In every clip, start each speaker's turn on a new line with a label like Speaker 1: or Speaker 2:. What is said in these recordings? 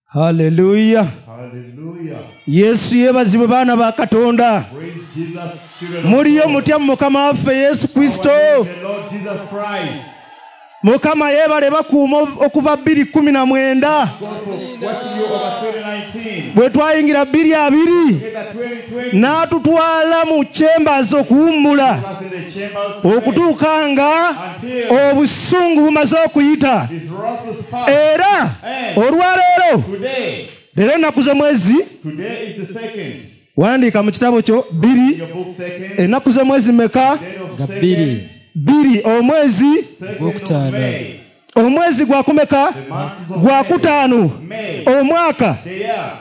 Speaker 1: Hallelujah.
Speaker 2: Hallelujah.
Speaker 1: Yesu yebazibwe baana ba Katonda.
Speaker 2: Praise Jesus, children of
Speaker 1: Muriyo
Speaker 2: God.
Speaker 1: mutya Mukama waffe Yesu Kristo.
Speaker 2: Our name, the Lord Jesus Christ.
Speaker 1: Mukama yeebale bakuuma okuva 2019
Speaker 2: God for watching you over 2019.
Speaker 1: bwe twayingira 2020
Speaker 2: In the 2020,
Speaker 1: n'atutwala mu chambers okuwummula
Speaker 2: us in the chambers to
Speaker 1: okutuuka nga
Speaker 2: until
Speaker 1: obusungu bumaze okuyita
Speaker 2: this wrath was past.
Speaker 1: era olwaleero
Speaker 2: Today
Speaker 1: leero ennaku z'omwezi
Speaker 2: is the second.
Speaker 1: wandiika mu kitabo kyo 2
Speaker 2: Your book second.
Speaker 1: ennaku z'omwezi meka
Speaker 2: Day of
Speaker 3: Nga
Speaker 2: second,
Speaker 3: bbiri.
Speaker 1: 2 omwezi
Speaker 2: second of May.
Speaker 1: omwezi gwakumeka
Speaker 2: The month of
Speaker 1: gwakutaano
Speaker 2: May.
Speaker 1: omwaka
Speaker 2: The year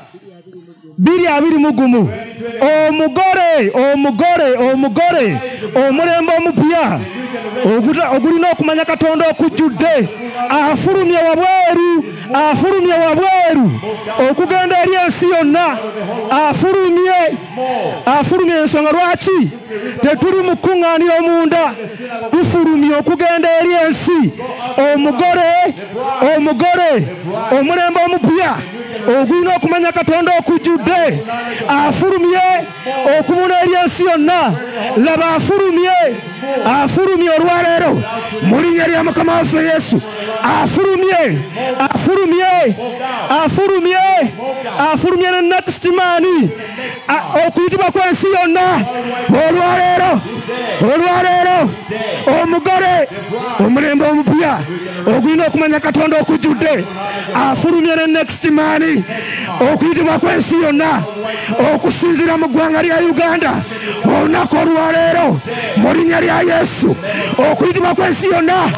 Speaker 1: 2021 omugole omulembe omupya ogulina okumanya Katonda okujjudde afulumye wabweru okugenda eri ensi yonna afulumye ensonga lwaki tetuli mu kuŋŋaaniro omunda tufulumye okugenda eri ensi omugole omulembe omupya ogulina okumanya Katonda okujjudde afulumye okubuna eri ensi yonna laba afulumye olwaleero mu linnya lya Mukama waffe Yesu afulumye ne next man okuyitibwa kw'ensi yonna olwaleero omugole omulembe omupya ogulina okumanya Katonda okujjudde afulumye ne next man okuyitibwa kw'ensi yonna okusinziira mu ggwanga lya Uganda olunaku olwaleero mu linnya lya Yesu okuyitibwa kw'ensi yonna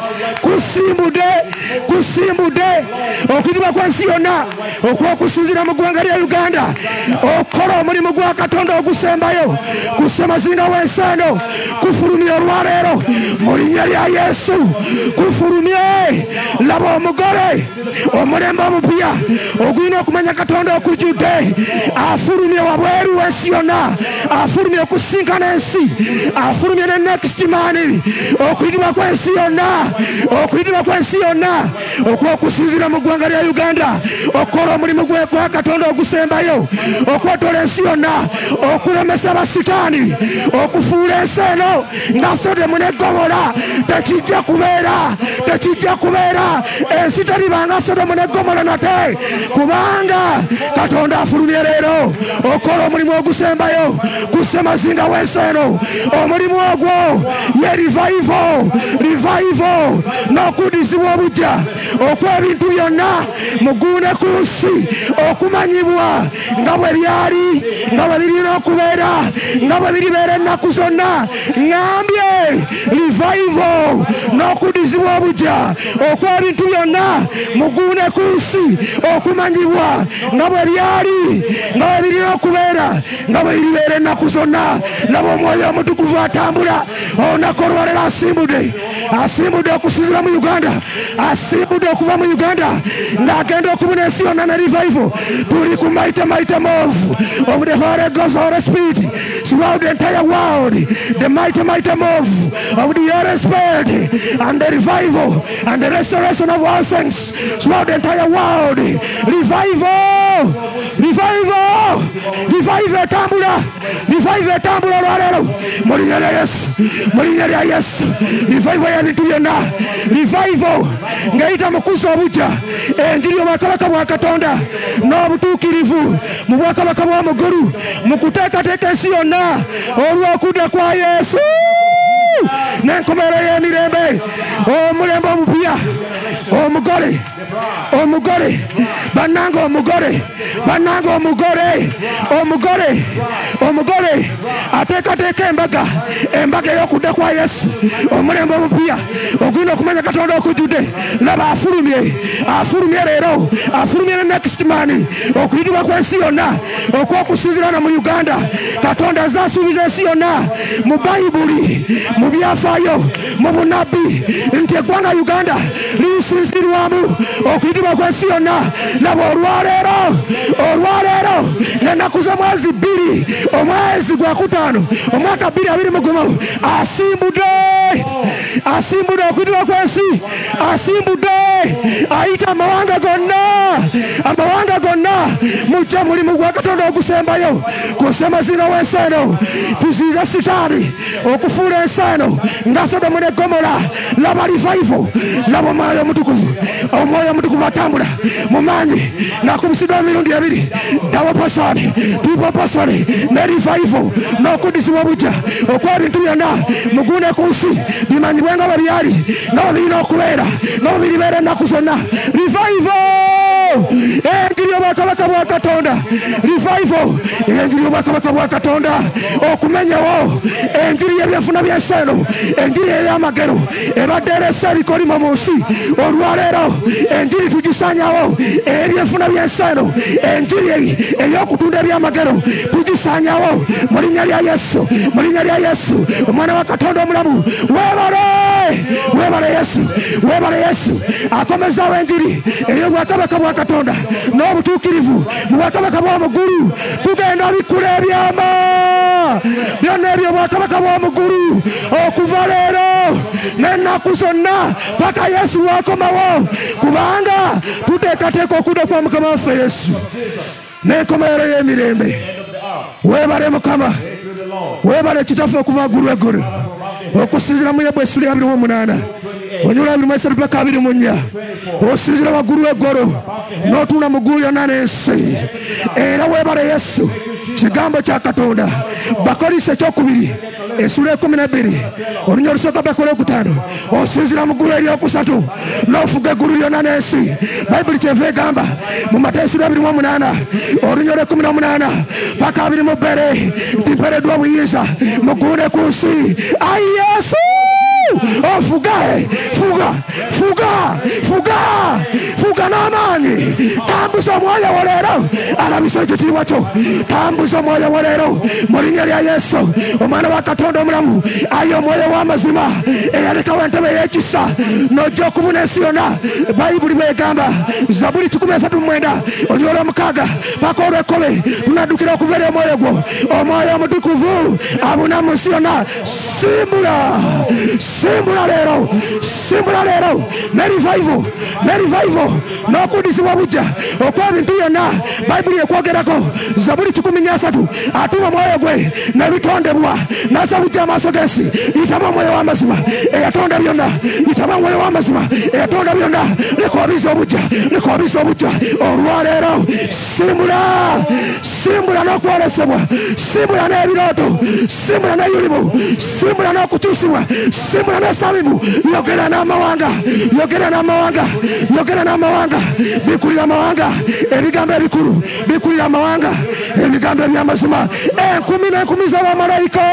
Speaker 1: kusimbudde okuyitibwa kw'ensi yonna okusinziira mu ggwanga lya Uganda okukola omulimu gwa Katonda ogusembayo ku ssemazinga w'ensi eno kufulumye olwaleero mu linnya lya Yesu kufulumye laba omugole omulembe omupya ogulina okumanya Katonda okujjudde afulumye wabweru w'ensi yonna afulumye okusinkana ensi afulumye ne next man okuyitibwa kw'ensi yonna okwokusinziira mu ggwanga lya Uganda okukola omulimu gwa Katonda ogusembayo okwetola ensi yonna okulemesa abasitaani okufuula ensi eno nga Sodomu ne Gomora tekijja kubeera ensi teribanga Sodomu ne Gomora nate kubanga Katonda afulumye leero okukola omulimu ogusembayo ku ssemazinga w'ensi eno omulimu ogwo ye revival n'okudizibwa obujja okw'ebintu byonna muggulu ne ku nsi okumanyibwa nga bwe byali nga bwe birina okubeera nga bwe biribeera ennaku zonna ŋŋambye revival n'okudizibwa obujja okw'ebintu byonna muggulu ne ku nsi okumanyibwa nga bwe byali nga bwe birina okubeera nga bwe biribeera ennaku zonna laba omwoyo omutukuvu atambula olunaku olwaleero asimbudde okusinziira mu Uganda asimbudde okuva mu Uganda ng'agenda okubuna ensi yonna ne revival tuli ku mighty move of the Holy Ghost, Holy Spirit throughout the entire world, the mighty move of the Holy Spirit and the revival and the restoration of all things throughout the entire world. Revival etambula olwaleero mu linnya lya Yesu revival y'ebintu byonna revival ng'eyita mu kuzza obujja enjiri y'obwakabaka bwa Katonda n'obutuukirivu mu bwakabaka bwa muggulu mu kuteekateeka ensi yonna olw'okudda kwa Yesu n'enkomerero y'emirembe omulembe omupya omugole bannanga omugole ateekateeka embaga ey'okudda kwa Yesu omulembe omupya ogulina okumanya Katonda okujjudde laba afulumye leero afulumye ne next man okuyitibwa kw'ensi yonna okwokusinziira mu Uganda Katonda azasuubiza ensi yonna mu Bayibuli mu byafaayo mu bunabbi nti eggwanga Uganda lisinzirwamu okuyitibwa kw'ensi yonna laba olwaleero n'ennaku z'omwezi 2 omwezi gwa kutaano omwaka 2021 asimbudde okuyitibwa kw'ensi asimbudde ayita amawanga gonna mujja mulimu gwa Katonda ogusembayo kusemazinga w'enseno tuziiza sitaani okufuula enseno nga Sodomu ne Gomora. Laba revival, laba omwoyo omutukuvu atambula mu maanyi ng'akubisidwa emirundi ebiri double portion, triple portion ne revival n'okuddizibwa obujja okw'ebintu byonna mugune ku nsi bimanyibwe nga bwe byali nga bwe birina okubeera nga bwe biribeera ennaku zonna. Revival, enjiri y'obwakabaka bwa Katonda. Revival, enjiri y'obwakabaka bwa Katonda. Okumenyawo enjiri y'ebyafuna by'enseno, enjiri y'ebyamagero ebadde eresa ebikolimo mu nsi. Olwaleero enjiri tugisaanyawo ebyefuna by'enseno, enjiri ey'okutunda ebyamagero tugisaanyawo mu linnya lya Yesu, mu linnya lya Yesu omwana wa Katonda omulamu. Weebale Yesu, weebale Yesu. Akomezaawo enjiri ey'obwakabaka bwa Katonda n'obutuukirivu mu bwakabaka bw'omugulu. Tugenda bikula ebyama byonna eby'obwakabaka bw'omugulu okuva leero n'ennaku zonna paka Yesu wakomawo, kubanga tuteekateeka okudda kwa Mukama waffe Yesu n'enkomerero y'emirembe. Weebale Mukama, weebale Kitaffe okuva ggulu eggulu okusinziira mu Yobu essula 28 onyula 23 paka 24 osinziira waggulu eggulu n'otuula mu ggulu lyonna n'ensi. Era weebale Yesu, kigambo kya Katonda. Bakolise ekyokubiri essula 12 olunya olusooka paka olwokutaano osinziira mu ggulu eryokusatu n'ofuga eggulu lyonna n'ensi. Bayibuli kyeva egamba mu Mateyo essula 28 olunya olw'18 paka 22 nti mpereddwa obuyinza mu ggulu ne ku nsi. Ayi Yesu, fuga n'amaanyi. Tambuza omwoyo wo leero alabisa ekitiibwa kyo. Tambuza omwoyo wo leero mu linnya lya Yesu omwana wa Katonda omulamu. Ayi omwoyo w'amazima eyalekawo entebe ey'ekisa n'ojja okubuna ensi yonna. Bayibuli bwegamba Zabuli 139 olunya olw'omukaaga paka olw'ekkobe tunaddukira okuva eri omwoyo gwo. Omwoyo omutukuvu abuna mu nsi yonna. Simbula leero ne revival n'okuddizibwa bujja okw'ebintu byonna. Bayibuli ekwogerako Zabuli 103 atuma omwoyo gwe n'ebitondebwa n'assa bujja amaaso g'ensi. Yitamu omwoyo w'amazima eyatonda byonna, yitamu omwoyo w'amazima eyatonda byonna. Leka obiza obujja olwaleero. Simbula n'okwolesebwa, simbula n'ebirooto, simbula n'eyulimu, simbula n'okukyusibwa, simbula n'esamibu. Yogera n'amawanga, bikulira amawanga ebigambo ebikulu, bikulira amawanga ebigambo eby'amazima. Enkumi n'enkumi z'abamalayika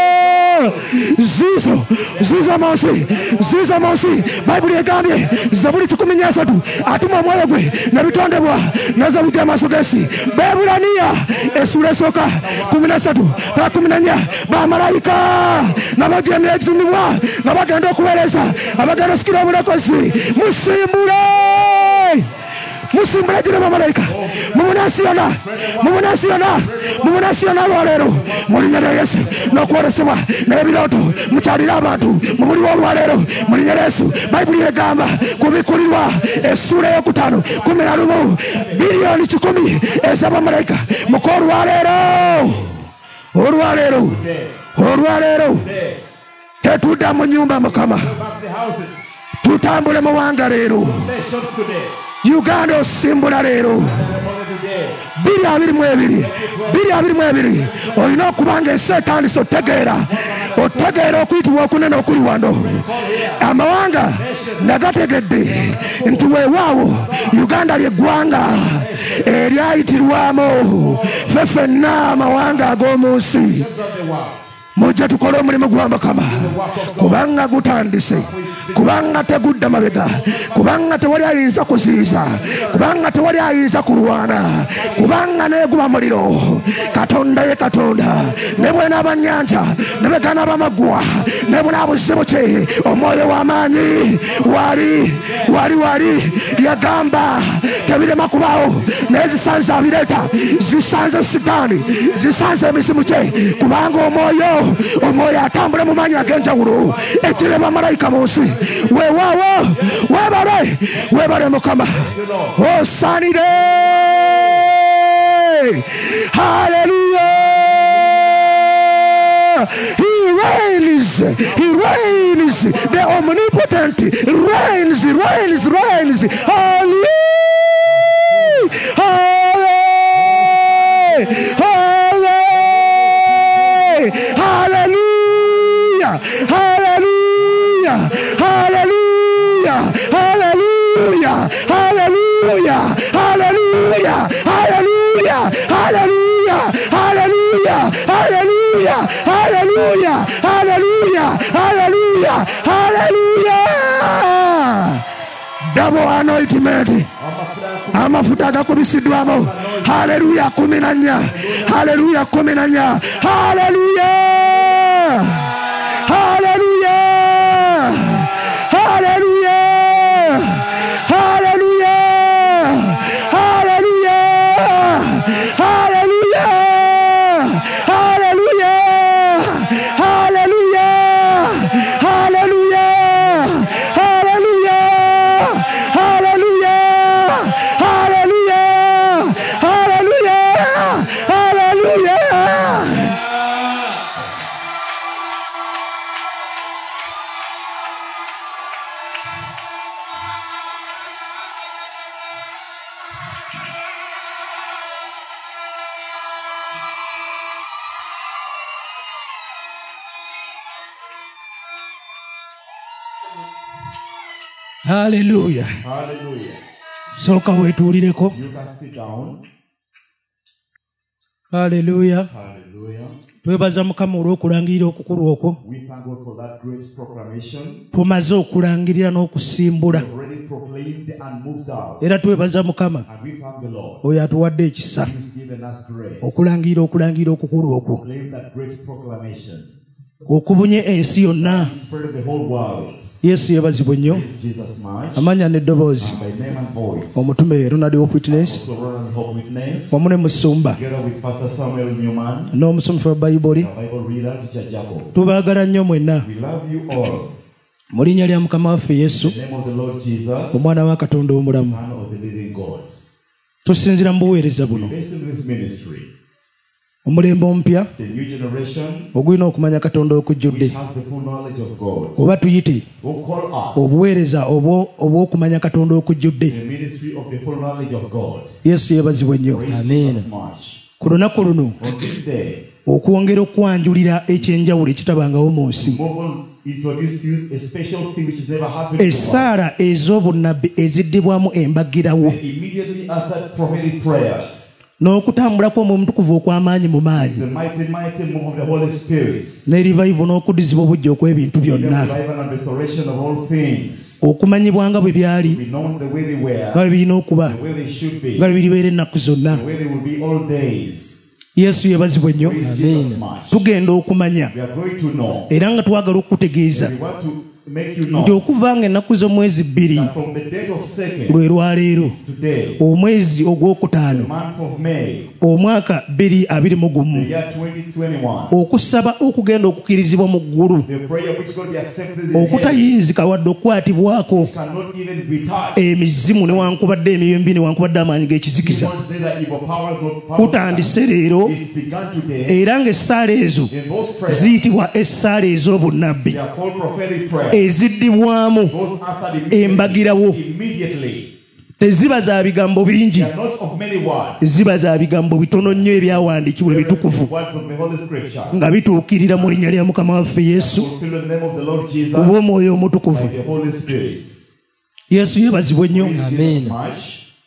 Speaker 1: zizo mu nsi. Bayibuli egambye Zabuli 13 atuma omwoyo gwe n'ebitondebwa n'azza bujja amaaso g'ensi. Beebulaniya essula esooka 13 paka 14 bamalayika nabajja emyoyo egitumibwa nga bagenda okuweereza abagenda osikira obulokozi. Musimbule gino bamalayika mumunansi yonna olwaleero mu linnya lya Yesu. N'okwolesebwa n'ebirooto mukyalira abantu mu buli olwaleero mu linnya lya Yesu. Bayibuli egamba kubikulirwa essula ey'okutaano 11 biliyoni 10 ez'abamalayika muko olwaleero tetudda mu nnyumba Mukama, tutambule mu wanga leero. Uganda osimbula leero 2022 olina okubanga ensi etandise otegeera okuyitibwa okunene okuli wano. Amawanga nagategedde nti weewaawo Uganda ly'eggwanga eryayitirwamu ffenna amawanga ag'omu nsi. Mujja tukole omulimu gwa Mukama kubanga gutandise, kubanga tegudda mabega, kubanga tewali ayinza kuziiza, kubanga tewali ayinza kulwana, kubanga neeguba muliro. Katonda ye Katonda, ne bw'enaaba nnyanja, ne bw'enaaba amaggwa, ne bw'enaaba buzibu ki, omwoyo w'amaanyi wali yagamba tebirema kubaawo. Naye zisanze abireeta, zisanze Sitaani, zisanze emisimu kye, kubanga omwoyo atambula mu maanyi ag'enjawulo. Ekire bamalayika mu nsi. Weebale Mukama osaanire. Hallelujah. He reigns. He reigns. The omnipotent reigns. Hallelujah. Hallelujah. Double anointment. Amafuta agakubisidwamo. Hallelujah. Kuminanya. Hallelujah. Hallelujah. Hallelujah. Soka wetuulireko.
Speaker 2: You can sit down.
Speaker 1: Hallelujah.
Speaker 3: Twebaza Mukama olw'okulangirira okukulu okwo.
Speaker 2: We thank God for that great proclamation.
Speaker 3: Tumaze okulangirira n'okusimbula.
Speaker 2: We already proclaimed and moved out.
Speaker 3: Era twebaza Mukama
Speaker 2: And we thank the Lord.
Speaker 3: oyo atuwadde ekisa
Speaker 2: He's given us grace.
Speaker 3: okulangirira okukulu okwo.
Speaker 2: Proclaim that great proclamation.
Speaker 3: Okubunye ensi yonna.
Speaker 2: He spread the whole world.
Speaker 3: Yesu yebazibwe nnyo.
Speaker 2: Praise Jesus much.
Speaker 3: Amanya n'eddoboozi.
Speaker 2: And by name and voice.
Speaker 3: Omutume Ronald Hope Witness.
Speaker 2: Also Ronald Hope Witness.
Speaker 3: Wamu ne Musumba.
Speaker 2: Together with Pastor Samuel Newman.
Speaker 3: N'omusomesa wa Bayibuli.
Speaker 2: The Bible reader, Teacher Jacob.
Speaker 3: Tubaagala nnyo mwenna.
Speaker 2: We love you all.
Speaker 3: Mu linnya lya Mukama waffe Yesu.
Speaker 2: In the name of the Lord Jesus,
Speaker 3: Omwana wa Katonda omulamu.
Speaker 2: Son of the living God.
Speaker 3: Tusinzira mu buweereza buno.
Speaker 2: Based on this ministry,
Speaker 3: Omulembe omupya
Speaker 2: the new generation
Speaker 3: ogulina okumanya Katonda okujjudde.
Speaker 2: which has the full knowledge of God,
Speaker 3: Oba tuyite
Speaker 2: who call us
Speaker 3: obuweereza obw'okumanya Katonda okujjudde.
Speaker 2: the ministry of the full knowledge of God.
Speaker 3: Yesu yeebazibwe nnyo.
Speaker 2: Praise
Speaker 3: Amen.
Speaker 2: Jesus much.
Speaker 3: Ku lunaku luno
Speaker 2: On this day,
Speaker 3: okwongera okwanjulira ekyenjawulo ekitabangawo mu nsi.
Speaker 2: Mobile introduced you a special thing which has never happened before.
Speaker 3: Essaala ez'obunnabbi eziddibwamu embagirawo
Speaker 2: They immediately answered prophetic prayers.
Speaker 3: n'okutambulako omwoyo omutukuvu okw'amaanyi mu maanyi
Speaker 2: The mighty move of the Holy Spirit.
Speaker 3: ne revival n'okuddizibwa obujja okw'ebintu
Speaker 2: The
Speaker 3: byonna.
Speaker 2: revival and restoration of all things.
Speaker 3: Okumanyibwa nga bwe byali
Speaker 2: We know the way they were,
Speaker 3: nga bwe birina okuba
Speaker 2: the way they should be,
Speaker 3: nga bwe biribeera ennaku zonna.
Speaker 2: the way they will be all days.
Speaker 3: Yesu yeebazibwe nnyo.
Speaker 2: Praise Jesus much.
Speaker 3: Tugenda okumanya
Speaker 2: We are going to know.
Speaker 3: era nga twagala okukutegeeza
Speaker 2: We want to make you know
Speaker 3: nti okuva nga ennaku z'omwezi bbiri
Speaker 2: that from the date of second
Speaker 3: lwe lwaleero
Speaker 2: today,
Speaker 3: omwezi
Speaker 2: the
Speaker 3: ogwokutaano
Speaker 2: month of May,
Speaker 3: omwaka 2021
Speaker 2: the year 2021,
Speaker 3: okusaba okugenda okukirizibwa mu ggulu
Speaker 2: the prayer which is going to be accepted in heaven
Speaker 3: okutayinzika wadde okukwatibwako
Speaker 2: cannot even be touched.
Speaker 3: emizimu newankubadde emyoyo embi newankubadde amaanyi g'ekizikiza
Speaker 2: Demons, neither evil powers nor powers
Speaker 3: kutandise leero
Speaker 2: is begun today.
Speaker 3: era ng'essaala ezo
Speaker 2: In those prayers,
Speaker 3: ziyitibwa essaala ez'obunnabbi
Speaker 2: they are called prophetic prayers.
Speaker 3: eziddibwamu
Speaker 2: Those answered
Speaker 3: embagirawo.
Speaker 2: immediately.
Speaker 3: teziba za bigambo bingi,
Speaker 2: They are not of many words.
Speaker 3: ziba za bigambo bitono nnyo ebyawandiikibwa ebitukuvu
Speaker 2: Words of the Holy Scripture.
Speaker 3: nga bituukirira mu linnya lya Mukama waffe Yesu
Speaker 2: Fulfill the name of the Lord Jesus
Speaker 3: ku bw'omwoyo omutukuvu.
Speaker 2: by the Holy Spirit.
Speaker 3: Yesu yeebazibwe nnyo.
Speaker 2: Praise Jesus much.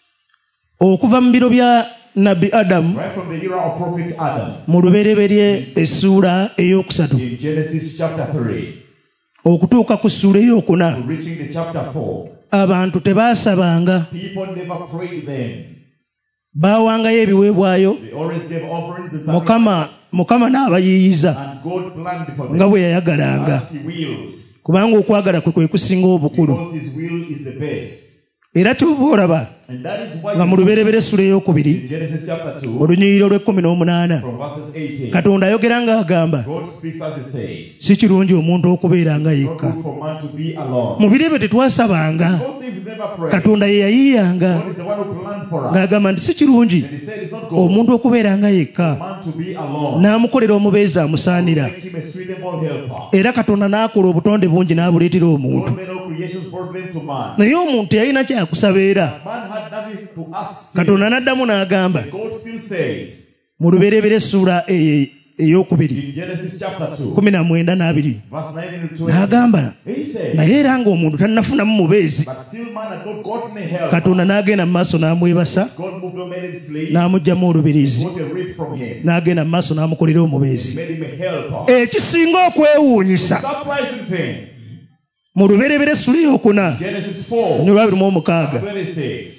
Speaker 3: Okuva mu biro bya nabbi Adamu
Speaker 2: Right from the era of Prophet Adam
Speaker 3: mu lubereberye essuula ey'okusatu
Speaker 2: in Genesis chapter 3
Speaker 3: okutuuka ku ssuula ey'okuna,
Speaker 2: to reaching the chapter 4,
Speaker 3: abantu tebaasabanga,
Speaker 2: people never prayed then.
Speaker 3: baawangayo ebiweebwayo,
Speaker 2: They always gave offerings and sacrifices,
Speaker 3: Mukama n'abayiiyiza
Speaker 2: and God planned for
Speaker 3: nga
Speaker 2: them
Speaker 3: bwe yayagalanga,
Speaker 2: as He wills,
Speaker 3: kubanga okwagala kwe kwe kusinga obukulu.
Speaker 2: because His will is the best.
Speaker 3: era kyova olaba
Speaker 2: And that is why
Speaker 3: nga mu lubereberye essula ey'okubiri
Speaker 2: in Genesis chapter 2,
Speaker 3: olunyiriro lw'18
Speaker 2: from verses 18,
Speaker 3: katonda ayogera ng'agamba
Speaker 2: God speaks as he says,
Speaker 3: si kirungi omuntu okubeera nga
Speaker 2: not
Speaker 3: yekka.
Speaker 2: good for man to be alone.
Speaker 3: mu biro ebyo tetwasabanga,
Speaker 2: Those things we never pray.
Speaker 3: katonda ye yayiyanga
Speaker 2: God is the one who planned for us.
Speaker 3: ng'agamba nti si kirungi
Speaker 2: And he said it's not good
Speaker 3: omuntu okubeera nga yekka,
Speaker 2: for man to be alone.
Speaker 3: n'amukolera omubeezi amusaanira.
Speaker 2: Make him a suitable helper.
Speaker 3: Era katonda n'akola obutonde bungi n'abuleetera omuntu.
Speaker 2: God made all creations, brought them to man.
Speaker 3: naye omuntu teyalina kyakusabeera.
Speaker 2: Man had nothing to ask still.
Speaker 3: katonda n'addamu n'agamba
Speaker 2: God still said
Speaker 3: mu lubereberye essula ey'okubiri
Speaker 2: in Genesis chapter 2,
Speaker 3: 19:2
Speaker 2: verse 19 to 20,
Speaker 3: n'agamba
Speaker 2: he said,
Speaker 3: naye era ng'omuntu tannafunamu mubeezi,
Speaker 2: but still man had not gotten a helper.
Speaker 3: katonda n'agenda mu maaso n'amwebasa
Speaker 2: God moved on, made him sleep,
Speaker 3: n'amuggyamu olubiriizi,
Speaker 2: got a rib from him,
Speaker 3: n'agenda mu maaso n'amukolera omubeezi.
Speaker 2: made him a helper.
Speaker 3: Ekisinga okwewuunyisa
Speaker 2: Surprising thing.
Speaker 3: mu lubereberye essula ey'okuna
Speaker 2: Genesis 4,
Speaker 3: 26
Speaker 2: 26.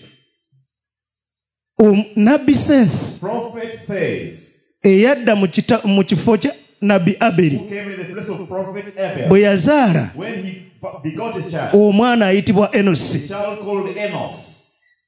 Speaker 3: nabbi Sensi
Speaker 2: Prophet Faith,
Speaker 3: eyadda mu kifo kya nabbi Aberi
Speaker 2: who came in the place of Prophet Abel,
Speaker 3: bwe yazaala
Speaker 2: when he begot his child,
Speaker 3: omwana ayitibwa Enosi.
Speaker 2: a child called Enos.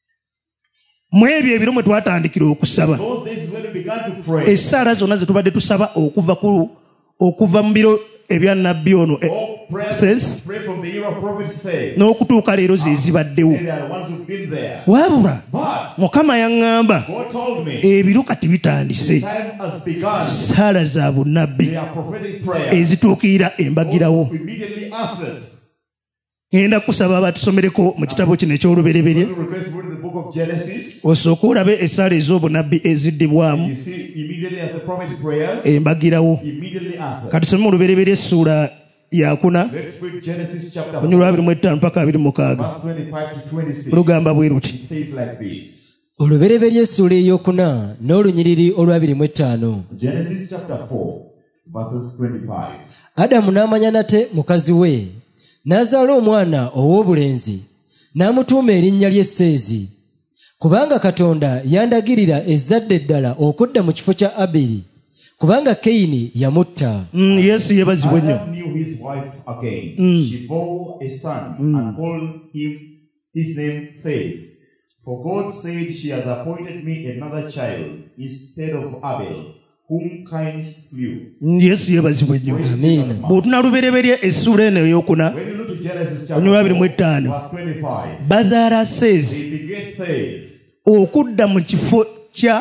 Speaker 3: mu ebyo ebiro mwe twatandikira okusaba.
Speaker 2: Those days is when we began to pray.
Speaker 3: Essaala zonna ze tubadde tusaba okuva mu biro ebya nabbi ono
Speaker 2: All
Speaker 3: Sensi
Speaker 2: pray from the era of Prophet said.
Speaker 3: n'okutuuka leero ze zibaddewo.
Speaker 2: They are the ones who've been there.
Speaker 3: Wabula
Speaker 2: But
Speaker 3: Mukama yaŋŋamba
Speaker 2: God told me,
Speaker 3: ebiro kati bitandise.
Speaker 2: time has begun.
Speaker 3: Saala za bunnabbi
Speaker 2: They are prophetic prayers.
Speaker 3: ezituukirira embagirawo.
Speaker 2: Immediately answered.
Speaker 3: Ngenda kusaba batusomereko mu kitabo kino eky'olubereberye
Speaker 2: We request for the book of Genesis.
Speaker 3: osooke olabe essaala ez'obunabbi eziddibwamu
Speaker 2: You see, immediately as the prophetic prayers,
Speaker 3: embagirawo.
Speaker 2: immediately answered.
Speaker 3: Katusome mu lubereberye essuula yakuna
Speaker 2: Let's read Genesis chapter 4,
Speaker 3: onyolwa 25 mpaka 26
Speaker 2: verse 25 to 26.
Speaker 3: lugamba bwe luti.
Speaker 2: It says like this.
Speaker 4: olubereberye essula ey'okuna n'olunyiriri olw'25.
Speaker 2: Genesis chapter 4, verses 25.
Speaker 4: adamu n'amanya nate mukazi we, n'azaala omwana ow'obulenzi, n'amutuuma erinnya lye Seezi, kubanga Katonda yandagirira ezzadde ddala okudda mu kifo kya Aberi, kubanga Kayini yamutta.
Speaker 3: Yesu yeebazibwe nnyo.
Speaker 2: Adam knew his wife again. She bore a son and called him his name Phares. For God said, she has appointed me another child instead of Abel, whom Cain slew.
Speaker 3: Yesu yeebazibwe nnyo.
Speaker 4: Amen.
Speaker 3: bw'otuna lubereberye essuula eno ey'okuna
Speaker 2: When you look to Genesis chapter
Speaker 3: onyolwa
Speaker 2: 4,
Speaker 3: 25
Speaker 2: verse 25,
Speaker 3: bazaala Seezi
Speaker 2: they beget Phares
Speaker 3: okudda mu kifo kya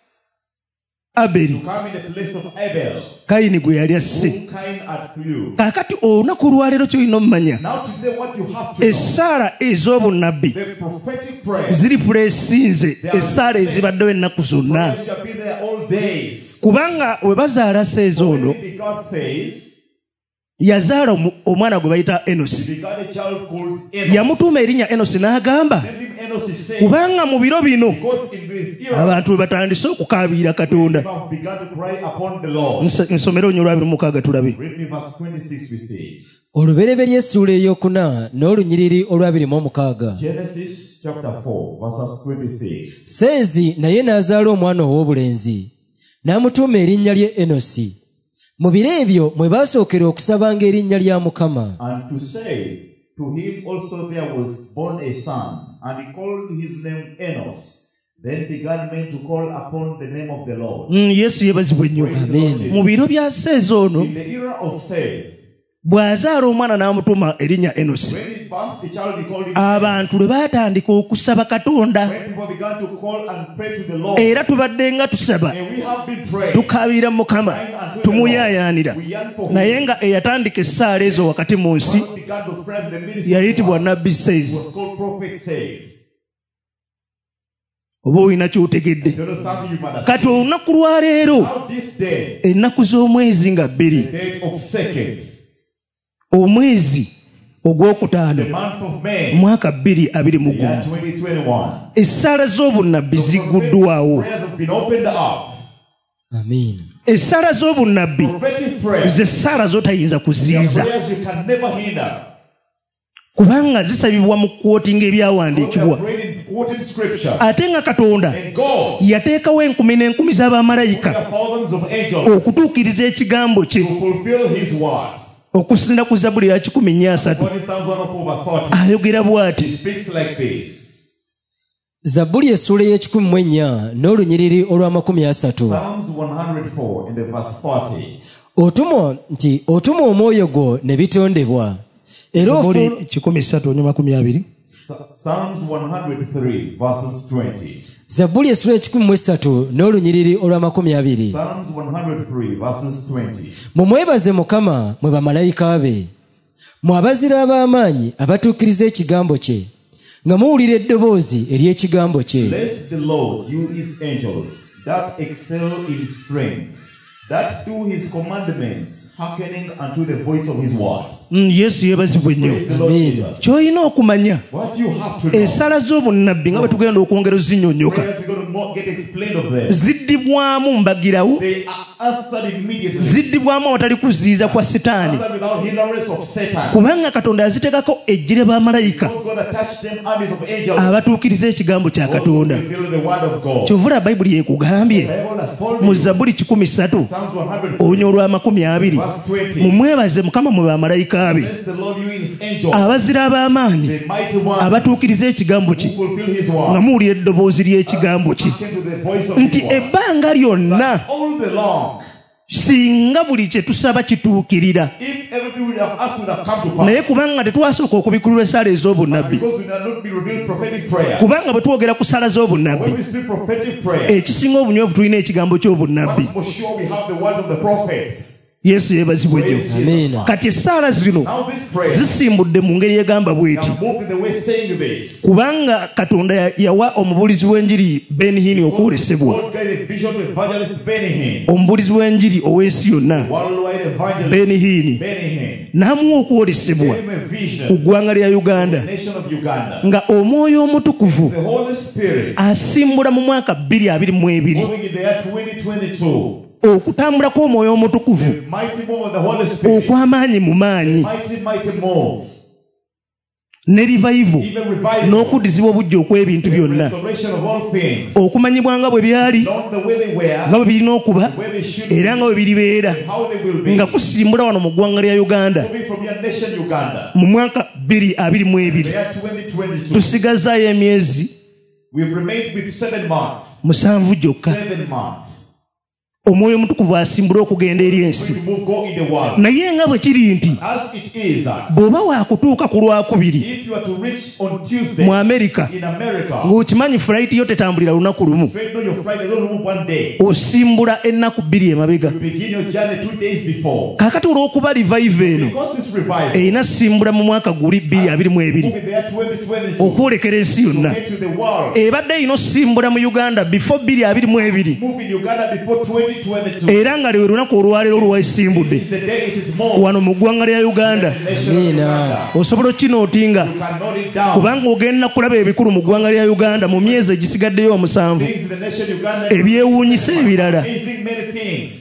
Speaker 3: Aberi,
Speaker 2: to come in the place of Abel,
Speaker 3: Kayini gwe yali asse.
Speaker 2: whom Cain had slew.
Speaker 3: Kaakati olunaku olwaleero ky'olina omumanya
Speaker 2: Now today what you have to know,
Speaker 3: essaala ez'obunnabbi
Speaker 2: the prophetic prayers,
Speaker 3: ziri puleesinze essaala ezibaddewo ennaku zonna.
Speaker 2: prayers which have been there all days.
Speaker 3: Kubanga we bazaala Seezi ono
Speaker 2: When he begot Phares,
Speaker 3: yazaala omwana gwe bayita Enosi.
Speaker 2: he begot a child called Enos.
Speaker 3: Yamutuuma erinnya Enosi n'agamba
Speaker 2: Named him Enos, he said,
Speaker 3: kubanga mu biro bino
Speaker 2: because in this era,
Speaker 3: abantu we batandise okukaabirira Katonda.
Speaker 2: people have begun to cry upon the Lord.
Speaker 3: Nsomere onyolwa 26 tulabe.
Speaker 2: Read me verse 26, we say.
Speaker 4: olubereberye essula ey'okuna n'olunyiriri olw'26.
Speaker 2: Genesis chapter 4, verses 26.
Speaker 4: Seezi naye n'azaala omwana ow'obulenzi, n'amutuuma erinnya lye Enosi. Mu biro ebyo mwe baasookera okusabanga erinnya lya Mukama.
Speaker 2: And to say, to him also there was born a son, and he called his name Enos. Then began men to call upon the name of the Lord.
Speaker 3: Yesu yeebazibwe nnyo.
Speaker 2: Praise the Lord Jesus.
Speaker 3: Mu biro bya Seezi ono
Speaker 2: In the era of Seth,
Speaker 3: bw'azaala omwana n'amutuuma erinnya Enosi,
Speaker 2: when he birthed the child, he called him
Speaker 3: abantu lwe baatandika okusaba Katonda,
Speaker 2: when people began to call and pray to the Lord,
Speaker 3: era tubadde nga tusaba
Speaker 2: and we have been praying,
Speaker 3: tukaabira Mukama tumuyaayaanira,
Speaker 2: we yearn for him.
Speaker 3: naye nga eyatandika essaala ezo wakati mu nsi
Speaker 2: God began to pray the ministry
Speaker 3: yayitibwa nabbi
Speaker 2: He
Speaker 3: Seezi.
Speaker 2: was called prophet Seth.
Speaker 3: Oba olina ky'otegedde.
Speaker 2: You know something you must
Speaker 3: Kati olunaku lwa leero
Speaker 2: Now this day,
Speaker 3: ennaku z'omwezi nga bbiri,
Speaker 2: date of seconds,
Speaker 3: omwezi
Speaker 2: the
Speaker 3: ogwokutaano
Speaker 2: month of May,
Speaker 3: mwaka 2021,
Speaker 2: year 2021.
Speaker 3: essaala z'obunnabbi zigguddwawo.
Speaker 2: Prayers have been opened up.
Speaker 4: Amiina.
Speaker 3: Essaala z'obunnabbi
Speaker 2: Prophetic prayers,
Speaker 3: ze essaala z'otayinza
Speaker 2: they are
Speaker 3: kuziyiza,
Speaker 2: prayers you can never hinder.
Speaker 3: kubanga zisabibwa mu kwotinga
Speaker 2: God, we
Speaker 3: ebyawandiikibwa.
Speaker 2: are praying in quoted scripture.
Speaker 3: Ate nga Katonda
Speaker 2: And God,
Speaker 3: yateekawo enkumi n'enkumi
Speaker 2: we
Speaker 3: z'abamalayika
Speaker 2: are thousands of angels
Speaker 3: okutuukiriza ekigambo kye,
Speaker 2: to fulfill his words.
Speaker 3: okusinda ku Zabbuli ya 13
Speaker 2: What is Psalms 104 verse 30?
Speaker 3: ayogera bw'ati:
Speaker 2: He speaks like this.
Speaker 4: Zabbuli essula y'ekikumi n'olunyiriri olw'amakumi 30.
Speaker 2: Psalms 104 in the verse 40.
Speaker 4: Otuma omwoyo gwo ne bitondebwa. Era
Speaker 3: Zabbuli 120.
Speaker 2: Psalms 103 verses 20.
Speaker 4: Zabbuli essula y'ekikumi n'olunyiriri olw'amakumi 20.
Speaker 2: Psalms 103 verses 20.
Speaker 4: Mumwebaze Mukama mwe bamalayika be, mwe abazira ab'amaanyi abatuukiriza ekigambo kye, nga muwulira eddoboozi ery'ekigambo kye.
Speaker 2: Bless the Lord, you his angels, that excel in strength, that do his commandments, hearkening unto the voice of his words.
Speaker 3: Yesu yeebazibwe nnyo.
Speaker 2: Praise the Lord
Speaker 4: Amen.
Speaker 2: Jesus.
Speaker 3: Ky'olina okumanya
Speaker 2: What you have to know.
Speaker 3: ensala z'obunnabbi nga bwe tugenda okwongera ozinnyonnyoka
Speaker 2: Prayers we're going to get explained of them.
Speaker 3: ziddibwamu mbagirawo,
Speaker 2: They are answered immediately.
Speaker 3: ziddibwamu awatali kuziyiza kwa Setaani,
Speaker 2: Answered without hindrance of Satan.
Speaker 3: kubanga Katonda yaziteekako ejjire bamalayika
Speaker 2: God's going to touch them armies of angels.
Speaker 3: abatuukiriza ekigambo kya
Speaker 2: Those who
Speaker 3: Katonda.
Speaker 2: fulfill the word of God.
Speaker 3: Kyovula Bayibuli yeekugambye
Speaker 2: The Bible has told
Speaker 3: mu
Speaker 2: you.
Speaker 3: Zabbuli 13
Speaker 2: Psalms 100
Speaker 3: olunya olw'amakumi 20,
Speaker 2: verse 20.
Speaker 3: mumwebaze Mukama mu bamalayika be,
Speaker 2: Bless the Lord, you his angels,
Speaker 3: abazira ab'amaanyi
Speaker 2: the mighty one
Speaker 3: abatuukiriza ekigambo
Speaker 2: who
Speaker 3: kye,
Speaker 2: fulfill his
Speaker 3: nga
Speaker 2: word.
Speaker 3: muwulira eddoboozi ly'ekigambo kye,
Speaker 2: Hearken to the voice of
Speaker 3: nti
Speaker 2: his word.
Speaker 3: ebbanga lyonna
Speaker 2: All the long,
Speaker 3: singa buli kye tusaba kituukirira,
Speaker 2: if everything we have asked would have come to pass,
Speaker 3: naye kubanga tetwasooka okubikulirwa essaala ez'obunnabbi,
Speaker 2: because we have not been revealed prophetic prayer.
Speaker 3: kubanga bwe twogera ku ssala z'obunnabbi,
Speaker 2: When we speak prophetic prayer,
Speaker 3: ekisinga obunywevu tulina ekigambo ky'obunnabbi.
Speaker 2: for sure we have the words of the prophets.
Speaker 3: Yesu yeebazibwe nnyo.
Speaker 4: Amiina.
Speaker 3: Kati essaala zino
Speaker 2: Now this prayer,
Speaker 3: zisimbudde mu ngeri egamba bw'eti,
Speaker 2: I'm moving the way saying this.
Speaker 3: kubanga Katonda yawa omubuulizi w'enjiri Ben Hinn okwolesebwa,
Speaker 2: God gave a vision to evangelist Benny Hinn,
Speaker 3: omubuulizi w'enjiri ow'ensi yonna
Speaker 2: worldwide evangelist
Speaker 3: Ben Hinn,
Speaker 2: Benny Hinn.
Speaker 3: n'amuwa okwolesebwa
Speaker 2: Gave him a
Speaker 3: ku
Speaker 2: vision,
Speaker 3: ggwanga lya Uganda,
Speaker 2: the nation of Uganda.
Speaker 3: nga Omwoyo Omutukuvu
Speaker 2: The Holy Spirit,
Speaker 3: asimbula mu mwaka 2022
Speaker 2: moving in the year 2022,
Speaker 3: okutambula kw'Omwoyo Omutukuvu
Speaker 2: the mighty move of the Holy Spirit,
Speaker 3: okw'amaanyi mu maanyi,
Speaker 2: mighty move,
Speaker 3: ne revival,
Speaker 2: even revival,
Speaker 3: n'okuddizibwa obujja okw'ebintu
Speaker 2: the
Speaker 3: byonna,
Speaker 2: restoration of all things,
Speaker 3: okumanyibwa nga bwe byali,
Speaker 2: not the way they were,
Speaker 3: nga bwe birina okuba,
Speaker 2: where they should
Speaker 3: era nga bwe biribeera,
Speaker 2: be, how they will be,
Speaker 3: nga kusimbula wano mu ggwanga lya Uganda
Speaker 2: moving from your nation Uganda.
Speaker 3: mu mwaka
Speaker 2: The
Speaker 3: 2022.
Speaker 2: year 2022,
Speaker 3: Tusigazaayo emyezi
Speaker 2: we've remained with 7 months.
Speaker 3: 7 gyokka,
Speaker 2: 7 months.
Speaker 3: Omwoyo Omutukuvu asimbula okugenda eri ensi.
Speaker 2: We move, go in the world.
Speaker 3: Naye nga bwe kiri nti
Speaker 2: As it is that
Speaker 3: bw'oba waakutuuka ku Lwakubiri
Speaker 2: if you are to reach on Tuesday
Speaker 3: mu Amerika,
Speaker 2: in America,
Speaker 3: ng'okimanyi flight yo tetambulira lunaku lumu,
Speaker 2: straight on your Friday, don't move one day.
Speaker 3: osimbula ennaku 2 emabega.
Speaker 2: You begin your journey 2 days before.
Speaker 3: Kaakati olw'okuba revival eno
Speaker 2: Because this revival,
Speaker 3: erina simbula mu mwaka guli 2022
Speaker 2: move in the year 2022,
Speaker 3: okwolekera ensi yonna,
Speaker 2: get to the world.
Speaker 3: ebadde erina osimbula mu Uganda before 2022,
Speaker 2: Move in Uganda before 2022.
Speaker 3: era nga lwe lunaku olwaleero lwesimbudde
Speaker 2: This is the day it is more.
Speaker 3: wano mu ggwanga lya Uganda.
Speaker 2: The nation of Uganda.
Speaker 3: Osobola okinootinga,
Speaker 2: You can note it down.
Speaker 3: kubanga ogenda kulaba ebikulu mu ggwanga lya Uganda mu myezi egisigaddeyo 7,
Speaker 2: Things in the nation of Uganda.
Speaker 3: ebyewuunyisa ebirala.
Speaker 2: Amazing many things.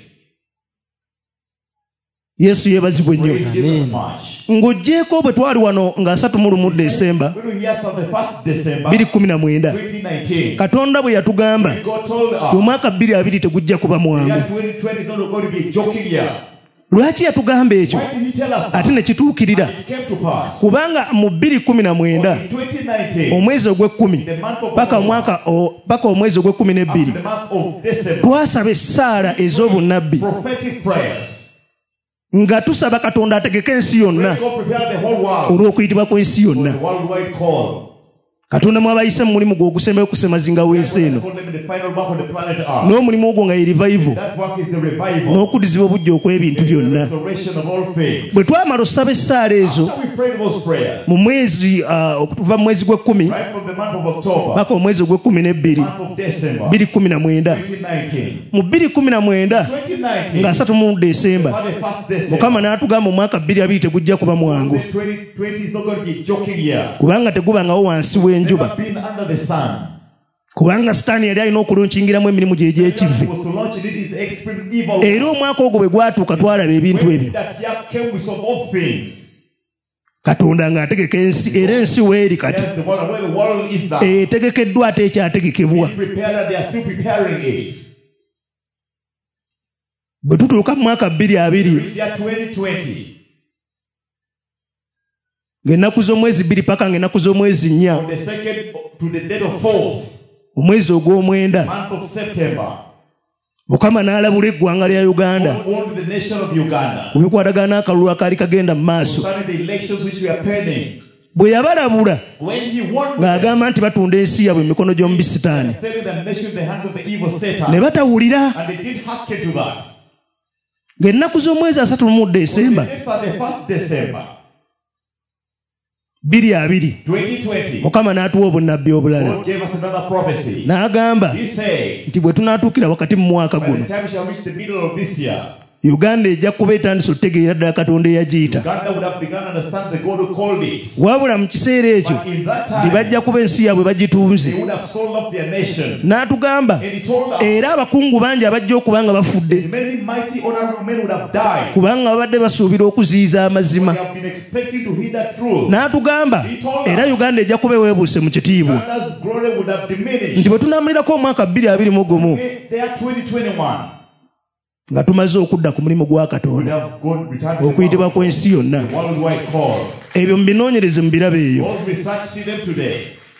Speaker 3: Yesu yeebazibwe nnyo.
Speaker 2: Praise Jesus much.
Speaker 3: Ng'oggyeko bwe twali wano nga 31 Desemba
Speaker 2: When we hear from the 1st December
Speaker 3: 2019,
Speaker 2: 2019,
Speaker 3: Katonda bwe yatugamba
Speaker 2: God told us
Speaker 3: omwaka 2020 tegujja kuba
Speaker 2: the
Speaker 3: mwangu.
Speaker 2: year 2020 is not going to be a joking year.
Speaker 3: Lwaki yatugamba ekyo
Speaker 2: Why did he tell us
Speaker 3: ate
Speaker 2: that?
Speaker 3: ne kituukirira?
Speaker 2: It came to pass.
Speaker 3: Kubanga mu 2019
Speaker 2: In 2019,
Speaker 3: omwezi ogw'ekkumi
Speaker 2: the month of
Speaker 3: paka omwezi ogw'ekkumi
Speaker 2: after
Speaker 3: n'ebbiri
Speaker 2: the month of December,
Speaker 3: twasaba essaala ez'obunnabbi
Speaker 2: prophetic prayers.
Speaker 3: nga tusaba Katonda ategeke ensi yonna
Speaker 2: God prepared the whole world
Speaker 3: olw'okuyitibwa kw'ensi
Speaker 2: for
Speaker 3: yonna.
Speaker 2: the worldwide call.
Speaker 3: Katonda mwabayise mu mulimu gwe ogusembayo kusemazinga w'ensi eno,
Speaker 2: Called them the final work on the planet Earth.
Speaker 3: n'omulimu ogwo nga ye revival,
Speaker 2: That work is the revival,
Speaker 3: n'okuddizibwa obujja okw'ebintu
Speaker 2: the
Speaker 3: byonna.
Speaker 2: restoration of all things.
Speaker 3: Bwe twamala osaba essaala ezo
Speaker 2: After we prayed those prayers,
Speaker 3: mu mwezi okuva mu mwezi gw'ekkumi
Speaker 2: right from the month of October,
Speaker 3: paka omwezi ogw'ekkumi n'ebbiri
Speaker 2: month of December
Speaker 3: 2019,
Speaker 2: 2019,
Speaker 3: mu 2019 nga 3 Desemba
Speaker 2: for the 1st December,
Speaker 3: Mukama n'atugamba omwaka 2020 tegujja kuba mwangu,
Speaker 2: the 2020 is not going to be a joking year.
Speaker 3: kubanga tegubangawo wansi w'enjuba,
Speaker 2: Never been under the sun.
Speaker 3: kubanga Sitaani yali alina okulunchingiramu emirimu gye egy'ekivve.
Speaker 2: Was to launch it is extreme evil.
Speaker 3: Era omwaka ogwo bwe gwatuuka twalaba ebintu ebyo,
Speaker 2: That year came with some old things.
Speaker 3: Katonda ng'ategeka ensi, era ensi weeri kati
Speaker 2: That's the world where the world is now.
Speaker 3: etegekeddwa ate ekyategekebwa.
Speaker 2: Prepared that they are still preparing it.
Speaker 3: Bwe tutuuka mu mwaka 2020
Speaker 2: In year 2020,
Speaker 3: ng'ennaku z'omwezi 2 paka ng'ennaku z'omwezi 4
Speaker 2: from the 2nd to the date of 4th,
Speaker 3: omwezi ogw'omwenda
Speaker 2: month of September,
Speaker 3: Mukama n'alabula eggwanga lya Uganda
Speaker 2: God warned the nation of Uganda
Speaker 3: ku bikwatagana n'akalulu akaali kagenda mu maaso.
Speaker 2: concerning the elections which were pending.
Speaker 3: Bwe yabalabula
Speaker 2: When he warned them,
Speaker 3: ng'agamba nti batunda ensi yaabwe mu mikono gy'omubi Sitaani,
Speaker 2: selling the nation in the hands of the evil Satan,
Speaker 3: ne batawulira.
Speaker 2: and they did hearken to that.
Speaker 3: Ng'ennaku z'omwezi 31 Desemba
Speaker 2: For the 1st December
Speaker 3: 2020
Speaker 2: 2020,
Speaker 3: Mukama n'atuwa obunnabbi obulala,
Speaker 2: God gave us another prophecy.
Speaker 3: n'agamba
Speaker 2: He said,
Speaker 3: nti bwe tunaatuukira wakati mu mwaka
Speaker 2: by the
Speaker 3: guno,
Speaker 2: time we shall reach the middle of this year,
Speaker 3: Uganda ejja kuba etandise okutegeera ddala Katonda eyagiyita.
Speaker 2: Uganda would have begun to understand the God who called it.
Speaker 3: Wabula mu kiseera ekyo
Speaker 2: But in that
Speaker 3: nti
Speaker 2: time,
Speaker 3: bajja kuba ensi yaabwe
Speaker 2: they
Speaker 3: bagitunze.
Speaker 2: would have sold off their nation.
Speaker 3: N'atugamba
Speaker 2: And he told us,
Speaker 3: era abakungu bangi abajja okuba nga bafudde,
Speaker 2: many mighty honorable men would have died.
Speaker 3: kubanga babadde basuubira okuziyiza amazima.
Speaker 2: We have been expecting to hear that truth.
Speaker 3: N'atugamba era Uganda ejja kuba eweebuuse mu kitiibwa,
Speaker 2: Uganda's glory would have diminished.
Speaker 3: nti bwe tunaamalirako omwaka 2021
Speaker 2: There 2021
Speaker 3: nga tumaze okudda ku mulimu gwa
Speaker 2: would
Speaker 3: Katonda,
Speaker 2: have gone returned to
Speaker 3: okuyitibwa kw'ensi yonna.
Speaker 2: the worldwide call.
Speaker 3: Ebyo mubinoonyereze mu birabe eyo.
Speaker 2: Those research see them today.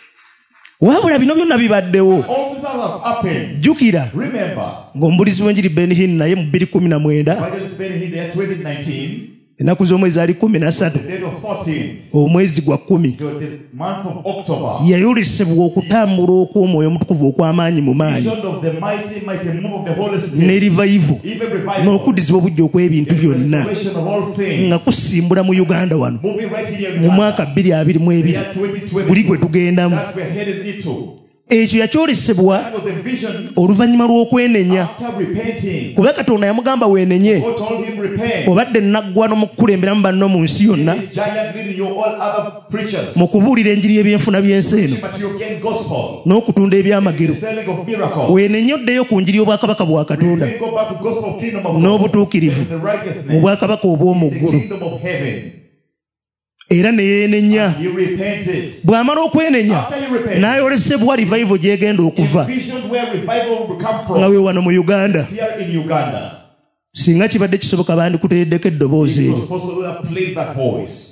Speaker 3: Wabula bino byonna bibaddewo.
Speaker 2: All these have happened.
Speaker 3: Jjukira
Speaker 2: Remember,
Speaker 3: ng'omubulizi w'enjiri Ben Hinn naye mu 2019
Speaker 2: Bible spending in there 2019,
Speaker 3: ennaku z'omwezi ali 13
Speaker 2: the date of 14,
Speaker 3: omwezi gwa 10
Speaker 2: to the month of October.
Speaker 3: yayolesebwa okutambula okw'omwoyo omutukuvu okw'amaanyi mu maanyi
Speaker 2: Vision of the mighty move of the Holy
Speaker 3: ne
Speaker 2: Spirit.
Speaker 3: revival
Speaker 2: Even revival.
Speaker 3: n'okuddizibwa obujja okw'ebintu byonna
Speaker 2: Restoration of all things.
Speaker 3: nga kusimbula mu Uganda wano
Speaker 2: Moving right here in
Speaker 3: mu
Speaker 2: Uganda.
Speaker 3: mwaka 2022
Speaker 2: The year 2020.
Speaker 3: buli gwe tugendamu.
Speaker 2: That we're headed into.
Speaker 3: Ekyo yakyolesebwa
Speaker 2: That was a vision
Speaker 3: oluvannyuma lw'okwenenya,
Speaker 2: after repenting.
Speaker 3: kuba Katonda yamugamba weenenye,
Speaker 2: God told him repent.
Speaker 3: obadde naggwano mu kukulemberamu banno mu nsi yonna
Speaker 2: The giant leading you all other preachers.
Speaker 3: mu kubuulira enjiri y'ebyenfuna by'ensi eno
Speaker 2: But you gain gospel.
Speaker 3: n'okutunda ebyamagero.
Speaker 2: The selling of miracles.
Speaker 3: Weenenye oddeyo ku njiri y'obwakabaka bwa Katonda
Speaker 2: Then go back to gospel kingdom of
Speaker 3: n'obutuukirivu
Speaker 2: and the righteousness.
Speaker 3: mu bwakabaka obw'omu
Speaker 2: The
Speaker 3: ggulu.
Speaker 2: kingdom of heaven.
Speaker 3: Era ne yeenenya.
Speaker 2: You repented.
Speaker 3: Bw'amala okwenenya
Speaker 2: After you repent,
Speaker 3: n'ayolesebwa revival gy'egenda okuva
Speaker 2: vision where revival will come
Speaker 3: nga
Speaker 2: from.
Speaker 3: we wano mu Uganda.
Speaker 2: Here in Uganda.
Speaker 3: Singa kibadde kisoboka bandikuteereddeko eddoboozi
Speaker 2: It
Speaker 3: eryo.
Speaker 2: was possible to have played that voice.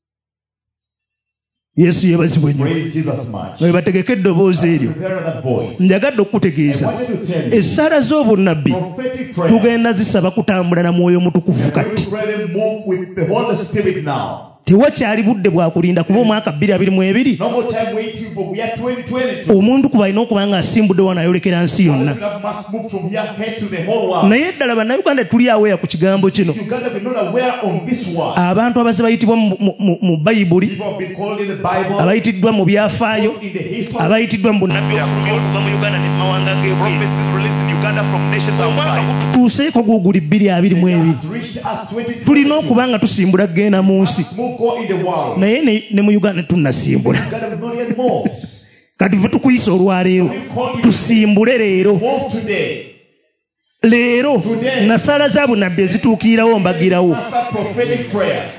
Speaker 3: Yesu yeebazibwe nnyo.
Speaker 2: Praise Jesus much.
Speaker 3: Nga bwe bategeka eddoboozi eryo,
Speaker 2: Prepare that voice.
Speaker 3: njagadde
Speaker 2: I
Speaker 3: okukutegeeza
Speaker 2: wanted to tell you,
Speaker 3: essaala z'obunnabbi
Speaker 2: prophetic prayer.
Speaker 3: tugenda zisaba kutambula na mwoyo mutukuvu
Speaker 2: We're going
Speaker 3: kati.
Speaker 2: to pray and move with the Holy Spirit now.
Speaker 3: Tewakyali budde bwa kulinda kuba omwaka 2022
Speaker 2: No more time waiting for we are 2022.
Speaker 3: omuntu kuba alina okuba nga asimbudde wano ayolekera nsi yonna.
Speaker 2: Uganda must move from here head to the whole world.
Speaker 3: Naye ddala bannayuganda tuli aweya ku kigambo kino.
Speaker 2: Uganda be not aware on this word.
Speaker 3: Abantu abaze bayitibwa mu Bayibuli,
Speaker 2: People have been called in the Bible,
Speaker 3: abayitiddwa mu byafaayo,
Speaker 2: in the history,
Speaker 3: abayitiddwa mu bunnabbi obufulumya okuva mu Uganda ne mu mawanga g'ebweru.
Speaker 2: prophecies released in Uganda from nations
Speaker 3: Omwaka
Speaker 2: outside.
Speaker 3: gututuuseeko guuguli 2022.
Speaker 2: Has reached us 2022.
Speaker 3: Tulina okuba nga tusimbula kgenda mu nsi.
Speaker 2: Move go in the world.
Speaker 3: Naye ne mu Uganda tunnasimbula.
Speaker 2: Uganda will not yet move.
Speaker 3: Kati fe tukuyisa olwaleero tusimbule leero.
Speaker 2: Move today.
Speaker 3: Leero nasala za bunnabbi ezituukirirawo mbagirawo.
Speaker 2: Answer prophetic prayers.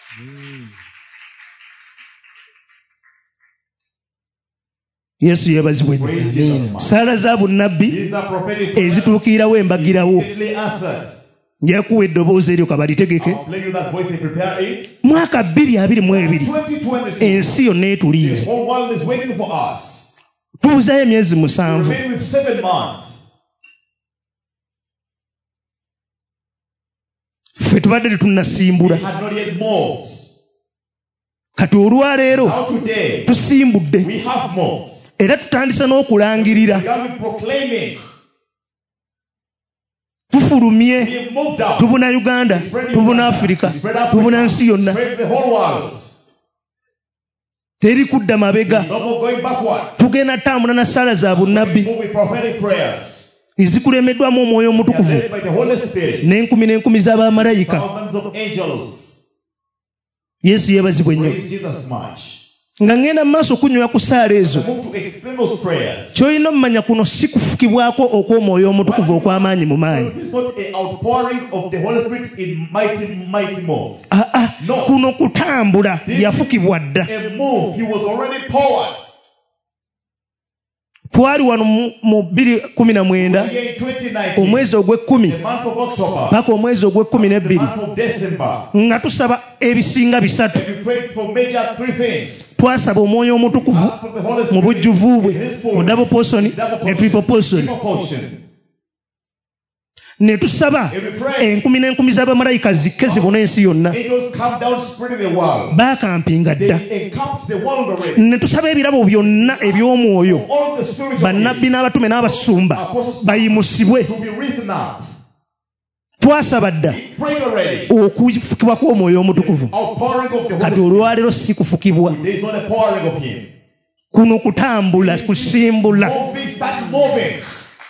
Speaker 3: Yesu yeebazibwe nnyo.
Speaker 2: Praise Jesus much.
Speaker 3: Saala za bunnabbi
Speaker 2: These are prophetic prayers.
Speaker 3: ezituukirirawo embagirawo.
Speaker 2: Immediately answered.
Speaker 3: Nja kuwa eddoboozi eryo kabalitegeke.
Speaker 2: I'll play you that voice and prepare it.
Speaker 3: Mwaka 2022
Speaker 2: 2022.
Speaker 3: ensi yonna
Speaker 2: The
Speaker 3: etuliize.
Speaker 2: whole world is waiting for us.
Speaker 3: Tubuzaayo emyezi 7.
Speaker 2: Remain with 7 months.
Speaker 3: Ffe tubadde tetunnasimbula.
Speaker 2: We had not yet moved.
Speaker 3: Kati olwaleero
Speaker 2: Now today,
Speaker 3: tusimbudde
Speaker 2: we have moved.
Speaker 3: era tutandisa n'okulangirira.
Speaker 2: We are proclaiming.
Speaker 3: Tufulumye
Speaker 2: We have moved out.
Speaker 3: tubuna Uganda, tubuna Afirika, tubuna nsi yonna.
Speaker 2: Spread the whole world.
Speaker 3: Teri kudda mabega.
Speaker 2: No more going backwards.
Speaker 3: Tugenda tambula na ssala za bunnabbi
Speaker 2: Move with prophetic prayers.
Speaker 3: ezikulemeddwamu omwoyo
Speaker 2: We are
Speaker 3: omutukuvu
Speaker 2: led by the Holy Spirit.
Speaker 3: n'enkumi z'abamalayika.
Speaker 2: Thousands of angels.
Speaker 3: Yesu yeebazibwe nnyo.
Speaker 2: Praise Jesus much.
Speaker 3: Nga ngenda mu maaso okunnyonnyola ku ssaala ezo,
Speaker 2: Move to explain those prayers.
Speaker 3: ky'olina omumanya kuno si kufukibwako okw'omwoyo omutukuvu okw'amaanyi mu maanyi.
Speaker 2: This is not an outpouring of the Holy Spirit in mighty move. No.
Speaker 3: Kuno kutambula yafukibwa dda.
Speaker 2: A move, he was already poured.
Speaker 3: twali wano mu 2019
Speaker 2: Here in 2019,
Speaker 3: omwezi ogw'ekkumi
Speaker 2: the month of October,
Speaker 3: paka omwezi ogw'ekkumi
Speaker 2: the month of December,
Speaker 3: nga tusaba ebisinga bisatu.
Speaker 2: we prayed for major 3 things.
Speaker 3: Twasaba omwoyo omutukuvu
Speaker 2: Ask for the Holy
Speaker 3: mu
Speaker 2: Spirit
Speaker 3: bujjuvu bwe,
Speaker 2: in His
Speaker 3: mu
Speaker 2: fullness,
Speaker 3: double portion ne triple portion.
Speaker 2: triple portion.
Speaker 3: Ne tusaba enkumi n'enkumi z'abamalayika zikke zibone ensi yonna.
Speaker 2: Angels come down spreading the world.
Speaker 3: Baakampinga dda.
Speaker 2: They encamped the world already.
Speaker 3: Ne tusaba ebirabo byonna eby'omwoyo,
Speaker 2: All the spiritual
Speaker 3: bannabbi
Speaker 2: gifts
Speaker 3: n'abatume n'abasumba bayimusibwe.
Speaker 2: to be risen up.
Speaker 3: Twasaba dda
Speaker 2: Prayed already.
Speaker 3: okufukibwa kw'omwoyo omutukuvu.
Speaker 2: Outpouring of the Holy
Speaker 3: Kati
Speaker 2: Spirit.
Speaker 3: olwaleero si kufukibwa,
Speaker 2: There is not a pouring of Him.
Speaker 3: kuno kutambula, kusimbula.
Speaker 2: Moving, start moving.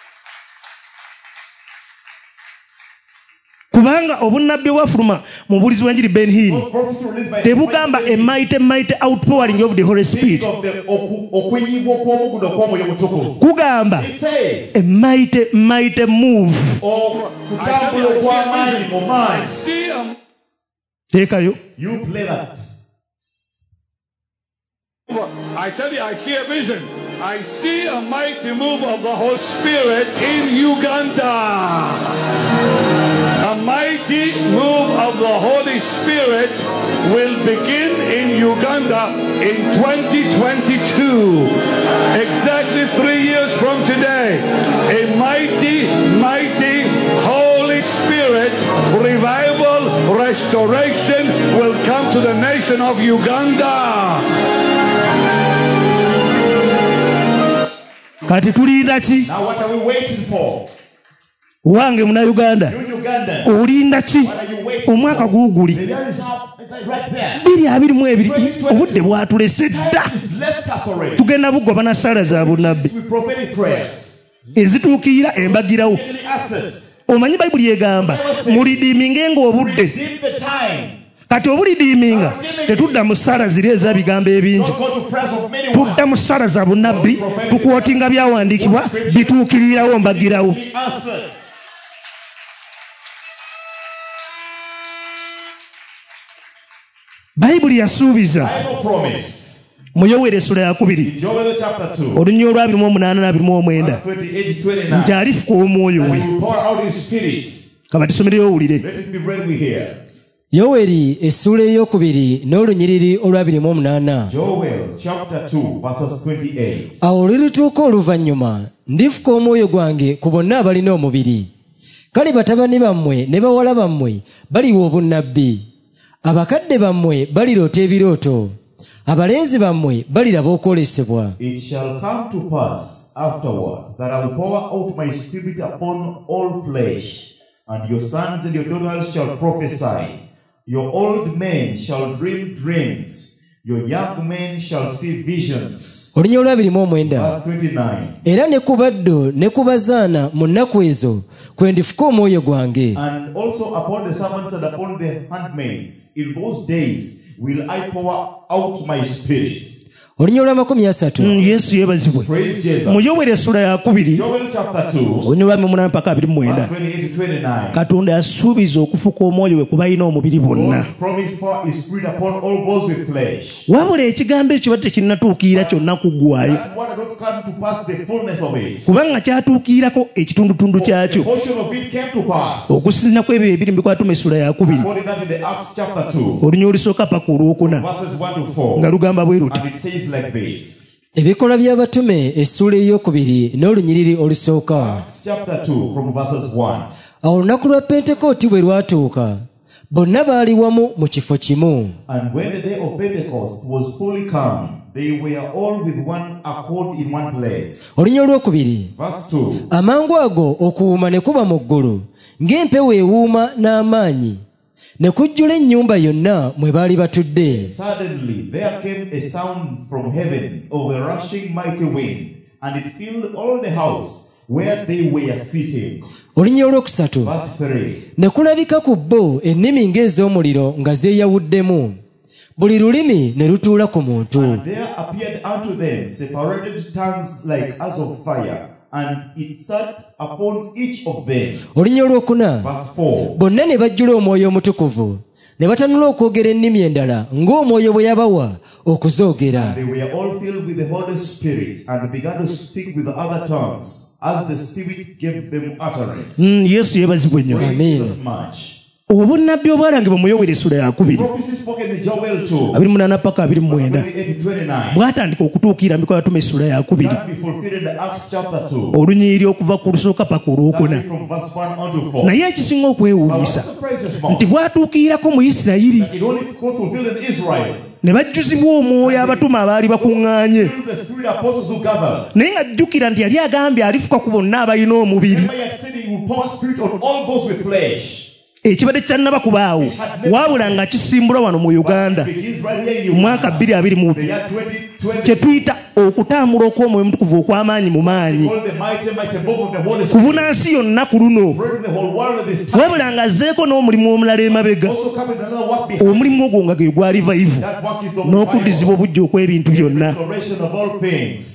Speaker 3: Kubanga obunnabbi bwafuluma mu bulizi w'enjiri Ben Hinn
Speaker 2: Those prophecies released by
Speaker 3: tebugamba a mighty outpouring of the Holy Spirit,
Speaker 2: of the okuyibwa okw'omugudo kw'omwoyo omutukuvu.
Speaker 3: kugamba
Speaker 2: It says,
Speaker 3: a mighty move.
Speaker 2: kutambula okw'amaanyi mu maanyi.
Speaker 3: Teekayo.
Speaker 2: You play that.
Speaker 5: I tell you, I see a vision. I see a mighty move of the Holy Spirit in Uganda. A mighty move of the Holy Spirit will begin in Uganda in 2022. Exactly 3 years from today. A mighty Holy Spirit revival, restoration will come to the nation of Uganda.
Speaker 3: Kati tulinda ki?
Speaker 2: Now what are we waiting for?
Speaker 3: Wange Munnayuganda,
Speaker 2: You Ugandans,
Speaker 3: olinda ki?
Speaker 2: what are you waiting
Speaker 3: Omwaka
Speaker 2: for?
Speaker 3: guuguli
Speaker 2: The year is up, right there.
Speaker 3: 2022 obudde bwatulese dda.
Speaker 2: Time is left us already.
Speaker 3: Tugenda bugoba na ssaala za bunnabbi
Speaker 2: With prophetic prayers.
Speaker 3: ezituukirira embagirawo.
Speaker 2: Daily assets.
Speaker 3: Omanyi Bayibuli egamba mulidiiminge ng'obudde.
Speaker 2: Redeem the time.
Speaker 3: Kati obulidiiminga tetudda mu ssaala ziri ez'ebigambo ebingi,
Speaker 2: Don't go to prayers of many
Speaker 3: tudda mu ssaala za bunnabbi tukwotinga byawandiikibwa bituukirirawo mbagirawo.
Speaker 2: assets.
Speaker 3: Bayibuli yasuubiza
Speaker 2: Bible promise.
Speaker 3: mu Yoweri essula ya 2
Speaker 2: Joel chapter 2.
Speaker 3: olunya olwa 28-29
Speaker 2: Verse 28-29.
Speaker 3: nti alifuka omwoyo we.
Speaker 2: He will pour out his spirit.
Speaker 3: Kaba tusomereyo owulire.
Speaker 2: Let it be read we hear.
Speaker 4: Yoweri essula ey'okubiri n'olunyiriri olwa 28.
Speaker 2: Joel chapter 2 verses 28.
Speaker 4: Awo olulituuka oluvannyuma ndifuka omwoyo gwange ku bonna abalina omubiri. Kale batabani bammwe ne bawala bammwe baliwa obunnabbi. Abakadde bammwe baliroota ebirooto. Abalenzi bammwe baliraba okwolesebwa.
Speaker 2: It shall come to pass afterward that I will pour out my spirit upon all flesh, and your sons and your daughters shall prophesy. Your old men shall dream dreams. Your young men shall see visions.
Speaker 4: Olunya olwa 29.
Speaker 2: Verse 29.
Speaker 4: Era ne ku baddo ne ku bazaana mu nnaku ezo kwe ndifuka omwoyo gwange.
Speaker 2: And also upon the servants and upon the handmaids, in those days will I pour out my spirit.
Speaker 4: Olunya olwa 30.
Speaker 3: Yesu yeebazibwe.
Speaker 2: Praise Jesus.
Speaker 3: Mu Yoweri essula ya 2
Speaker 2: Joel chapter 2,
Speaker 3: olunya olwa 8 paka 29
Speaker 2: verse 28-29.
Speaker 3: Katonda yasuubiza okufuka omwoyo we ku balina omubiri bonna.
Speaker 2: God promised for his spirit upon all those with flesh.
Speaker 3: Wabula ekigambo ekyo badde tekinnatuukirira kyonna kuggwaayo,
Speaker 2: That word did not come to pass the fullness of it.
Speaker 3: kubanga kyatuukirako ekitundutundu
Speaker 2: A
Speaker 3: kyakyo
Speaker 2: portion of it came to pass.
Speaker 3: okusinziira ku ebyo ebiri mu Bikwatuma essula ya 2
Speaker 2: According that in the Acts chapter 2,
Speaker 3: olunya olusooka paka olwokuna
Speaker 2: verses 1 to 4.
Speaker 3: nga lugamba bwe luti.
Speaker 2: And it says like this.
Speaker 4: Ebikolwa by'abatume essula ey'okubiri n'olunyiriri olusooka.
Speaker 2: Acts chapter 2 from verses 1.
Speaker 4: Awo olunaku lwa Pentekooti bwe lwatuuka, bonna baali wamu mu kifo kimu.
Speaker 2: And when the day of Pentecost was fully come, they were all with one accord in one place.
Speaker 4: Olunya olwokubiri.
Speaker 2: Verse 2.
Speaker 4: Amangu ago okuwuuma ne kuba mu ggulu, ng'empewo ewuuma n'amaanyi, ne kujjula ennyumba yonna mwe baali batudde.
Speaker 2: Suddenly there came a sound from heaven of a rushing mighty wind, and it filled all the house where they were sitting.
Speaker 4: Olunya olwokusatu.
Speaker 2: Verse 3.
Speaker 4: Ne kulabika ku bo ennimi ng'ez'omuliro nga zeeyawuddemu, buli lulimi ne lutuula ku muntu.
Speaker 2: And there appeared unto them separated tongues like as of fire, and it sat upon each of them.
Speaker 4: Olunya olwokuna.
Speaker 2: Verse 4.
Speaker 4: Bonna ne bajjula omwoyo omutukuvu, ne batanula okwogera ennimi endala ng'omwoyo bwe yabawa okuzoogera.
Speaker 2: They were all filled with the Holy Spirit and began to speak with other tongues as the Spirit gave them utterance.
Speaker 3: Yesu yebazibwe nnyo.
Speaker 2: Praise
Speaker 4: Amen.
Speaker 2: Jesus much.
Speaker 3: Obunnabbi obwalangibwa mu Yoweri essula ya 2
Speaker 2: Prophecy spoken in Joel 2,
Speaker 3: 28 paka 29
Speaker 2: 28-29.
Speaker 3: bwatandika okutuukira Mikola yatume essula ya 2
Speaker 2: That be fulfilled in the Acts chapter 2.
Speaker 3: olunyiriri okuva ku lusooka paka olwokuna.
Speaker 2: Starting from verse 1 on to 4.
Speaker 3: Naye ekisinga okwewuunyisa
Speaker 2: But what surprises
Speaker 3: nti
Speaker 2: most,
Speaker 3: bwatuukirako mu Isirayiri
Speaker 2: it only got fulfilled in Israel.
Speaker 3: ne bajjuzibwa omwoyo abatume abaali bakuŋŋaanye.
Speaker 2: Through the Spirit apostles who gathered.
Speaker 3: Naye nga jjukira nti yali agambye alifuka ku bonna abalina omubiri.
Speaker 2: Remember he had said he will pour Spirit on all those with flesh.
Speaker 3: Ekibadde kitannaba kubaawo wabula nga kisimbulwa wano mu Uganda
Speaker 2: It begins right here in
Speaker 3: mu mwaka
Speaker 2: Uganda.
Speaker 3: 2020
Speaker 2: The year 2020.
Speaker 3: kye tuyita okutambula okw'omwoyo omutukuvu okw'amaanyi mu maanyi
Speaker 2: Called the mighty move of the Holy
Speaker 3: ku
Speaker 2: Spirit.
Speaker 3: bunansi yonna ku luno,
Speaker 2: Spreading the whole world at this time.
Speaker 3: wabula ng'azzeeko n'omulimu omulala emabega.
Speaker 2: Also coming another work behind.
Speaker 3: Omulimu ogwo nga ge gwa revival
Speaker 2: That work is the
Speaker 3: n'okuddizibwa obujja okw'ebintu byonna.
Speaker 2: restoration of all things.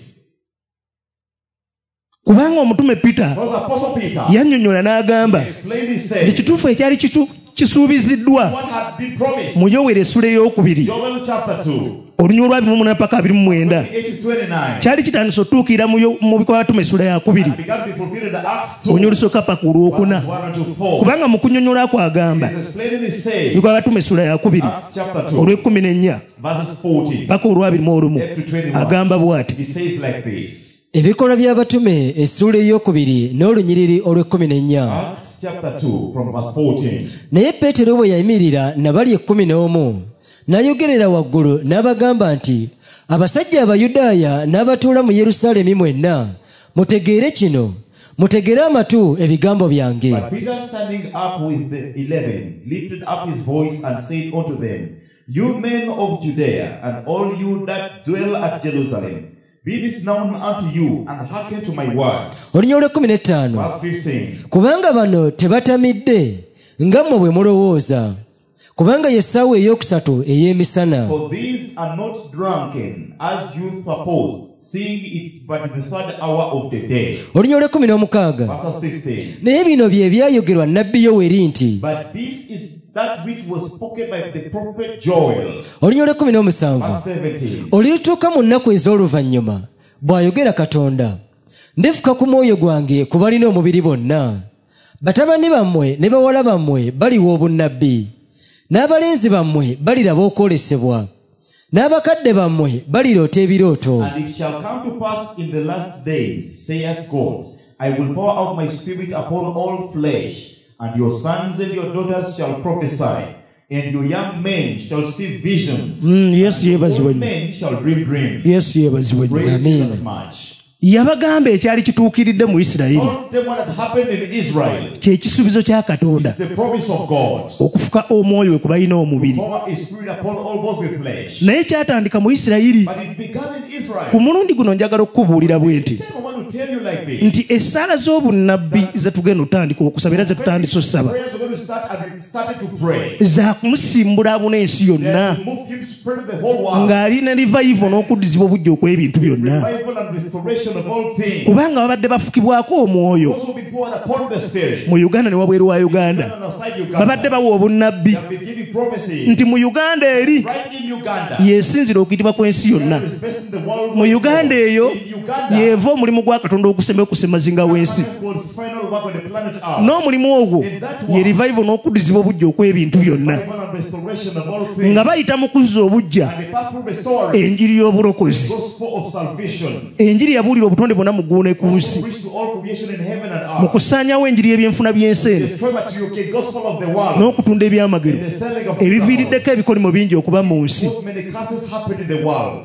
Speaker 3: Kubanga omutume Peter
Speaker 2: Because Apostle Peter
Speaker 3: yannyonnyola n'agamba
Speaker 2: explained, he
Speaker 3: nti
Speaker 2: said,
Speaker 3: kituufu ekyali kisuubiziddwa
Speaker 2: what had been promised.
Speaker 3: mu Yoweri essula ey'okubiri
Speaker 2: Joel chapter 2,
Speaker 3: olunywa olwa 28 paka 29
Speaker 2: 28-29.
Speaker 3: kyali kitandise otuukira mu Bikola yatume essula ya 2
Speaker 2: Began to be fulfilled in the Acts 2,
Speaker 3: olunywa olusooka paka olwokuna.
Speaker 2: 1 to 4.
Speaker 3: Kubanga mu kunnyonnyola kwagamba
Speaker 2: He's explaining, he says,
Speaker 3: Bikola yatume essula ya 2
Speaker 2: Acts chapter 2,
Speaker 3: olw'ekumi
Speaker 2: verses 14
Speaker 3: paka olw'abirimu
Speaker 2: up to 21.
Speaker 3: agamba bw'ati:
Speaker 2: He says like this.
Speaker 4: Ebikola by'abatume essula ey'okubiri n'olunyiriri olw'ekumi.
Speaker 2: Acts chapter 2 from verse 14.
Speaker 4: Naye Peetero bwe yayimirira na bali 11 n'ayogerera waggulu n'abagamba nti, abasajja Abayudaaya n'abatuula mu Yerusaalemi mwenna, mutegeere kino, mutegere amatu ebigambo byange.
Speaker 2: But Peter, standing up with the 11, lifted up his voice and said unto them, You men of Judea, and all you that dwell at Jerusalem, be this known unto you, and hearken to my words.
Speaker 4: Olunyiriri olw'ekumi.
Speaker 2: Verse 15.
Speaker 4: Kubanga bano tebatamidde nga mmwe bwe mulowooza, kubanga ye essaawa ey'okusatu ey'emisana.
Speaker 2: For these are not drunken, as you suppose, seeing it's but the third hour of the day.
Speaker 4: Olunyiriri olw'ekumi.
Speaker 2: Verse 16.
Speaker 4: Naye bino bye byayogerwa nnabbi Yoweri nti,
Speaker 2: But this is that which was spoken by the prophet Joel.
Speaker 4: olunyiriri olw'ekumi.
Speaker 2: Verse 17.
Speaker 4: Olituuka mu nnaku ez'oluvannyuma, bw'ayogera Katonda, ndefuka ku mwoyo gwange ku balina omubiri bonna. Batabani bammwe ne bawala bammwe baliwa obunnabbi, n'abalenzi bammwe baliraba okwolesebwa, n'abakadde bammwe baliroota ebirooto.
Speaker 2: And it shall come to pass in the last days, saith God, I will pour out my spirit upon all flesh, and your sons and your daughters shall prophesy, and your young men shall see visions,
Speaker 3: Yesu
Speaker 2: and
Speaker 3: yeebazibwe
Speaker 2: old
Speaker 3: nnyo.
Speaker 2: men shall dream dreams.
Speaker 3: Yesu yeebazibwe nnyo.
Speaker 2: Praise
Speaker 4: Amen.
Speaker 2: Jesus much.
Speaker 3: Yabagamba ekyali kituukiridde mu Isirayiri
Speaker 2: Told them what had happened in Israel,
Speaker 3: kye kisuubizo kya Katonda
Speaker 2: the promise of God.
Speaker 3: okufuka omwoyo we ku balina omubiri.
Speaker 2: Pour his spirit upon all those with flesh.
Speaker 3: Naye kyatandika mu Isirayiri.
Speaker 2: But it began in Israel.
Speaker 3: Ku mulundi guno njagala okukubuulira bwe nti
Speaker 2: I want to tell you like this.
Speaker 3: nti essaala z'obunnabbi ze tugenda otandika okusaba era ze tutandise osaba
Speaker 2: Prayers we're going to start, and we started to pray.
Speaker 3: za kumusimbula abuna ensi yonna
Speaker 2: Then move him spread the whole world.
Speaker 3: ng'alina revival n'okuddizibwa obujja okw'ebintu byonna,
Speaker 2: Revival and restoration of all things.
Speaker 3: kubanga babadde bafukibwako omwoyo
Speaker 2: Also be poured upon the Spirit.
Speaker 3: mu Uganda ne wabweru wa Uganda.
Speaker 2: And outside Uganda,
Speaker 3: Babadde bawa obunnabbi
Speaker 2: they have been giving prophecy.
Speaker 3: nti mu Uganda eri
Speaker 2: Right in Uganda,
Speaker 3: yesinzira okuyitibwa kw'ensi yonna.
Speaker 2: is best in the world.
Speaker 3: Mu Uganda eyo
Speaker 2: In Uganda,
Speaker 3: yeeva omulimu gwa Katonda ogusemba okusemazinga w'ensi,
Speaker 2: God's final work on the planet Earth.
Speaker 3: n'omulimu ogwo ye revival n'okuddizibwa obujja okw'ebintu byonna,
Speaker 2: Revival and restoration of all things.
Speaker 3: nga bayita mu kuzza obujja
Speaker 2: And the path to restore the
Speaker 3: enjiri y'obulokozi.
Speaker 2: gospel of salvation.
Speaker 3: Enjiri yabuulira obutonde bwonna mu ggulu ne ku nsi,
Speaker 2: Preach to all creation in heaven and
Speaker 3: mu
Speaker 2: earth.
Speaker 3: kusaanyawo enjiri y'ebyenfuna by'ensi eno
Speaker 2: Destroy but you get gospel of the world.
Speaker 3: n'okutunda ebyamagero
Speaker 2: The selling of
Speaker 3: ebiviiriddeko ebikolimo bingi okuba mu nsi.
Speaker 2: so many curses happen in the world.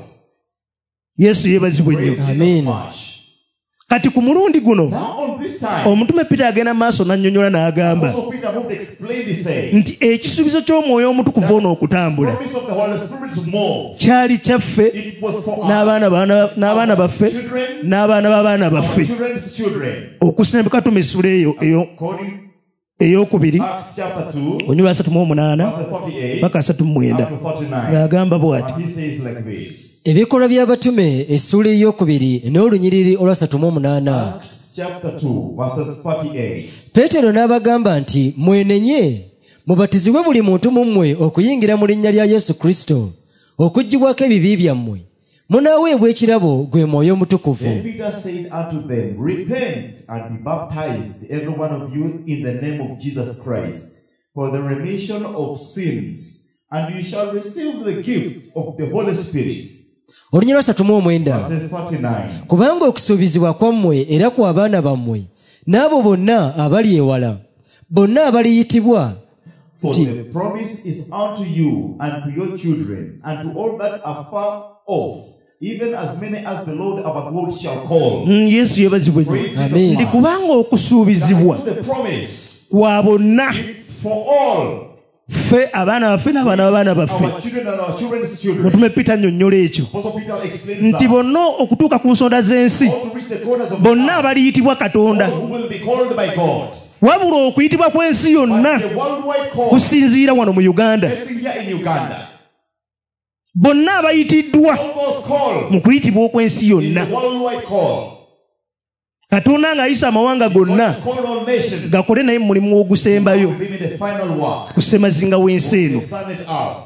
Speaker 3: Yesu yeebazibwe nnyo.
Speaker 2: Praise Jesus
Speaker 4: Amen.
Speaker 2: much.
Speaker 3: Kati ku mulundi guno
Speaker 2: Now on this time,
Speaker 3: omutume Peter agenda mu maaso n'annyonnyola n'agamba
Speaker 2: also Peter moved explained, he said,
Speaker 3: nti ekisuubizo ky'omwoyo omutukuvu ono okutambula
Speaker 2: promise of the Holy Spirit to move.
Speaker 3: kyali kyaffe
Speaker 2: It was for us,
Speaker 3: n'abaana baffe n'abaana b'abaana baffe,
Speaker 2: children's children.
Speaker 3: okusinga Katuma essula eyo
Speaker 2: According
Speaker 3: ey'okubiri
Speaker 2: Acts chapter 2,
Speaker 3: onyolwa 38
Speaker 2: verse 48
Speaker 3: paka 39
Speaker 2: up to 49.
Speaker 3: ng'agamba bw'ati:
Speaker 2: And he says like this.
Speaker 4: Ebikolwa by'abatume essula ey'okubiri n'olunyiriri olwa 38.
Speaker 2: Acts chapter 2, verses 38.
Speaker 4: Peetero n'abagamba nti, mwenenye mubatizibwe buli muntu mu mmwe okuyingira mu linnya lya Yesu Kristo okuggyibwako ebibi byammwe munaaweebwa ekirabo gwe Mwoyo Mutukuvu.
Speaker 2: Then Peter said unto them, Repent and be baptized, every one of you, in the name of Jesus Christ, for the remission of sins, and you shall receive the gift of the Holy Spirit.
Speaker 4: Olunyirwa 39.
Speaker 2: Verse 39.
Speaker 4: Kubanga okusuubizibwa kwammwe era kwa baana bammwe n'abo bonna abali ewala bonna abaliyitibwa.
Speaker 2: For the promise is unto you and to your children and to all that are far off, even as many as the Lord our God shall call.
Speaker 3: Yesu yebazibwe nnyo.
Speaker 4: Amen.
Speaker 3: Ndi kubanga okusuubizibwa
Speaker 2: The promise
Speaker 3: kwa bonna,
Speaker 2: is for all,
Speaker 3: ffe abaana baffe n'abaana b'abaana baffe.
Speaker 2: our children and our children's children.
Speaker 3: Mutume Peter annyonnyola ekyo
Speaker 2: Apostle Peter explains
Speaker 3: nti
Speaker 2: that
Speaker 3: bonna okutuuka ku nsonda z'ensi,
Speaker 2: all to reach the corners of the
Speaker 3: bonna
Speaker 2: earth,
Speaker 3: abaliyitibwa Katonda,
Speaker 2: all who will be called by God.
Speaker 3: wabula okuyitibwa kw'ensi yonna
Speaker 2: But the worldwide call,
Speaker 3: kusinziira wano mu Uganda,
Speaker 2: blessing here in Uganda,
Speaker 3: bonna abayitiddwa
Speaker 2: all those called
Speaker 3: mu kuyitibwa okw'ensi
Speaker 2: in
Speaker 3: yonna.
Speaker 2: the worldwide call.
Speaker 3: Katonda ng'ayisa amawanga
Speaker 2: God
Speaker 3: gonna
Speaker 2: has called all nations
Speaker 3: gakole naye mu mulimu ogusembayo
Speaker 2: to be in the final work,
Speaker 3: ku ssemazinga w'ensi eno.
Speaker 2: the planet Earth.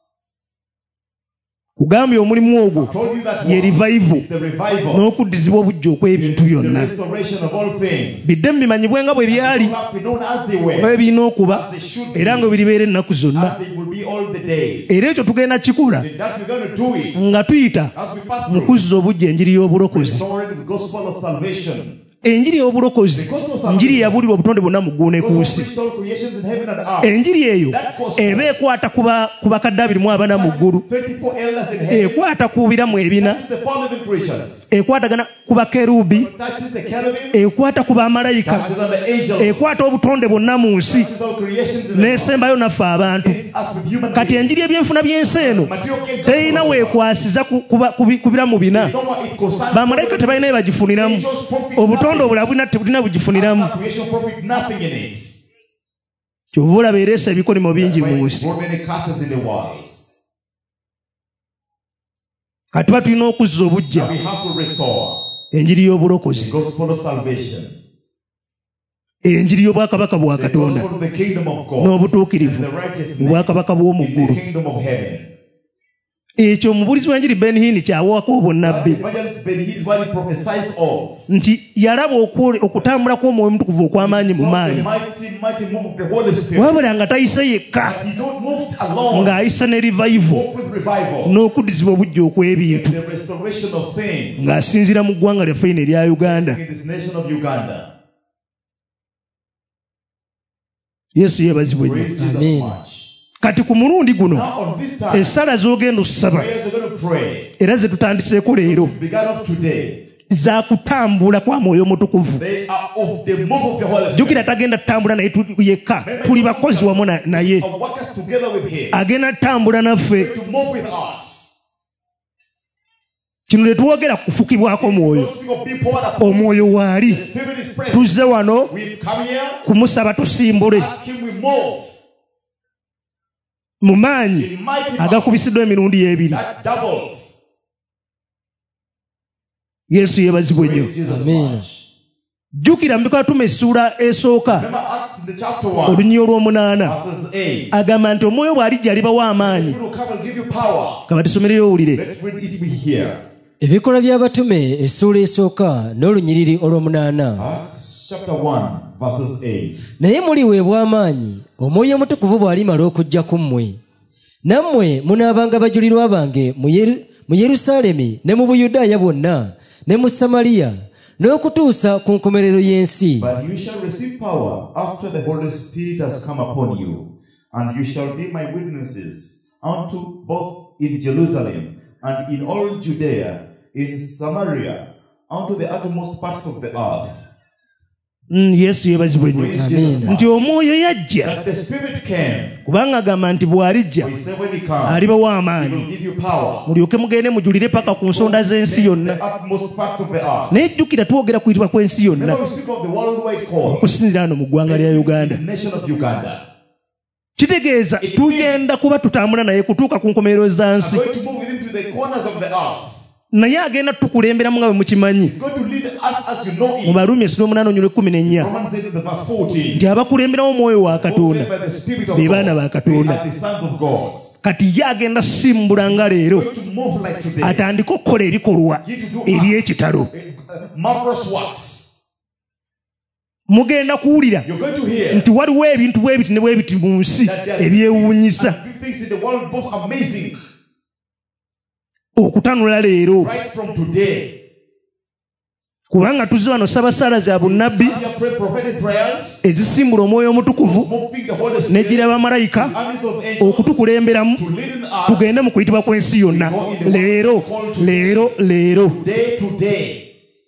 Speaker 3: Kugambye omulimu ogwo
Speaker 2: Told you that
Speaker 3: ye
Speaker 2: work
Speaker 3: revival
Speaker 2: is the revival,
Speaker 3: n'okuddizibwa obujja okw'ebintu
Speaker 2: the
Speaker 3: byonna.
Speaker 2: restoration of all things.
Speaker 3: Bidde mu bimanyibwe nga bwe byali,
Speaker 2: Be known as they were,
Speaker 3: bwe birina okuba, era nga bwe biribeera ennaku zonna.
Speaker 2: as they will be all the days.
Speaker 3: Era ekyo tugenda kikola
Speaker 2: And that we're going to do it
Speaker 3: nga tuyita
Speaker 2: as we pass
Speaker 3: mu
Speaker 2: through,
Speaker 3: kuzza obujja enjiri y'obulokozi.
Speaker 2: restoring the gospel of salvation.
Speaker 3: Enjiri y'obulokozi, njiri eyabulirwa obutonde bwonna mu ggulu ne ku
Speaker 2: Gospel
Speaker 3: nsi.
Speaker 2: preached all creations in heaven and earth.
Speaker 3: Enjiri eyo eba ekwata ku bakadde 24 mu ggulu,
Speaker 2: 24 elders in heaven.
Speaker 3: ekwata ku biramu ebina,
Speaker 2: Touches the four living creatures.
Speaker 3: ekwatagana ku bakerubi,
Speaker 2: Touches the cherubim.
Speaker 3: ekwata ku bamalayika,
Speaker 2: Touches on the angels.
Speaker 3: ekwata obutonde bwonna mu nsi,
Speaker 2: Touches all creations in the earth.
Speaker 3: n'esembayo naffe abantu.
Speaker 2: It's us with human
Speaker 3: Kati
Speaker 2: beings.
Speaker 3: enjiri y'ebyenfuna by'ensi eno
Speaker 2: Material came
Speaker 3: terina weekwasiza ku biramu bina.
Speaker 2: Somewhere it concerns
Speaker 3: Bamalayika tebalina bye bagifuniramu, obutonde obulala bulina bugifuniramu.
Speaker 2: creation profit nothing in it.
Speaker 3: Kyova olaba ereesa ebikolimo bingi
Speaker 2: Why
Speaker 3: mu
Speaker 2: it's
Speaker 3: nsi.
Speaker 2: brought many curses in the world.
Speaker 3: Kati tuba tulina okuzza obujja
Speaker 2: Now we have to restore
Speaker 3: enjiri
Speaker 2: the
Speaker 3: y'obulokozi,
Speaker 2: gospel of salvation,
Speaker 3: enjiri y'obwakabaka bwa
Speaker 2: the
Speaker 3: Katonda
Speaker 2: gospel of the kingdom of God,
Speaker 3: n'obutuukirivu
Speaker 2: and the
Speaker 3: mu
Speaker 2: righteousness
Speaker 3: bwakabaka bw'omu
Speaker 2: in the
Speaker 3: ggulu.
Speaker 2: kingdom of heaven.
Speaker 3: Ekyo omubuulizi w'enjiri Ben Hinn kyawawako obwonnabbi
Speaker 2: Evangelist Ben Hinn is what he prophesies of.
Speaker 3: nti yalaba okutambula kw'Omwoyo Mutukuvu okw'amaanyi mu
Speaker 2: The
Speaker 3: maanyi,
Speaker 2: mighty move of the Holy Spirit.
Speaker 3: wabula nga tayise yekka,
Speaker 2: But he don't move alone.
Speaker 3: ng'ayisa ne revival
Speaker 2: Move with revival.
Speaker 3: n'okuddizibwa obujja okw'ebintu,
Speaker 2: The restoration of things
Speaker 3: ng'asinziira mu ggwanga lyaffe lino erya Uganda.
Speaker 2: in this nation of Uganda.
Speaker 3: Yesu yeebazibwe nnyo.
Speaker 2: Praise Jesus
Speaker 4: Amen.
Speaker 2: much.
Speaker 3: Kati ku mulundi guno
Speaker 2: Now on this time,
Speaker 3: essala z'ogenda okusaba
Speaker 2: prayers are going to pray.
Speaker 3: era ze tutandiseeko leero
Speaker 2: Began of today.
Speaker 3: za kutambula kwa Mwoyo Mutukuvu.
Speaker 2: They are of the move of the Holy Spirit.
Speaker 3: Jjukira tagenda tutambula naye yekka, tuli bakozi wamu naye.
Speaker 2: Of workers together with him.
Speaker 3: Agenda tutambula naffe.
Speaker 2: To move with us.
Speaker 3: Kino ne twogera ku kufukibwako Mwoyo.
Speaker 2: Those people be poured upon.
Speaker 3: Omwoyo waali.
Speaker 2: The Spirit is present.
Speaker 3: Tuzze wano
Speaker 2: We come here,
Speaker 3: kumusaba tusimbule
Speaker 2: ask him, we move.
Speaker 3: mu maanyi
Speaker 2: In mighty power.
Speaker 3: agakubisiddwa emirundi ebiri.
Speaker 2: That doubles.
Speaker 3: Yesu yeebazibwe nnyo.
Speaker 2: Praise Jesus
Speaker 4: Amen.
Speaker 2: much.
Speaker 3: Jjukira mu Bikatuma essuula esooka
Speaker 2: Remember Acts in the chapter 1,
Speaker 3: olunnyi olw'omunaana
Speaker 2: verses 8.
Speaker 3: agamba nti omwoyo bw'alijja alibawa amaanyi.
Speaker 2: He will come and give you power.
Speaker 3: Kaba tusomereyo owulire.
Speaker 2: Let's read it with here.
Speaker 4: Ebikolwa by'abatume essuula esooka n'olunyiriri olw'omunaana.
Speaker 2: Acts chapter 1, verses 8.
Speaker 4: Naye muliweebwa amaanyi Omwoyo Omutukuvu bw'alimala okujja ku mmwe, nammwe munaabanga bajulirwa bange mu Yerusaalemi ne mu Buyudaaya bwonna ne mu Samaliya n'okutuusa ku nkomerero y'ensi.
Speaker 2: But you shall receive power after the Holy Spirit has come upon you, and you shall be my witnesses unto both in Jerusalem and in all Judea, in Samaria, unto the uttermost parts of the earth.
Speaker 3: Yesu yeebazibwe nnyo.
Speaker 2: Praise Jesus.
Speaker 3: Nti omwoyo yajja
Speaker 2: That the Spirit came.
Speaker 3: kubanga agamba nti bw'alijja
Speaker 2: We say when he comes,
Speaker 3: alibawa
Speaker 2: he
Speaker 3: amaanyi,
Speaker 2: will give you power.
Speaker 3: mulyoke mugende mujulire paka ku nsonda z'ensi yonna.
Speaker 2: The utmost parts of the earth.
Speaker 3: Naye jjukira twogera kuyitibwa kw'ensi yonna
Speaker 2: Remember we speak of the worldwide call.
Speaker 3: okusinziira wano mu ggwanga lya Uganda.
Speaker 2: The nation of Uganda.
Speaker 3: Kitegeeza tugenda kuba tutambula naye kutuuka ku nkomerero za
Speaker 2: I'm
Speaker 3: nsi.
Speaker 2: going to move with him to the corners of the earth.
Speaker 3: naye agenda tukulemberamu nga bwe mukimanyi.
Speaker 2: He's going to lead us as you know
Speaker 3: Mu
Speaker 2: it.
Speaker 3: Baruumi 8:14
Speaker 2: Romans said in the verse 14,
Speaker 3: nti abakulemberamu omwoyo wa Katonda
Speaker 2: by the Spirit of
Speaker 3: be baana ba
Speaker 2: God, they
Speaker 3: Katonda.
Speaker 2: are the sons of God.
Speaker 3: Kati ye agenda simbula nga leero
Speaker 2: Going to move like today.
Speaker 3: atandike okukola ebikolwa eby'ekitalo.
Speaker 2: Marvelous works.
Speaker 3: Mugenda kuwulira
Speaker 2: You're going to hear
Speaker 3: nti waliwo ebintu bwe biti ne bwe biti mu nsi
Speaker 2: that there are
Speaker 3: ebyewuunyisa
Speaker 2: big things in the world, both amazing,
Speaker 3: okutanula leero,
Speaker 2: right from today.
Speaker 3: kubanga tuzze wano ssabasaala za bunnabbi
Speaker 2: We have prayed prophetic prayers,
Speaker 3: ezisimbula omwoyo omutukuvu
Speaker 2: moving the Holy Spirit,
Speaker 3: n'ejjira bamalayika
Speaker 2: armies of angels
Speaker 3: okutukulemberamu
Speaker 2: to lead in us
Speaker 3: tugende mu kuyitibwa kw'ensi yonna. Leero
Speaker 2: day to day.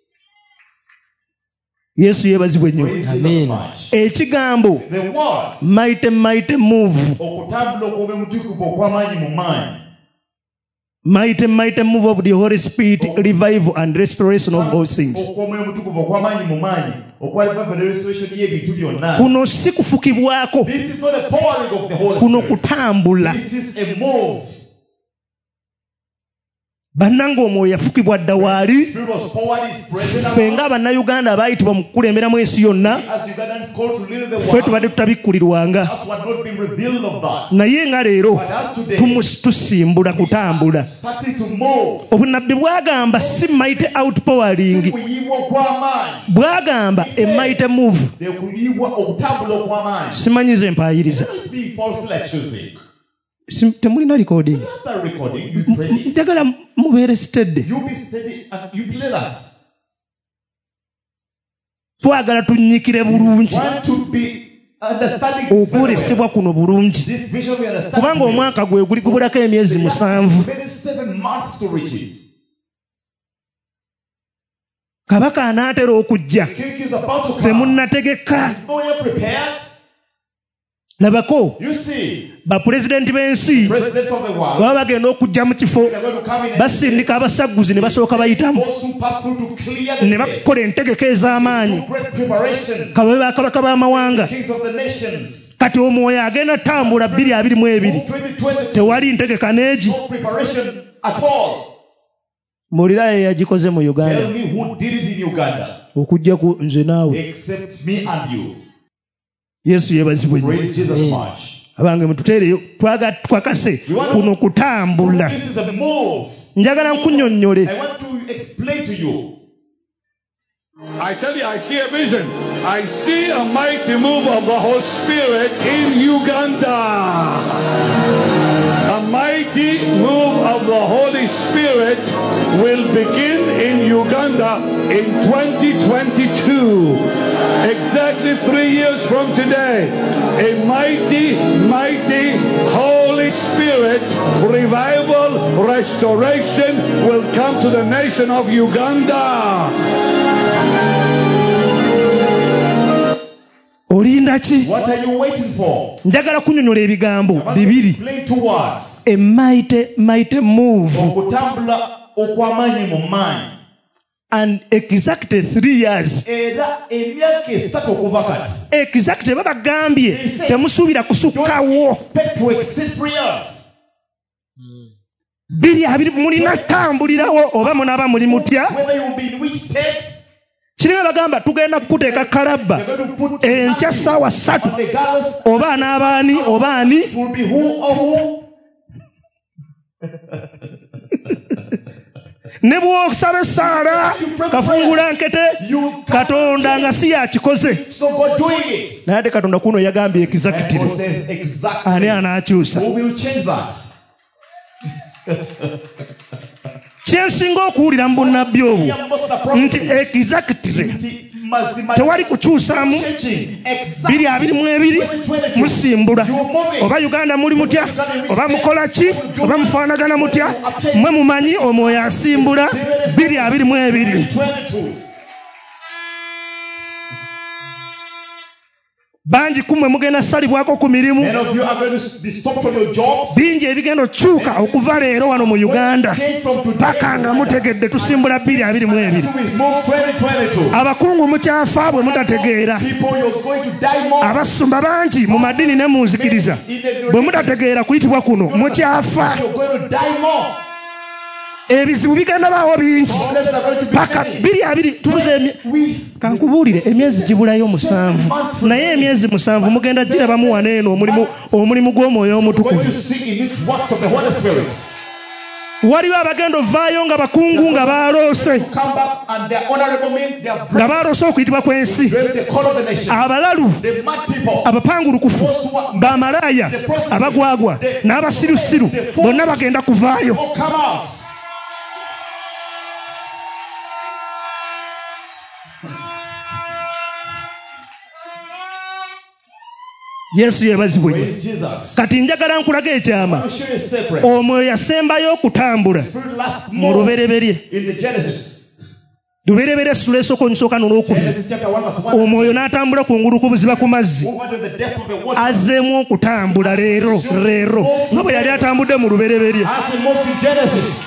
Speaker 3: Yesu yeebazibwe nnyo.
Speaker 2: Praise Jesus
Speaker 4: Amen.
Speaker 2: much.
Speaker 3: Ekigambo
Speaker 2: The words
Speaker 3: mighty move,
Speaker 2: okutambula okw'omutukuvu okw'amaanyi mu maanyi.
Speaker 3: mighty move of the Holy Spirit, revival and restoration of all things.
Speaker 2: Okw'omwoyo omutukuvu okw'amaanyi mu maanyi okwa revival and restoration y'ebintu byonna.
Speaker 3: Kuno si kufukibwako,
Speaker 2: This is not a pouring of the Holy
Speaker 3: kuno
Speaker 2: Spirit.
Speaker 3: kutambula.
Speaker 2: This is a move.
Speaker 3: Bannanga omwoyo yafukibwa dda waali.
Speaker 2: Spirit was poured, is present
Speaker 3: Ffe
Speaker 2: among us.
Speaker 3: ng'Abannayuganda abaayitibwa mu kukulemberamu ensi yonna,
Speaker 2: As Ugandans called to lead the
Speaker 3: ffe
Speaker 2: world,
Speaker 3: tubadde tutabikkulirwanga.
Speaker 2: us what not been revealed of that.
Speaker 3: Naye nga leero
Speaker 2: But as today,
Speaker 3: tusimbula kutambula.
Speaker 2: starting to move.
Speaker 3: Obunnabbi bwagamba si mighty outpowering,
Speaker 2: Kuyiibwa okw'amaanyi.
Speaker 3: bwagamba a mighty move.
Speaker 2: Kuyiibwa okutambula okw'amaanyi.
Speaker 3: Simanyize mpaayiriza.
Speaker 2: Let's be Paul Fletcher's.
Speaker 3: Temulina recording.
Speaker 2: That recording, you play it.
Speaker 3: Njagala mubeere steady.
Speaker 2: You be steady and you play that.
Speaker 3: Twagala tunnyikire bulungi
Speaker 2: Want to be understanding this very
Speaker 3: okwolesebwa
Speaker 2: well.
Speaker 3: kuno bulungi,
Speaker 2: This vision we understand.
Speaker 3: kubanga omwaka gwe guli gubulako emyezi 7.
Speaker 2: Maybe 7 months to reach it.
Speaker 3: Kabaka anaatera okujja,
Speaker 2: King is about to come.
Speaker 3: temunnategeka.
Speaker 2: No, you're prepared.
Speaker 3: Labako
Speaker 2: You see,
Speaker 3: bapulezidenti b'ensi
Speaker 2: presidents of the world,
Speaker 3: baba bagenda okujja mu kifo,
Speaker 2: they're going to come in and
Speaker 3: basindika abasagguzi ne basooka bayitamu
Speaker 2: those who pass through to clear the
Speaker 3: ne
Speaker 2: place.
Speaker 3: bakola entegeka ez'amaanyi,
Speaker 2: Do great preparations.
Speaker 3: kababe bakabaka b'amawanga.
Speaker 2: Kings of the nations.
Speaker 3: Kati omwoyo agenda tambula 2022,
Speaker 2: 2022.
Speaker 3: tewali ntegeka n'egi.
Speaker 2: No preparation at all.
Speaker 3: Mulira ye yagikoze mu
Speaker 2: Tell
Speaker 3: Uganda
Speaker 2: me who did it in Uganda
Speaker 3: okujja ku nze naawe.
Speaker 2: except me and you.
Speaker 3: Yesu yeebazibwe nnyo.
Speaker 2: Praise Jesus much.
Speaker 3: Abange mututeereyo twakase kuno kutambula.
Speaker 2: This is a move.
Speaker 3: Njagala nkunnyonnyole.
Speaker 2: I want to explain to you.
Speaker 5: I tell you, I see a vision. I see a mighty move of the Holy Spirit in Uganda. A mighty move of the Holy Spirit will begin in Uganda in 2022. Exactly 3 years from today. A mighty Holy Spirit revival, restoration will come to the nation of Uganda.
Speaker 3: Olinda ki?
Speaker 2: What are you waiting for?
Speaker 3: Njagala kunnyonnyola ebigambo
Speaker 2: I want to
Speaker 3: bibiri.
Speaker 2: explain 2 words.
Speaker 3: A mighty move
Speaker 2: Okutambula okw'amaanyi mu maanyi.
Speaker 3: and exactly 3 years.
Speaker 2: Era emyaka 3 okuva kati.
Speaker 3: Exactly babagambye temusuubira kusukkawo.
Speaker 2: Expect to exceed 3 years.
Speaker 3: 20 mulina tambulirawo oba munaaba muli mutya.
Speaker 2: Whether you will be in which states,
Speaker 3: Kiriwe bagamba tugenda kukuteeka kalabba
Speaker 2: they're going to put
Speaker 3: enkya ssaawa 3
Speaker 2: on the girls.
Speaker 3: oba anaabaani oba ani.
Speaker 2: It will be who or who.
Speaker 3: Ne bw'osaba essaala kafungula nkete Katonda nga si yakikoze.
Speaker 2: So God doing it.
Speaker 3: Naye ate Katonda kuno yagambye
Speaker 2: And
Speaker 3: exactly.
Speaker 2: God said exactly.
Speaker 3: Ani anaakyusa.
Speaker 2: Who will change that?
Speaker 3: Kyensinga okuwulira mu bunnabbi obwo nti exactly tewali kukyusaamu. 2022 musimbula. Oba Uganda muli mutya, oba mukola ki, oba mufaanagana mutya, mmwe mumanyi omwoyo asimbula 2022.
Speaker 2: 22.
Speaker 3: Bangi kumwe mugenda salibwako ku mirimu.
Speaker 2: Many of you are going to be stopped on your jobs.
Speaker 3: Bingi ebigenda okyuka okuva leero wano mu Uganda.
Speaker 2: Change from today.
Speaker 3: Paka nga mutegedde tusimbula 2022.
Speaker 2: We move 2022.
Speaker 3: Abakungu mukyafa bwe mutategeera.
Speaker 2: People, you're going to die more.
Speaker 3: Abasumba bangi mu madini ne mu nzikiriza bwe mutategeera kuyitibwa kuno mukyafa.
Speaker 2: You're going to die more.
Speaker 3: ebizibu bigenda baawo bingi
Speaker 2: Problems are going to be
Speaker 3: paka
Speaker 2: many.
Speaker 3: 2 tubuze kankubuulire emyezi gibulayo 7 naye emyezi 7 mugenda girabamu waneeno omulimu gw'omwoyo
Speaker 2: Going
Speaker 3: omutukuvu
Speaker 2: to see in it works of the Holy Spirit.
Speaker 3: waliwo abagenda ovaayo nga bakungu nga baaloose
Speaker 2: Come back and their honorable men, they are
Speaker 3: nga baaloose okuyitibwa kw'ensi
Speaker 2: the call of the nation.
Speaker 3: abalalu
Speaker 2: The mad people.
Speaker 3: abapangulukufu bamalaaya abagwagwa n'abasirusiru bonna bagenda kuvaayo
Speaker 2: Oh, come out.
Speaker 3: yesu yeebazibwe
Speaker 2: Praise Jesus.
Speaker 3: kati njagala nkulaga ekyama
Speaker 2: I'm sure it's separate.
Speaker 3: omwoyo yasembayo okutambula
Speaker 2: Spirit last
Speaker 3: mu
Speaker 2: more
Speaker 3: lubereberye
Speaker 2: in the Genesis.
Speaker 3: lubereberye essula esooka onyisooka n'olwokubiri
Speaker 2: Genesis chapter 1 verse 1.
Speaker 3: omwoyo n'atambula kungulu ku buziba ku mazzi
Speaker 2: Over to the depth of the water.
Speaker 3: azzeemu okutambula leero nga bwe yali atambudde mu lubereberye
Speaker 2: As he moved in Genesis.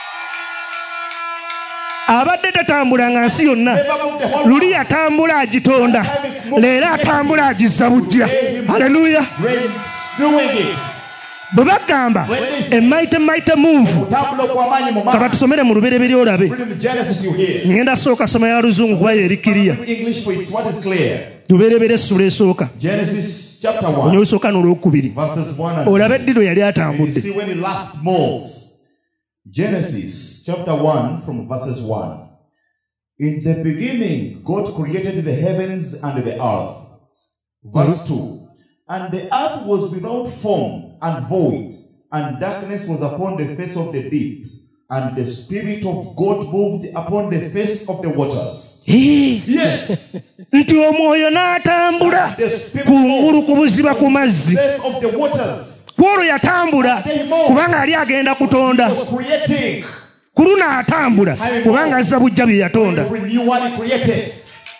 Speaker 3: abadde tatambula nga nsi yonna
Speaker 2: Never moved the whole
Speaker 3: luli yatambula agitonda leero atambula agizza bujja haleluya
Speaker 2: rain doing it.
Speaker 3: bwe bagamba emaite move
Speaker 2: Kutambula kw'amaanyi mu
Speaker 3: nga
Speaker 2: maaso.
Speaker 3: batusomere mu lubereberye olabe
Speaker 2: Read in Genesis you hear.
Speaker 3: ngenda sooka soma ya luzungu kuba yerikiriya
Speaker 2: In English for it's what is clear.
Speaker 3: lubereberye essula esooka
Speaker 2: Genesis chapter 1
Speaker 3: onyolusooka n'olwokubiri
Speaker 2: verses 1 and 2.
Speaker 3: olabe eddiro yali
Speaker 2: You
Speaker 3: atambudde
Speaker 2: see when he last moved. Genesis chapter 1 from verses 1. In the beginning, God created the heavens and the earth. Verse 2. And the earth was without form and void, and darkness was upon the face of the deep, and the Spirit of God moved upon the face of the waters. Yes,
Speaker 3: nti omwoyo n'atambula
Speaker 2: the Spirit
Speaker 3: kungulu ku buziba ku mazzi
Speaker 2: face of the waters
Speaker 3: kwolwo yatambula kubanga yali agenda kutonda
Speaker 2: was creating.
Speaker 3: ku luno atambula kubanga azza bujja bye yatonda
Speaker 2: Renew what he created.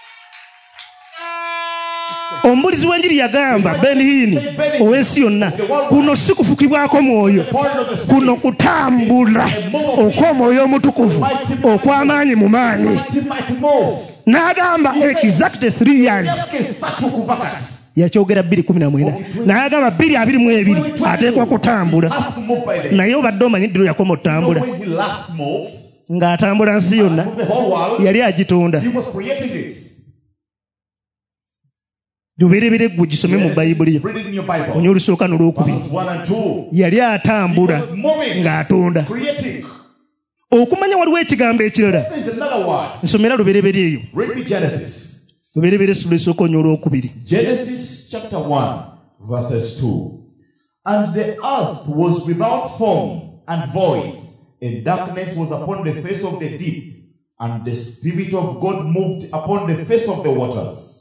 Speaker 3: omubulizi w'enjiri yagamba ben hini ow'ensi yonna kuno si kufukibwako mwoyo kuno kutambula okw'omwoyo omutukuvu okw'amaanyi mu maanyi
Speaker 2: Mighty move.
Speaker 3: n'agamba exact 3 years
Speaker 2: Esatu kuvakati.
Speaker 3: yakyogera 2:19 n'agamba 2:22 ateekwa kutambula
Speaker 2: Has to move by the
Speaker 3: naye obadde omanyi ddiro yakoma otambula
Speaker 2: when he last moved,
Speaker 3: ng'atambula nsi yonna
Speaker 2: the whole world,
Speaker 3: yali agitonda
Speaker 2: he was creating it.
Speaker 3: lubereberye gwe gisome mu bayibuli yo
Speaker 2: Read it in your Bible.
Speaker 3: onye olusooka n'olwokubiri
Speaker 2: Verses 1 and 2.
Speaker 3: yali atambula
Speaker 2: Moving,
Speaker 3: ng'atonda
Speaker 2: creating.
Speaker 3: okumanya waliwo ekigambo ekirala
Speaker 2: There's another word.
Speaker 3: nsomera lubereberye eyo
Speaker 2: Read me Genesis.
Speaker 3: lubereberye essula esooka onye olwokubiri
Speaker 2: Genesis chapter 1, verses 2. And the earth was without form and void, and darkness was upon the face of the deep, and the Spirit of God moved upon the face of the waters.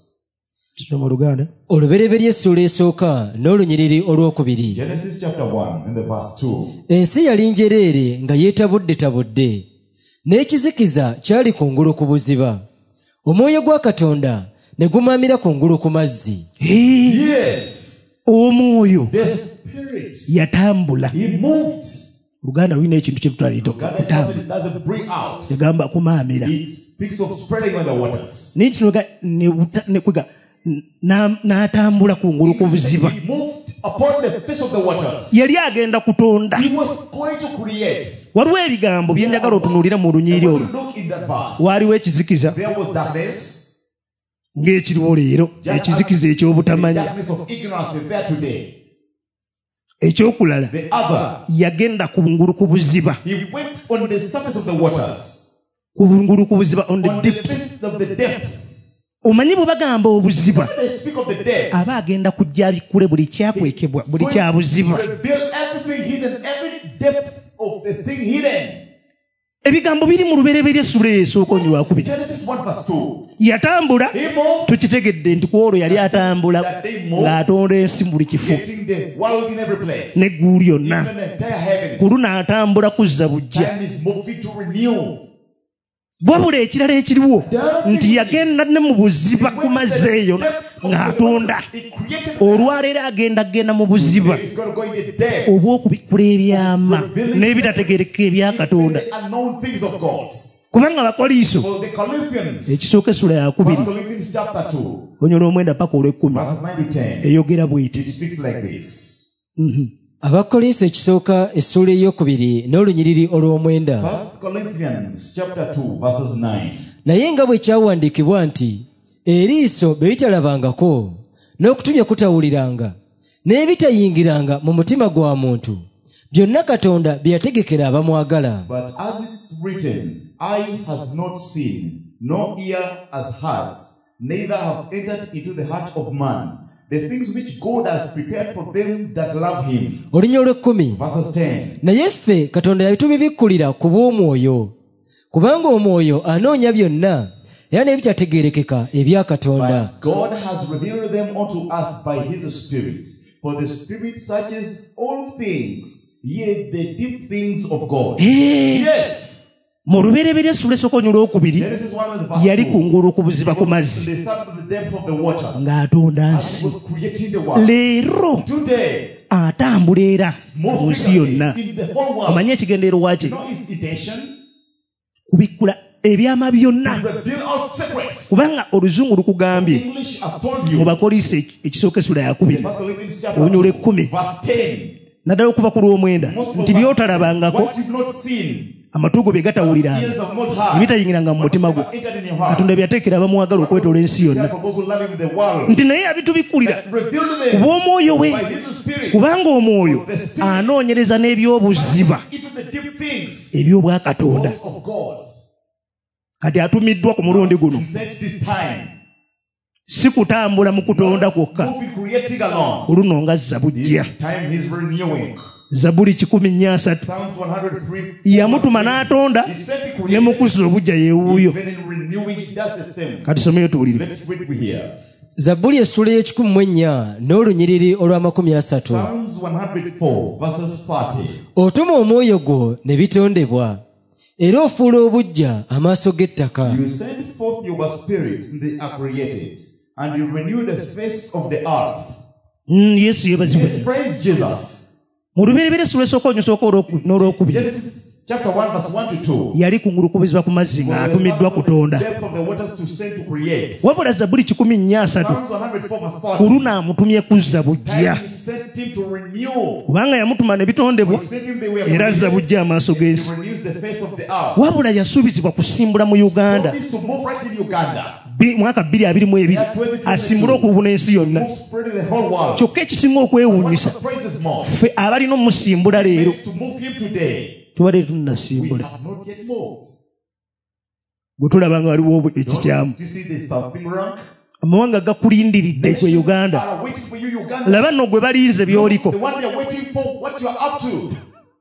Speaker 3: mu luganda
Speaker 4: olubereberye essula esooka n'olunyiriri olwokubiri.
Speaker 2: Genesis chapter 1 and the verse 2.
Speaker 4: ensi yali njereere nga yeetabudde n'ekizikiza kyali kungulu ku buziba, omwoyo gwa katonda ne gumamira kungulu ku mazzi.
Speaker 2: Yes,
Speaker 3: omwoyo
Speaker 2: the Spirit,
Speaker 3: yatambula
Speaker 2: He moved.
Speaker 3: luganda lulina ekintu kye tutwalira
Speaker 2: God
Speaker 3: kutambula
Speaker 2: doesn't bring out.
Speaker 3: yagamba kumaamira
Speaker 2: It speaks of spreading on the waters.
Speaker 3: naye kino nekwega n'atambula kungulu ku buziba
Speaker 2: He moved upon the face of the waters.
Speaker 3: yali agenda kutonda
Speaker 2: He was going to create.
Speaker 3: waliwo ebigambo bye njagala otunuulira mu lunyiri
Speaker 2: And
Speaker 3: olwo
Speaker 2: when you look in that verse,
Speaker 3: waaliwo ekizikiza
Speaker 2: there was darkness.
Speaker 3: ng'ekiriwo leero ekizikiza eky'obutamanya
Speaker 2: Darkness of ignorance is there today.
Speaker 3: ekyokulala
Speaker 2: The other,
Speaker 3: yagenda kungulu ku buziba
Speaker 2: he went on the surface of the waters,
Speaker 3: kungulu ku buziba on the
Speaker 2: on the
Speaker 3: depths
Speaker 2: face of the depth.
Speaker 3: omanyi bwe bagamba obuziba
Speaker 2: When they speak of the depth,
Speaker 3: aba agenda kujja abikule buli kyakwekebwa buli kya buziba
Speaker 2: reveal everything hidden, every depth of the thing hidden.
Speaker 3: ebigambo biri mu lubereberye essula esooka onyi wakubiri
Speaker 2: Genesis 1 verse 2.
Speaker 3: yatambula
Speaker 2: He moved,
Speaker 3: tukitegedde nti ku olwo yali atambula ng'atonda ensi mu buli kifo
Speaker 2: creating the world in every place.
Speaker 3: n'eggulu lyonna
Speaker 2: Even the entire heavens.
Speaker 3: ku luno atambula kuzza bujja
Speaker 2: Time is moving to renew.
Speaker 3: wabula ekirala ekiriwo nti yagenda ne mu buziba ku mazzi eyo ng'atonda
Speaker 2: He created.
Speaker 3: olwaleero agenda mu buziba
Speaker 2: He's going to go in the depth.
Speaker 3: obw'okubikula ebyama n'ebitategereka ebya katonda
Speaker 2: The unknown things of God.
Speaker 3: kubanga abakoliiso
Speaker 2: For the Corinthians,
Speaker 3: ekisooka essula yakubiri
Speaker 2: 1 Corinthians chapter 2,
Speaker 3: onyola omwenda paka olw'ekkumi
Speaker 2: verses 9 to 10,
Speaker 3: eyogera bw'eti
Speaker 2: it speaks like this.
Speaker 4: Abakolinso ekisooka essula ey'okubiri n'olunyiriri olw'omwenda.
Speaker 2: 1 Corinthians chapter 2 verses 9.
Speaker 4: Naye nga bwe kyawandiikibwa nti eriiso bye litalabangako n'okutu bye kutawuliranga n'ebitayingiranga mu mutima gwa muntu byonna Katonda bye yategekera abamwagala.
Speaker 2: But as it's written, eye has not seen, no ear has heard, neither have entered into the heart of man the things which God has prepared for them that love him.
Speaker 4: Olunya olw'ekkumi.
Speaker 2: Verses 10.
Speaker 4: Naye ffe Katonda yabitubibikkulira ku bw'omwoyo, kubanga omwoyo anoonya byonna era n'ebitategeerekeka ebya Katonda.
Speaker 2: But God has revealed them unto us by his Spirit. For the Spirit searches all things, yea, the deep things of God. Yes.
Speaker 3: Mu lubereberye essula esooka olw'okubiri
Speaker 2: Genesis 1 verse
Speaker 3: yali
Speaker 2: 2.
Speaker 3: kungulu ku buziba ku mazzi
Speaker 2: The sun to the depth of the waters.
Speaker 3: ng'atonda
Speaker 2: As
Speaker 3: nsi.
Speaker 2: he was creating the world.
Speaker 3: Leero
Speaker 2: Today,
Speaker 3: atambula era mu
Speaker 2: more
Speaker 3: nsi yonna.
Speaker 2: in the whole world.
Speaker 3: Omanye ekigendeero wakye
Speaker 2: You know his intention?
Speaker 3: kubikkula ebyama byonna,
Speaker 2: Reveal all secrets.
Speaker 3: kubanga oluzungu lukugambye
Speaker 2: English has told
Speaker 3: mu
Speaker 2: you.
Speaker 3: Bakolinso ekisooka essula ya kubiri
Speaker 2: 1 Corinthians chapter
Speaker 3: olunya
Speaker 2: 2
Speaker 3: olw'ekkumi
Speaker 2: verse 10.
Speaker 3: naddala okuva ku lw'omwenda nti by'otalabangako,
Speaker 2: What you've not seen,
Speaker 3: amatu go bye gatawuliranga,
Speaker 2: ears have not heard,
Speaker 3: ebitayingiranga mu mutima gwo,
Speaker 2: entered in your heart.
Speaker 3: Katonda byateekera abamwagala okwetoola ensi yonna.
Speaker 2: For those who love him in the world,
Speaker 3: Nti naye abitubikkulira
Speaker 2: reveal
Speaker 3: ku
Speaker 2: them
Speaker 3: bw'omwoyo we,
Speaker 2: by his Spirit.
Speaker 3: kubanga omwoyo anoonyereza n'ebyobuziba
Speaker 2: Even the deep things
Speaker 3: eby'obwa Katonda.
Speaker 2: of God.
Speaker 3: Kati atumiddwa ku mulundi guno
Speaker 2: He said this time,
Speaker 3: si kutambula mu kutonda kwokka,
Speaker 2: move in creating alone.
Speaker 3: oluno nga zabujja.
Speaker 2: This time he's renewing.
Speaker 3: Zabuli 130
Speaker 2: Psalms 103.
Speaker 3: yamutuma n'atonda
Speaker 2: He said he
Speaker 3: ne
Speaker 2: created.
Speaker 3: mukuza obujja yeewuuyo.
Speaker 2: Even in renewing, he does the same.
Speaker 3: Kati someyo tuwulire.
Speaker 2: Let's read we here.
Speaker 4: Zabbuli essula y'ekikumi n'olunyiriri olw'amakumi 30.
Speaker 2: Psalms 104 verses 30.
Speaker 4: Otuma omwoyo gwo ne bitondebwa, era ofuula obuggya amaaso g'ettaka.
Speaker 2: You send forth your spirit, and they are created, and you renew the face of the earth.
Speaker 3: Yesu yeebazibwe.
Speaker 2: Yes, praise Jesus.
Speaker 3: Mu lubereberye essula esooka n'olwokubiri
Speaker 2: Genesis chapter 1 verse 1 to 2.
Speaker 3: yali kungulu ku buziba ku mazzi ng'atumiddwa kutonda.
Speaker 2: Depth of the waters to send to create.
Speaker 3: Wabula Zabbuli 130
Speaker 2: Psalms 104 verse 40.
Speaker 3: ku luno amutumye kuzza bujja,
Speaker 2: And he sent him to renew.
Speaker 3: kubanga yamutuma ne bitondebwa
Speaker 2: He sent him the way of
Speaker 3: era azza
Speaker 2: creation.
Speaker 3: bujja amaaso
Speaker 2: He
Speaker 3: g'ensi.
Speaker 2: renews the face of the earth.
Speaker 3: Wabula yasuubizibwa kusimbula mu Uganda
Speaker 2: Promise to move right in Uganda.
Speaker 3: mwaka 2022 asimbule okubuna ensi yonna.
Speaker 2: Move spread in the whole world.
Speaker 3: Kyokka ekisinga okwewuunyisa
Speaker 2: Praises more.
Speaker 3: ffe abalina omusimbula leero
Speaker 2: To move him today.
Speaker 3: tubadde
Speaker 2: We
Speaker 3: tunnasimbula.
Speaker 2: have not yet moved.
Speaker 3: Bwe tulaba nga waliwo ekikyamu,
Speaker 2: Do you see there's something wrong?
Speaker 3: amawanga gakulindiridde gwe Uganda.
Speaker 2: Are waiting for you, Uganda.
Speaker 3: Laba nno gwe balinze by'oliko.
Speaker 2: The one they're waiting for, what you are up to.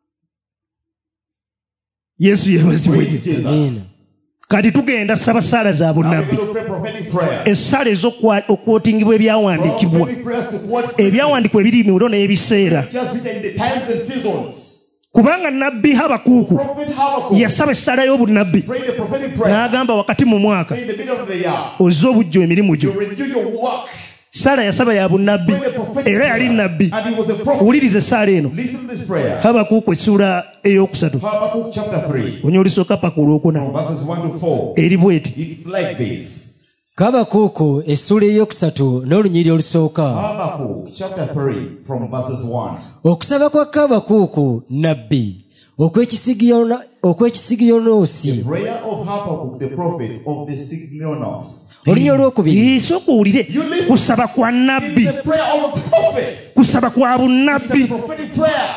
Speaker 3: Yesu yeebazibwe.
Speaker 2: Praise Jesus.
Speaker 4: Amen.
Speaker 3: Kati tugenda ssaba ssaala za
Speaker 2: Now we're
Speaker 3: bunnabbi,
Speaker 2: going to pray prophetic prayer.
Speaker 3: essaala ez'okwotingibwa ebyawandiikibwa,
Speaker 2: Prophetic prayers to what?
Speaker 3: ebyawandiikibwa ebiri mu biro n'ebiseera.
Speaker 2: Just which are in the times and seasons.
Speaker 3: Kubanga nabbi Habakuuku
Speaker 2: Prophet Habakkuk
Speaker 3: yasaba essaala y'obunnabbi
Speaker 2: prayed the prophetic prayer.
Speaker 3: n'agamba wakati mu mwaka
Speaker 2: Say in the middle of the year,
Speaker 3: ozze obujja emirimu gyo.
Speaker 2: you renew your work.
Speaker 3: Saala yasaba ya bunnabbi
Speaker 2: Pray the prophetic
Speaker 3: era yali
Speaker 2: prayer.
Speaker 3: nabbi.
Speaker 2: And he was a prophet.
Speaker 3: Owuliriza essaala eno,
Speaker 2: Listen to this prayer.
Speaker 3: Habakuuku essula ey'okusatu
Speaker 2: Habakkuk chapter 3,
Speaker 3: onya olisooka paka olwokuna
Speaker 2: from verses 1 to 4.
Speaker 3: eri bweti.
Speaker 2: It's like this.
Speaker 4: Kabakuuku essula ey'okusatu n'olunyiriri olusooka.
Speaker 2: Habakkuk chapter 3, from verses 1.
Speaker 4: Okusaba kwa Kabakuuku nabbi okw'ekisigiyonoosi.
Speaker 2: Prayer of Habakkuk the prophet of the Sigionoth.
Speaker 4: Olunya olwokubiri.
Speaker 3: Sooka owulire
Speaker 2: You listen.
Speaker 3: kusaba kwa nabbi,
Speaker 2: It's a prayer of a prophet.
Speaker 3: kusaba kwa
Speaker 2: It's a
Speaker 3: bunnabbi.
Speaker 2: prophetic prayer.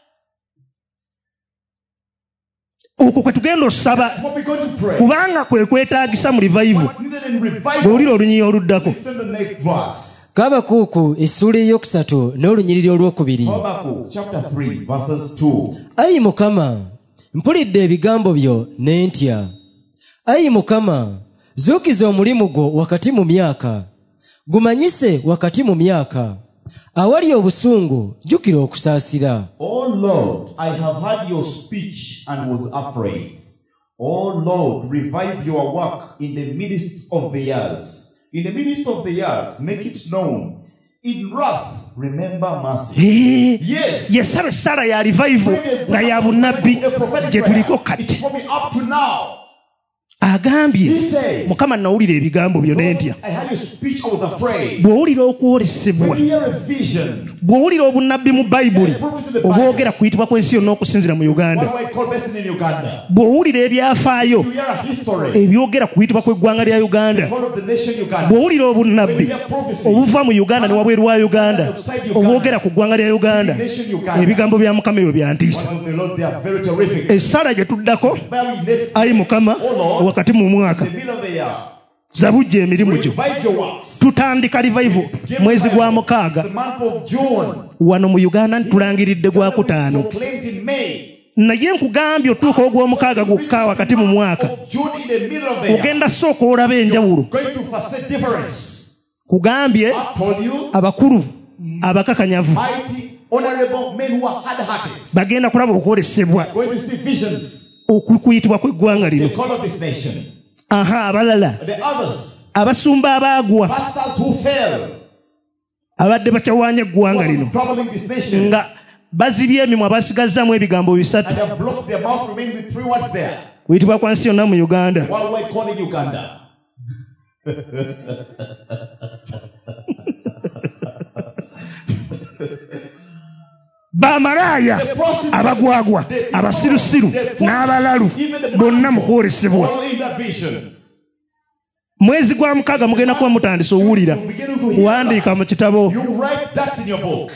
Speaker 3: Okwo kwe tugenda osaba,
Speaker 2: That's what we're going to pray.
Speaker 3: kubanga kwe kwetaagisa mu revival.
Speaker 2: What's needed in revival?
Speaker 3: Bw'owulira olunyi oluddako,
Speaker 2: Listen to the next verse.
Speaker 4: Kabakuuku essula ey'okusatu n'olunyiriri olwokubiri.
Speaker 2: Habakkuk chapter 3, verses 2.
Speaker 4: Ayi Mukama, mpulidde ebigambo byo ne ntya. Ayi Mukama, zuukiza omulimu gwo wakati mu myaka, gumanyise wakati mu myaka. Awali obusungu jjukira okusaasira.
Speaker 2: O Lord, I have heard your speech and was afraid. O Lord, revive your work in the midst of the years. In the midst of the years, make it known. In wrath, remember mercy. Yes.
Speaker 3: yasaba essaala ya revival nga ya bunnabbi gye tuliko
Speaker 2: It's
Speaker 3: kati.
Speaker 2: coming up to now.
Speaker 3: agambye
Speaker 2: He says,
Speaker 3: Mukama nawulira ebigambo byo ne ntya.
Speaker 2: I had your speech, I was afraid.
Speaker 3: Bw'owulira okwolesebwa,
Speaker 2: When you hear a vision,
Speaker 3: bw'owulira obunnabbi mu Bayibuli obwogera ku kuyitibwa kw'ensi yonna okusinziira mu Uganda,
Speaker 2: what do I call person in Uganda?
Speaker 3: bw'owulira ebyafaayo
Speaker 2: You hear a history,
Speaker 3: ebyogera ku kuyitibwa kw'eggwanga lya Uganda,
Speaker 2: call of the nation Uganda.
Speaker 3: bw'owulira obunnabbi
Speaker 2: When you hear prophecy,
Speaker 3: obuva mu Uganda ne wabweru wa Uganda obwogera ku ggwanga lya Uganda,
Speaker 2: nation Uganda.
Speaker 3: ebigambo bya Mukama ebyo bya ntiisa.
Speaker 2: Words of the Lord, they are very terrific.
Speaker 3: Essala gye tuddako,
Speaker 2: Very next,
Speaker 3: ayi Mukama, wakati mu mwaka
Speaker 2: in the middle of the year,
Speaker 3: zabujja emirimu gyo.
Speaker 2: revive your works.
Speaker 3: Tutandika revival mwezi gwa mukaaga
Speaker 2: The month of June,
Speaker 3: wano mu Uganda ntitulangiridde gwa kutaano,
Speaker 2: proclaimed in May.
Speaker 3: naye nkugambye otuuka ogw'omukaaga gukka wakati mu mwaka
Speaker 2: Of June in the middle of the year,
Speaker 3: ogenda sooka olaba enjawulo.
Speaker 2: going to foresee difference.
Speaker 3: Kugambye
Speaker 2: I told you,
Speaker 3: abakulu abakakanyavu
Speaker 2: mighty, honorable men who are hard-hearted,
Speaker 3: bagenda kulaba okwolesebwa
Speaker 2: going to see visions,
Speaker 3: okuyitibwa kw'eggwanga
Speaker 2: the
Speaker 3: lino.
Speaker 2: call of this nation.
Speaker 3: Aha, abalala
Speaker 2: The others,
Speaker 3: abasumba abaagwa
Speaker 2: pastors who fell,
Speaker 3: abadde bakyawaanya eggwanga
Speaker 2: who
Speaker 3: lino
Speaker 2: are troubling this nation,
Speaker 3: nga bazibye emimwa basigazzaamu ebigambo bisatu.
Speaker 2: and they have blocked their mouth, remain with 3 words there.
Speaker 3: Kuyitibwa kwa nsi yonna mu Uganda.
Speaker 2: One word called in Uganda.
Speaker 3: Bamalaaya, abagwagwa, abasirusiru n'abalalu bonna mu kwolesebwa.
Speaker 2: All in that vision.
Speaker 3: Mwezi gwa mukaaga mugenda kuba mutandise owulira,
Speaker 2: Beginning to hear
Speaker 3: wandiika mu kitabo.
Speaker 2: you write that in your book.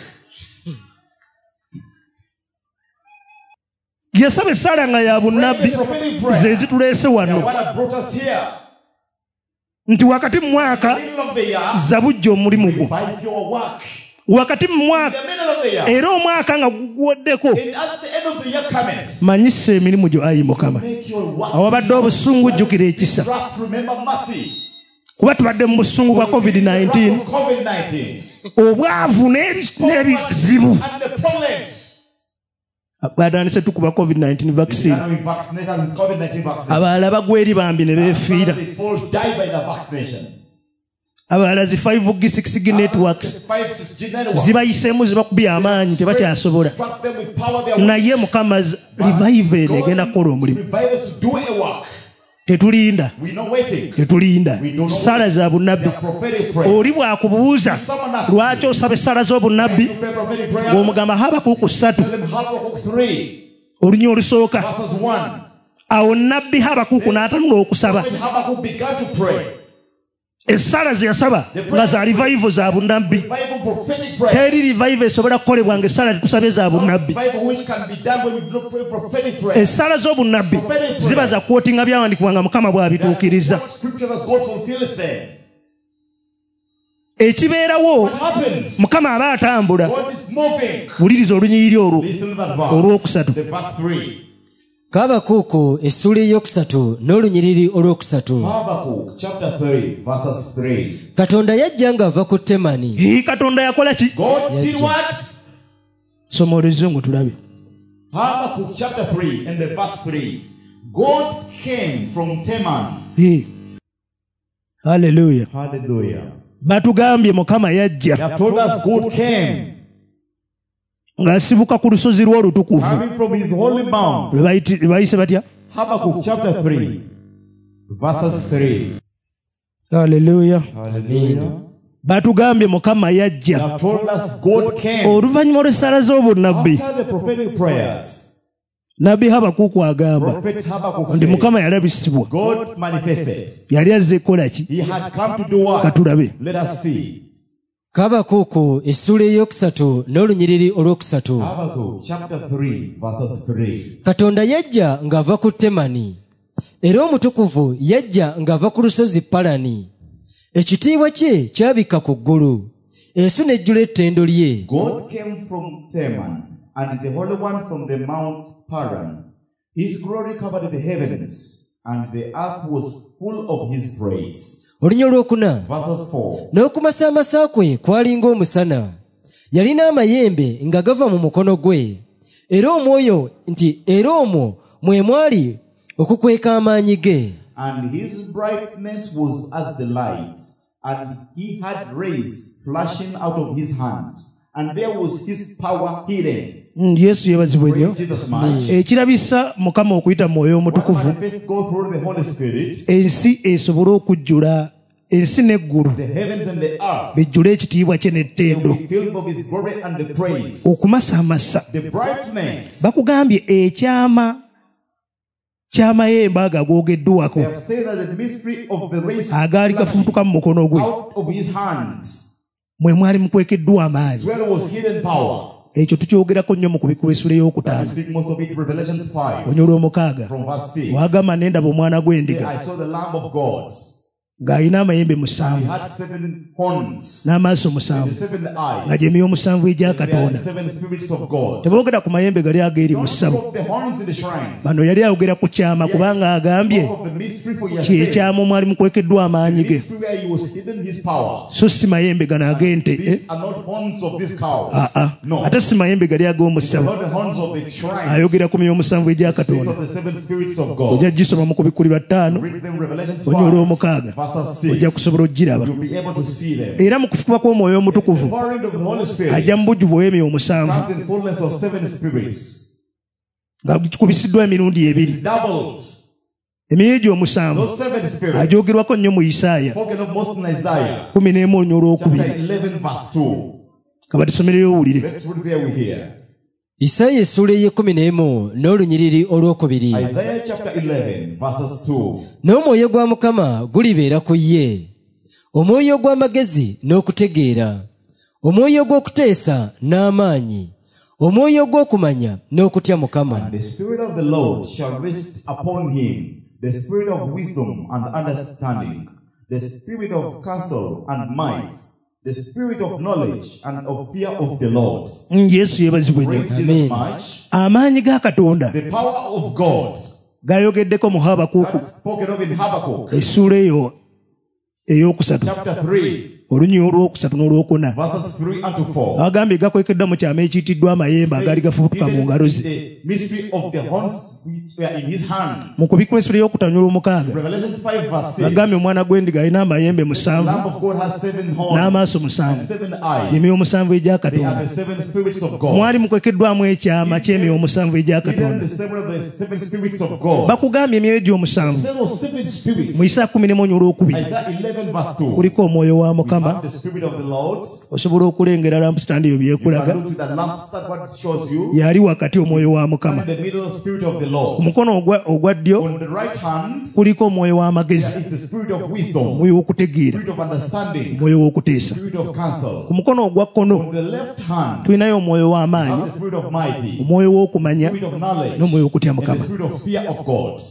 Speaker 3: Yasaba essala nga ya bunnabbi
Speaker 2: The prophetic prayer.
Speaker 3: ze zituleese
Speaker 2: Yeah,
Speaker 3: wano
Speaker 2: what has brought us here.
Speaker 3: nti wakati mu mwaka
Speaker 2: Middle of the year,
Speaker 3: zabujja omulimu gwo.
Speaker 2: revive your work.
Speaker 3: Wakati mu
Speaker 2: In
Speaker 3: mwaka
Speaker 2: the middle of the year,
Speaker 3: era omwaka nga guguwoddeko,
Speaker 2: and at the end of the year cometh,
Speaker 3: manyisa emirimu gyo ayi Mukama.
Speaker 2: make your work.
Speaker 3: Awabadde obusungu jjukira ekisa,
Speaker 2: Trust, remember mercy.
Speaker 3: kuba tubadde mu busungu bwa COVID-19,
Speaker 2: COVID-19
Speaker 3: obwavu n'ebizibu.
Speaker 2: and the problems.
Speaker 3: Batandise tukuba COVID-19 vaccine.
Speaker 2: Now we vaccinated with COVID-19 vaccination.
Speaker 3: Abalala bagwa eri bambi ne beefiira.
Speaker 2: They fall, die by the vaccination.
Speaker 3: Abalala zi 5G 6G networks
Speaker 2: 5G network.
Speaker 3: zibayiseemu zibakubya amaanyi tebakyasobola.
Speaker 2: Struck them with power. They are
Speaker 3: Naye Mukama revive eno egenda kukola omulimu.
Speaker 2: revive us to do a work.
Speaker 3: Tetulinda,
Speaker 2: We're not waiting.
Speaker 3: tetulinda. Sala za
Speaker 2: They
Speaker 3: bunnabbi.
Speaker 2: are prophetic prayers.
Speaker 3: Oli bw'akubuuza lwaki osaba essala z'obunnabbi,
Speaker 2: You pray prophetic prayers.
Speaker 3: bw'omugamba Habakuuku 3
Speaker 2: Tell them Habakkuk 3
Speaker 3: olunya olusooka,
Speaker 2: verses 1.
Speaker 3: awo nnabbi Habakuuku n'atanula okusaba.
Speaker 2: When Habakkuk began to pray,
Speaker 3: Essala ze yasaba nga za revival za bunnabbi.
Speaker 2: revival prophetic prayer.
Speaker 3: Teri revival esobola kukolebwa ng'essala tetusabye za bunnabbi.
Speaker 2: Revival which can be done when we don't pray prophetic prayer.
Speaker 3: Essala z'obunnabbi ziba za kwotinga byawandiikibwa nga Mukama bw'abituukiriza.
Speaker 2: What scripture has God fulfills there?
Speaker 3: Ekibeerawo
Speaker 2: What happens?
Speaker 3: Mukama aba atambula.
Speaker 2: God is moving.
Speaker 3: Wuliriza olunyiriri olwo
Speaker 2: Listen to that verse.
Speaker 3: olwokusatu.
Speaker 2: The verse 3.
Speaker 4: Kabakuuku essula eyokusatu n'olunyiriri olwokusatu.
Speaker 2: Habakkuk chapter 3 verses 3.
Speaker 4: Katonda yajja ng'ava ku Temani.
Speaker 3: Katonda yakola ki?
Speaker 2: God did
Speaker 4: Yajja.
Speaker 2: what?
Speaker 3: Soma oluzungu tulabe.
Speaker 2: Habakkuk chapter 3 and the verse 3. God came from Teman.
Speaker 3: Haleluya.
Speaker 2: Hallelujah.
Speaker 3: Batugambye Mukama
Speaker 2: They
Speaker 3: yajja
Speaker 2: have told us God came
Speaker 3: ng'asibuka ku lusozi lw'olutukuvu.
Speaker 2: coming from his holy mount.
Speaker 3: Lwe bayise batya?
Speaker 2: Habakkuk chapter 3 verses 3.
Speaker 3: Haleluya.
Speaker 2: Hallelujah.
Speaker 3: Batugambye Mukama
Speaker 2: They
Speaker 3: yajja
Speaker 2: have told us God came
Speaker 3: oluvannyuma lw'essala z'obunnabbi.
Speaker 2: after the prophetic prayers.
Speaker 3: Nabbi Habakuuku agamba
Speaker 2: Prophet Habakkuk
Speaker 3: nti
Speaker 2: said,
Speaker 3: Mukama yalabisibwa,
Speaker 2: God manifested.
Speaker 3: yali azze kukola ki?
Speaker 2: He had come to do what?
Speaker 3: Katulabe.
Speaker 2: Let us see.
Speaker 4: Kabakuuku essula eyokusatu n'olunyiriri olwokusatu.
Speaker 2: Habakkuk chapter 3 verses 3.
Speaker 4: Katonda yajja ng'ava ku Temani, era omutukuvu yajja ng'ava ku lusozi Palani. Ekitiibwa kye kyabikka ku ggulu, ensi n'ejjula ettendo lye.
Speaker 2: God came from Teman, and the Holy One from the Mount Paran. His glory covered the heavens, and the earth was full of his praise.
Speaker 4: Olunya olwokuna.
Speaker 2: Verses 4.
Speaker 4: N'okumasaamasa kwe kwali ng'omusana, yalina amayembe nga gava mu mukono gwe, era omwo mwe mwali okukweka amaanyi ge.
Speaker 2: And his brightness was as the light, and he had rays flashing out of his hand, and there was his power hidden.
Speaker 3: Yesu yebazibwe nnyo.
Speaker 2: Praise Jesus much.
Speaker 3: Ekirabisa Mukama okuyita Mwoyo Omutukuvu,
Speaker 2: When manifest go through the Holy Spirit,
Speaker 3: ensi esobole okujjula, ensi n'eggulu
Speaker 2: the heavens and the earth
Speaker 3: bijjule ekitiibwa kye
Speaker 2: will
Speaker 3: n'ettendo,
Speaker 2: be filled of His glory and the praise.
Speaker 3: okumasamasa.
Speaker 2: The brightness.
Speaker 3: Bakugambye ekyama ky'amayembe ago
Speaker 2: They
Speaker 3: agoogeddwako
Speaker 2: have said that the mystery of the race
Speaker 3: agaali gafubutuka mu mukono gwe
Speaker 2: out of His hands,
Speaker 3: mwe mwali mukwekeddwa amaanyi.
Speaker 2: where there was hidden power.
Speaker 3: Ekyo tukyogerako nnyo mu kubikula essula
Speaker 2: We
Speaker 3: ey'okutaano
Speaker 2: speak most of it, Revelations 5,
Speaker 3: onyolo omukaaga
Speaker 2: from verse 6.
Speaker 3: wagamba ne ndaba omwana
Speaker 2: Say,
Speaker 3: gw'endiga
Speaker 2: I saw the Lamb of God.
Speaker 3: ng'alina amayembe
Speaker 2: He
Speaker 3: 7
Speaker 2: had 7 horns,
Speaker 3: n'amaaso
Speaker 2: and
Speaker 3: 7
Speaker 2: the 7
Speaker 3: nga
Speaker 2: eyes.
Speaker 3: gy'emyoyo 7 egya
Speaker 2: There are
Speaker 3: Katonda.
Speaker 2: 7 spirits of God.
Speaker 3: Teboogera ku mayembe gali ageeri mu
Speaker 2: Don't
Speaker 3: ssabo.
Speaker 2: talk the horns in the shrines.
Speaker 3: Bano yali ayogera ku kyama kubanga agambye
Speaker 2: Talk of the mystery for your
Speaker 3: kye
Speaker 2: sake.
Speaker 3: kyama omwali mukwekeddwa amaanyi ge,
Speaker 2: Mystery where he was hidden his power.
Speaker 3: so si mayembe gano ag'ente.
Speaker 2: These are not horns of these cows. No.
Speaker 3: Ate si mayembe gali ag'omu
Speaker 2: They're
Speaker 3: ssabo.
Speaker 2: not the horns of the shrines.
Speaker 3: Ayogera ku myoyo 7 egya
Speaker 2: These
Speaker 3: Katonda.
Speaker 2: are the 7 spirits of God.
Speaker 3: Ojja gisoma mu kubikkulirwa 5
Speaker 2: Read them Revelations
Speaker 3: onyolo
Speaker 2: 5,
Speaker 3: omukaaga
Speaker 2: verses
Speaker 3: ojja
Speaker 2: 6.
Speaker 3: kusobola okugiraba.
Speaker 2: You'll be able to see them.
Speaker 3: Era mu kufukuba kw'omwoyo omutukuvu
Speaker 2: Pouring of the Holy Spirit
Speaker 3: ajja mu bujjuvu bw'emyoyo 7
Speaker 2: comes in fullness of 7 spirits.
Speaker 3: nga kikubisiddwa emirundi ebiri.
Speaker 2: Doubled.
Speaker 3: Emyoyo egyo 7
Speaker 2: Those 7 spirits
Speaker 3: agyogerwako nnyo mu Isaaya
Speaker 2: spoken of most in Isaiah
Speaker 3: 11 onyolo
Speaker 2: chapter
Speaker 3: 2.
Speaker 2: 11 verse 2.
Speaker 3: Kaba tusomereyo owulire.
Speaker 2: Let's read there we hear.
Speaker 4: Isaaya essula ey'ekumi n'olunyiriri olwokubiri.
Speaker 2: Isaiah chapter 11 verses 2.
Speaker 4: N'omwoyo gwa Mukama gulibeera ku ye, omwoyo ogw'amagezi n'okutegeera, omwoyo ogw'okuteesa n'amaanyi, omwoyo ogw'okumanya n'okutya Mukama.
Speaker 2: The Spirit of the Lord shall rest upon him, the Spirit of wisdom and understanding, the Spirit of counsel and might, the Spirit of knowledge and of fear of the Lord.
Speaker 3: Yesu yebazibwe nnyo.
Speaker 2: Praise Jesus much.
Speaker 3: Amaanyi ga Katonda
Speaker 2: The power of God
Speaker 3: gayogeddeko mu Habakuuku
Speaker 2: that's spoken of in Habakkuk
Speaker 3: essula eyo ey'okusatu
Speaker 2: chapter 3
Speaker 3: olunyiri olwokusatu n'olwokuna.
Speaker 2: verses 3 unto 4.
Speaker 3: Agambye gakwekeddwa mu kyama ekiyitiddwa amayembe agaali gafubutuka mu ngalo ze.
Speaker 2: The mystery of the horns which were in his hand.
Speaker 3: Mu kubikula essula ey'okutanyula omukaaga
Speaker 2: Revelations 5 verse 6.
Speaker 3: agambye omwana gw'endiga alina amayembe
Speaker 2: The
Speaker 3: 7
Speaker 2: Lamb of God has 7 horns
Speaker 3: n'amaaso
Speaker 2: and
Speaker 3: 7,
Speaker 2: 7 eyes.
Speaker 3: emyoyo 7 egya
Speaker 2: They
Speaker 3: Katonda.
Speaker 2: are the 7 spirits of God.
Speaker 3: Mwali mukwekeddwamu ekyama ky'emyoyo 7 egya
Speaker 2: Even
Speaker 3: Katonda.
Speaker 2: the 7 of the 7 spirits of God.
Speaker 3: Bakugambye emyoyo egyo 7
Speaker 2: Instead of 7 spirits,
Speaker 3: mu Isaaya 11:2
Speaker 2: Isaiah 11 verse 2.
Speaker 3: kuliko omwoyo wa
Speaker 2: We
Speaker 3: Mukama.
Speaker 2: have the Spirit of the Lord.
Speaker 3: Osobola okulengera lampstand eyo
Speaker 2: You can
Speaker 3: byekulaga.
Speaker 2: look to the lampstand, what it shows you.
Speaker 3: Yali wakati omwoyo wa
Speaker 2: And
Speaker 3: Mukama.
Speaker 2: in the middle, Spirit of the
Speaker 3: Ku
Speaker 2: Lord.
Speaker 3: mukono ogwa ddyo
Speaker 2: On the right hand,
Speaker 3: kuliko omwoyo
Speaker 2: there
Speaker 3: w'amagezi,
Speaker 2: is the Spirit of wisdom,
Speaker 3: omwoyo w'okutegeera,
Speaker 2: Spirit of understanding,
Speaker 3: omwoyo w'okuteesa.
Speaker 2: Spirit of counsel.
Speaker 3: Ku mukono ogwa kkono
Speaker 2: On the left hand,
Speaker 3: tulinayo omwoyo
Speaker 2: we
Speaker 3: w'amaanyi,
Speaker 2: have the Spirit of mighty,
Speaker 3: omwoyo w'okumanya
Speaker 2: Spirit of knowledge,
Speaker 3: n'omwoyo w'okutya
Speaker 2: and the
Speaker 3: Mukama.
Speaker 2: Spirit of fear of God.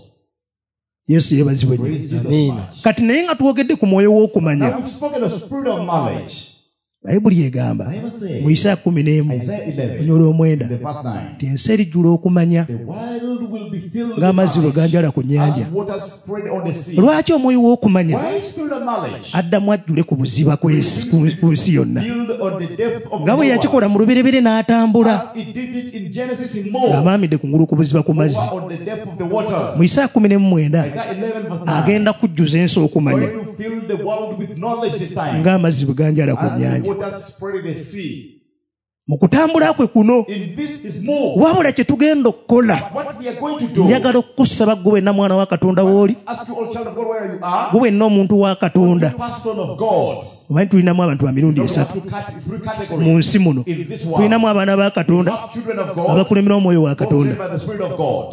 Speaker 3: Yesu yeebazibwe nnyo.
Speaker 2: Praise Jesus
Speaker 4: Amen.
Speaker 2: much.
Speaker 3: Kati naye nga twogedde ku mwoyo w'okumanya,
Speaker 2: Now we've spoken of Spirit of knowledge.
Speaker 3: Bayibuli egamba
Speaker 2: Bible says,
Speaker 3: mu Isaaya 11
Speaker 2: Isaiah 11,
Speaker 3: onyolo 9
Speaker 2: the verse 9.
Speaker 3: nti ensi erijjula okumanya
Speaker 2: The world will be filled with
Speaker 3: ng'amazzi bwe
Speaker 2: knowledge
Speaker 3: ganjala ku nnyanja.
Speaker 2: as waters spread on the sea.
Speaker 3: Lwaki omwoyo w'okumanya
Speaker 2: Why Spirit of knowledge?
Speaker 3: addamu ajjule ku buziba ku nsi yonna,
Speaker 2: Build on the depth of
Speaker 3: nga bwe
Speaker 2: Noah,
Speaker 3: yakikola mu luberebere n'atambula
Speaker 2: as it did it in Genesis in Moses,
Speaker 3: ng'amaamidde ku ngulu ku buziba ku mazzi.
Speaker 2: on the depth of the waters.
Speaker 3: Mu Isaaya 19
Speaker 2: Isaiah 11 verse 9.
Speaker 3: agenda kujjuza ensi okumanya
Speaker 2: Going to fill the world with knowledge this time.
Speaker 3: ng'amazzi bwe ganjala ku
Speaker 2: As the
Speaker 3: nnyanja.
Speaker 2: waters spread the sea.
Speaker 3: Mu kutambula kwe kuno
Speaker 2: In this is more.
Speaker 3: wabula kye tugenda okukola,
Speaker 2: What we are going to do.
Speaker 3: njagala okukusaba gwe wenna mwana wa Katonda w'oli,
Speaker 2: Ask you all child of God where you are.
Speaker 3: gwe wenna omuntu wa Katonda.
Speaker 2: Person of God.
Speaker 3: Omanyi tulinamu abantu ba mirundi
Speaker 2: You have
Speaker 3: esatu
Speaker 2: to cut three
Speaker 3: mu
Speaker 2: categories.
Speaker 3: nsi muno.
Speaker 2: In this world.
Speaker 3: Tulinamu abaana ba
Speaker 2: You
Speaker 3: Katonda
Speaker 2: have children of God.
Speaker 3: abakulemera omwoyo wa
Speaker 2: Those
Speaker 3: Katonda
Speaker 2: led by the Spirit of God.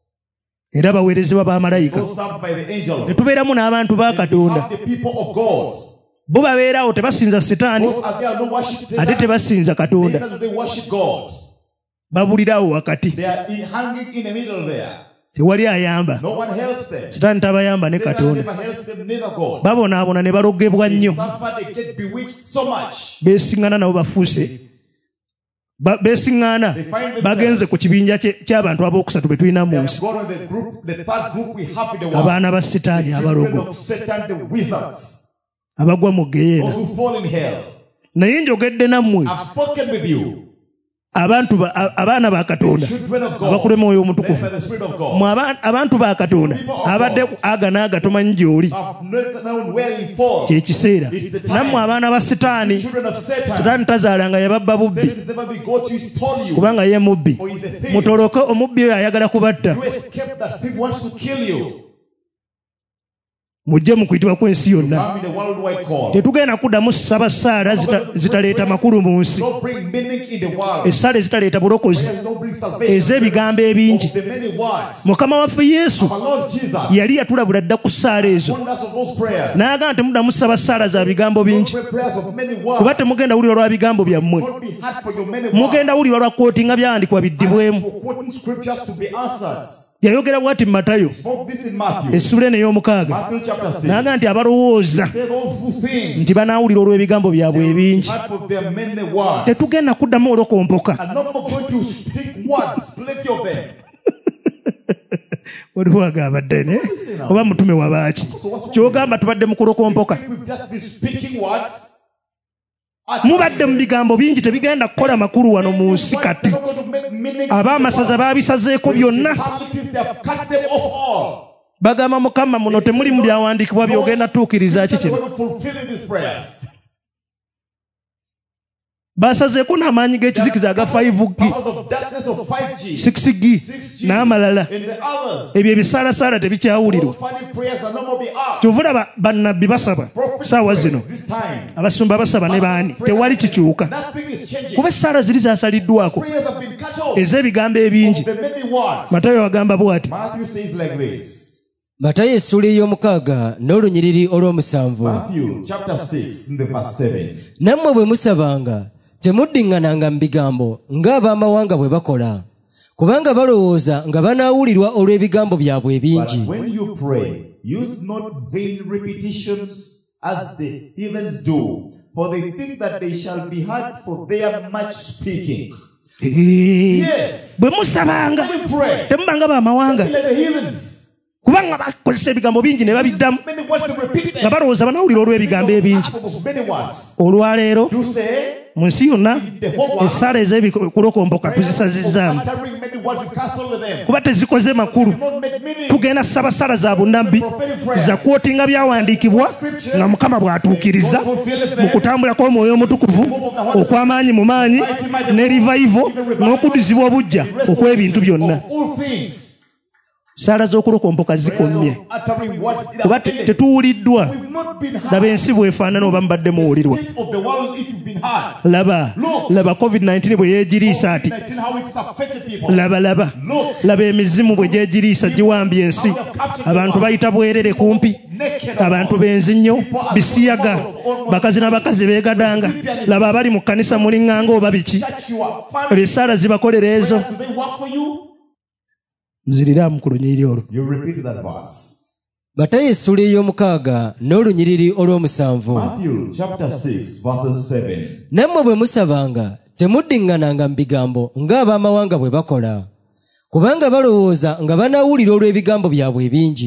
Speaker 3: era abaweerezebwa b'amalayika.
Speaker 2: Those served by the angel.
Speaker 3: Ne tubeeramu n'abantu ba
Speaker 2: You
Speaker 3: Katonda,
Speaker 2: have the people of God.
Speaker 3: bo babeerawo tebasinza Setaani
Speaker 2: Those are there no worship.
Speaker 3: ate tebasinza Katonda,
Speaker 2: Neither do they worship God.
Speaker 3: babulirawo wakati,
Speaker 2: They are hanging in the middle there.
Speaker 3: tewali ayamba.
Speaker 2: No one helps them.
Speaker 3: Setaani tabayamba ne
Speaker 2: Satan
Speaker 3: Katonda.
Speaker 2: never helps them, neither God.
Speaker 3: Babonaabona ne balogebwa
Speaker 2: They
Speaker 3: nnyo,
Speaker 2: suffer, they get bewitched so much.
Speaker 3: beesiŋŋana nabo bafuuse. Beesiŋŋaana bagenze ku kibinja ky'abantu ab'okusatu be tulina
Speaker 2: They
Speaker 3: mu
Speaker 2: have
Speaker 3: nsi,
Speaker 2: gone on the group, the third group we have in the world.
Speaker 3: abaana ba Setaani
Speaker 2: Children
Speaker 3: abalogo
Speaker 2: of Satan, the wizards,
Speaker 3: abagwa mu
Speaker 2: those
Speaker 3: geyeena.
Speaker 2: who fall in hell.
Speaker 3: Naye njogedde nammwe
Speaker 2: I've spoken with you.
Speaker 3: abaana ba Katonda abakulema oyo omutukuvu mu abantu ba Katonda abadde agana tomanyi gy'oli kyekiseera nammwe abaana ba Sitaani tazaalanga yababba bubbi kubanga ye mubbi mutoloke omubbi oyo ayagala kubatta mujje mu kuyitibwa kw'ensi yonna tetugenda kuddamu ssaba ssaala zitaleeta makulu mu nsi essaala ezitaleeta bulokozi ez'ebigambo ebingi mukama waffe Yesu yali yatulabula dda ku ssaala ezo n'agamba temuddamu ssaba ssaala za bigambo bingi kuba temugenda wulirwa lwa bigambo byammwe mugenda wulirwa lwa kootinga byawandiikibwa biddibwemu yayogera bw'ati Matayo essula eno ey'omukaaga n'agamba nti abalowooza nti banaawulira olw'ebigambo byabwe ebingi tetugenda kuddamu olokompoka waliwo agamba ddene oba mutume wabaaki kyogamba tubadde mu kulokompoka mubadde mu bigambo bingi tebigenda kukola makulu wano mu nsi kati ab'amasaza baabisazeeko byonna bagamba Mukama muno temuli mu byawandiikibwa byogenda tuukiriza ki kino basazeeko n'amaanyi g'ekizikiza aga 5G 6G n'amalala ebyo ebisaalasala tebikyawulirwa kyovulaba bannabbi basaba saawa zino abasumba basaba ne baani tewali kikyuka kuba essaala ziri zaasaliddwako ez'ebigambo ebingi Matayo agamba bw'ati
Speaker 4: Matayo essula ey'omukaaga n'olunyiriri olw'omusanvu nammwe bwe musabanga temuddiŋŋananga mu bigambo ng'abamawanga bwe bakola kubanga balowooza nga banaawulirwa olw'ebigambo byabwe ebingi
Speaker 3: bwe musabanga temubanga bamawanga kubanga bakozesa ebigambo bingi ne babiddamu nga balowooza banaawulira olw'ebigambo ebingi olwaleero mu nsi yonna essaala ez'ebikulokompoka tuzisazizzaamu kuba tezikoze makulu tugenda ssaba ssala za bunnabbi za kwotinga byawandiikibwa nga Mukama bw'atuukiriza mu kutambula kw'Omwoyo Omutukuvu okw'amaanyi mu maanyi ne revival n'okudizibwa obujja okw'ebintu byonna saala z'okulokompoka zikomye kuba tetuwuliddwa laba ensi bwefaanana oba mubadde muwulirwa laba COVID-19 bwe yeegiriisa ati laba emizimu bwe gyegiriisa giwambye ensi abantu bayita bwerere kumpi abantu benzi nnyo bisiyaga bakazi n'abakazi beegadanga laba abali mu kkanisa muliŋŋanga oba biki esaala zibakolera ezo mziriramu ku lunyiriri olwo.
Speaker 4: Matayo essula ey'omukaaga n'olunyiriri olw'omusanvu. Nammwe bwe musabanga temuddiŋŋananga mu bigambo ng'abamawanga bwe bakola kubanga balowooza nga banaawulira olw'ebigambo byabwe ebingi.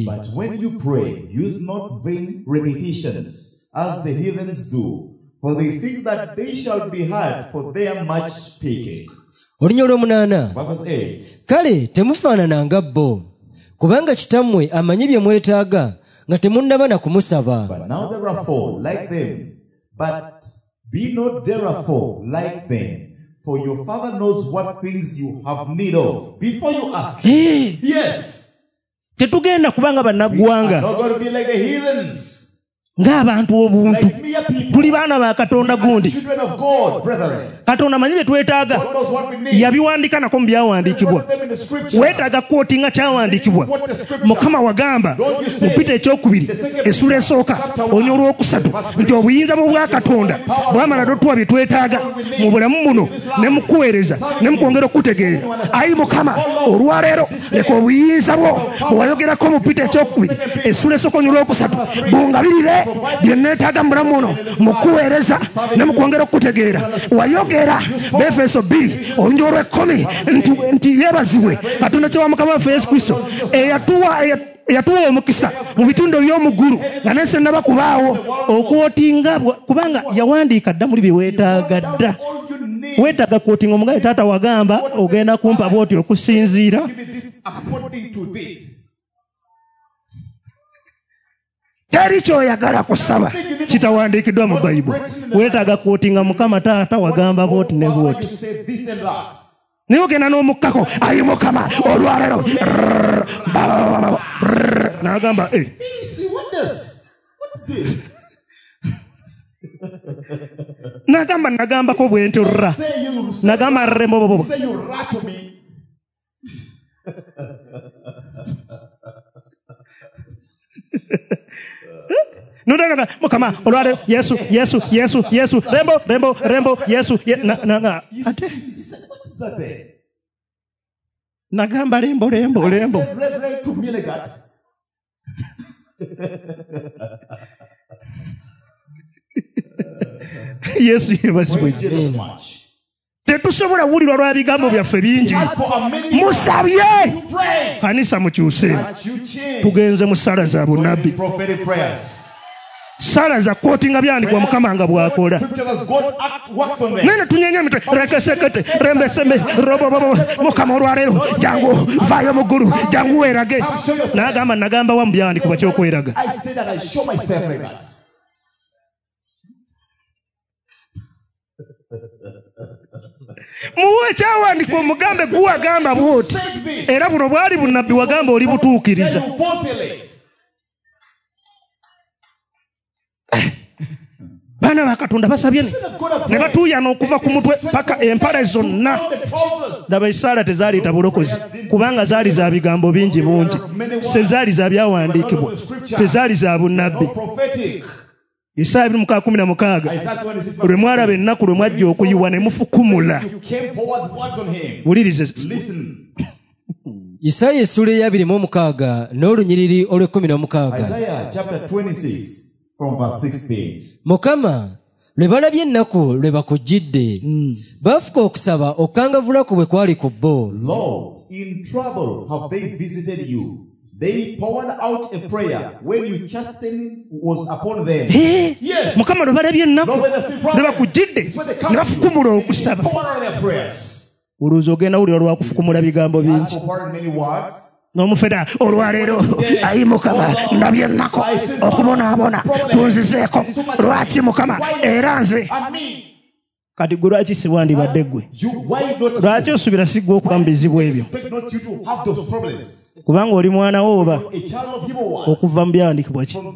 Speaker 4: Olunya olw'omunaana. Kale temufaanananga bo kubanga kitammwe amanyi bye mwetaaga nga temunnaba na kumusaba.
Speaker 2: Be not therefore like them, for your Father knows what things you have need of before you ask him. Yes.
Speaker 3: Tetugenda kubanga bannaggwanga.
Speaker 2: Not going to be like the heathens.
Speaker 3: Ng'abantu obuntu tuli baana ba Katonda gundi. Katonda manyi bye twetaaga yabiwandika nako mu byawandiikibwa. Weetaaga kwotinga kyawandiikibwa. Mukama wagamba mu Pita ekyokubiri essula esooka olunya olwokusatu nti obuyinza bwa Katonda bwamala dotwa bye twetaaga mu bulamu buno ne mu kuweereza ne mu kwongera okutegeera. Ayi Mukama olwaleero leka obuyinza bwo bwayogerako mu Pita ekyokubiri essula esooka olunya olwokusatu bungabirire bye neetaaga mu bulamu buno
Speaker 1: mu kuweereza ne mu kwongera okutegeera. Wayogera Befeso 2 olunyi olw'ekkumi nti yeebazibwe Katonda kye wa Mukama waffe Yesu Kristo eyatuwa omukisa mu bitundu by'omuggulu nga nensi ennaba kubaawo okwotinga kubanga yawandiika dda muli bye weetaaga dda. Weetaaga kwotinga omugabe taata wagamba ogenda kumpa bw'oti okusinziira teri kyoyagala kusaba kitawandiikiddwa mu Bayibuli. Weetaaga kwotinga Mukama taata wagamba bw'oti ne bw'oti. Naye ogenda n'omukkako ayi Mukama olwaleero n'agamba nagambako bwe ntyo rra nagamba rrembobobo nudanga Mukama olwaleero Yesu rembo Yesu ate nagamba lembo Yesu yebazibwe. Tetusobola wulirwa lwa bigambo byaffe bingi. Musabye kanisa mukyuse tugenze mu ssala za bunnabbi, ssala za kwotinga byandikwa Mukama nga bw'akola. Nene tunyenya mitwe rekesekete rembeseme robobobo Mukama olwaleero jangu vaayo mu ggulu jangu weerage. Nagamba wamu byandikwa kyokweraga. Muwe kyawandikwa omugambe guwagamba bw'oti era buno bwali bunnabbi wagamba oli butuukiriza. Baana ba Katonda basabye ne batuuyana okuva ku mutwe paka empale zonna. Daba esaala tezaaliita bulokozi kubanga zaali za bigambo bingi bungi, sezaali za byawandiikibwa, tezaali za bunnabbi. Isaya 2:16 lwe mwalaba ennaku lwe mwajja okuyiwa ne mufukumula. Wulirize
Speaker 4: Isaya essula ya 2:6 n'olunyiriri olw'16. Mukama lwe balabye ennaku lwe bakujjidde bafuka okusaba okukangavula ku bwe kwali ku bo.
Speaker 2: Lord, in trouble have they visited you. They poured out a prayer when your chastening was upon them.
Speaker 1: Yes. Mukama lwe balabye ennaku lwe bakujjidde ne bafukumula okusaba. Olowooza ogenda wulira lwakufukumula bigambo bingi. N'omufera olwaleero ayi Mukama ndabye ennaku okubonaabona tunzizeeko. Lwaki Mukama era nze kati gwe lwaki siwandibadde ggwe? Lwaki osuubira si ggwe okuba mu bizibu ebyo? Kubanga oli mwana wo oba okuva mu byandikibwa ki?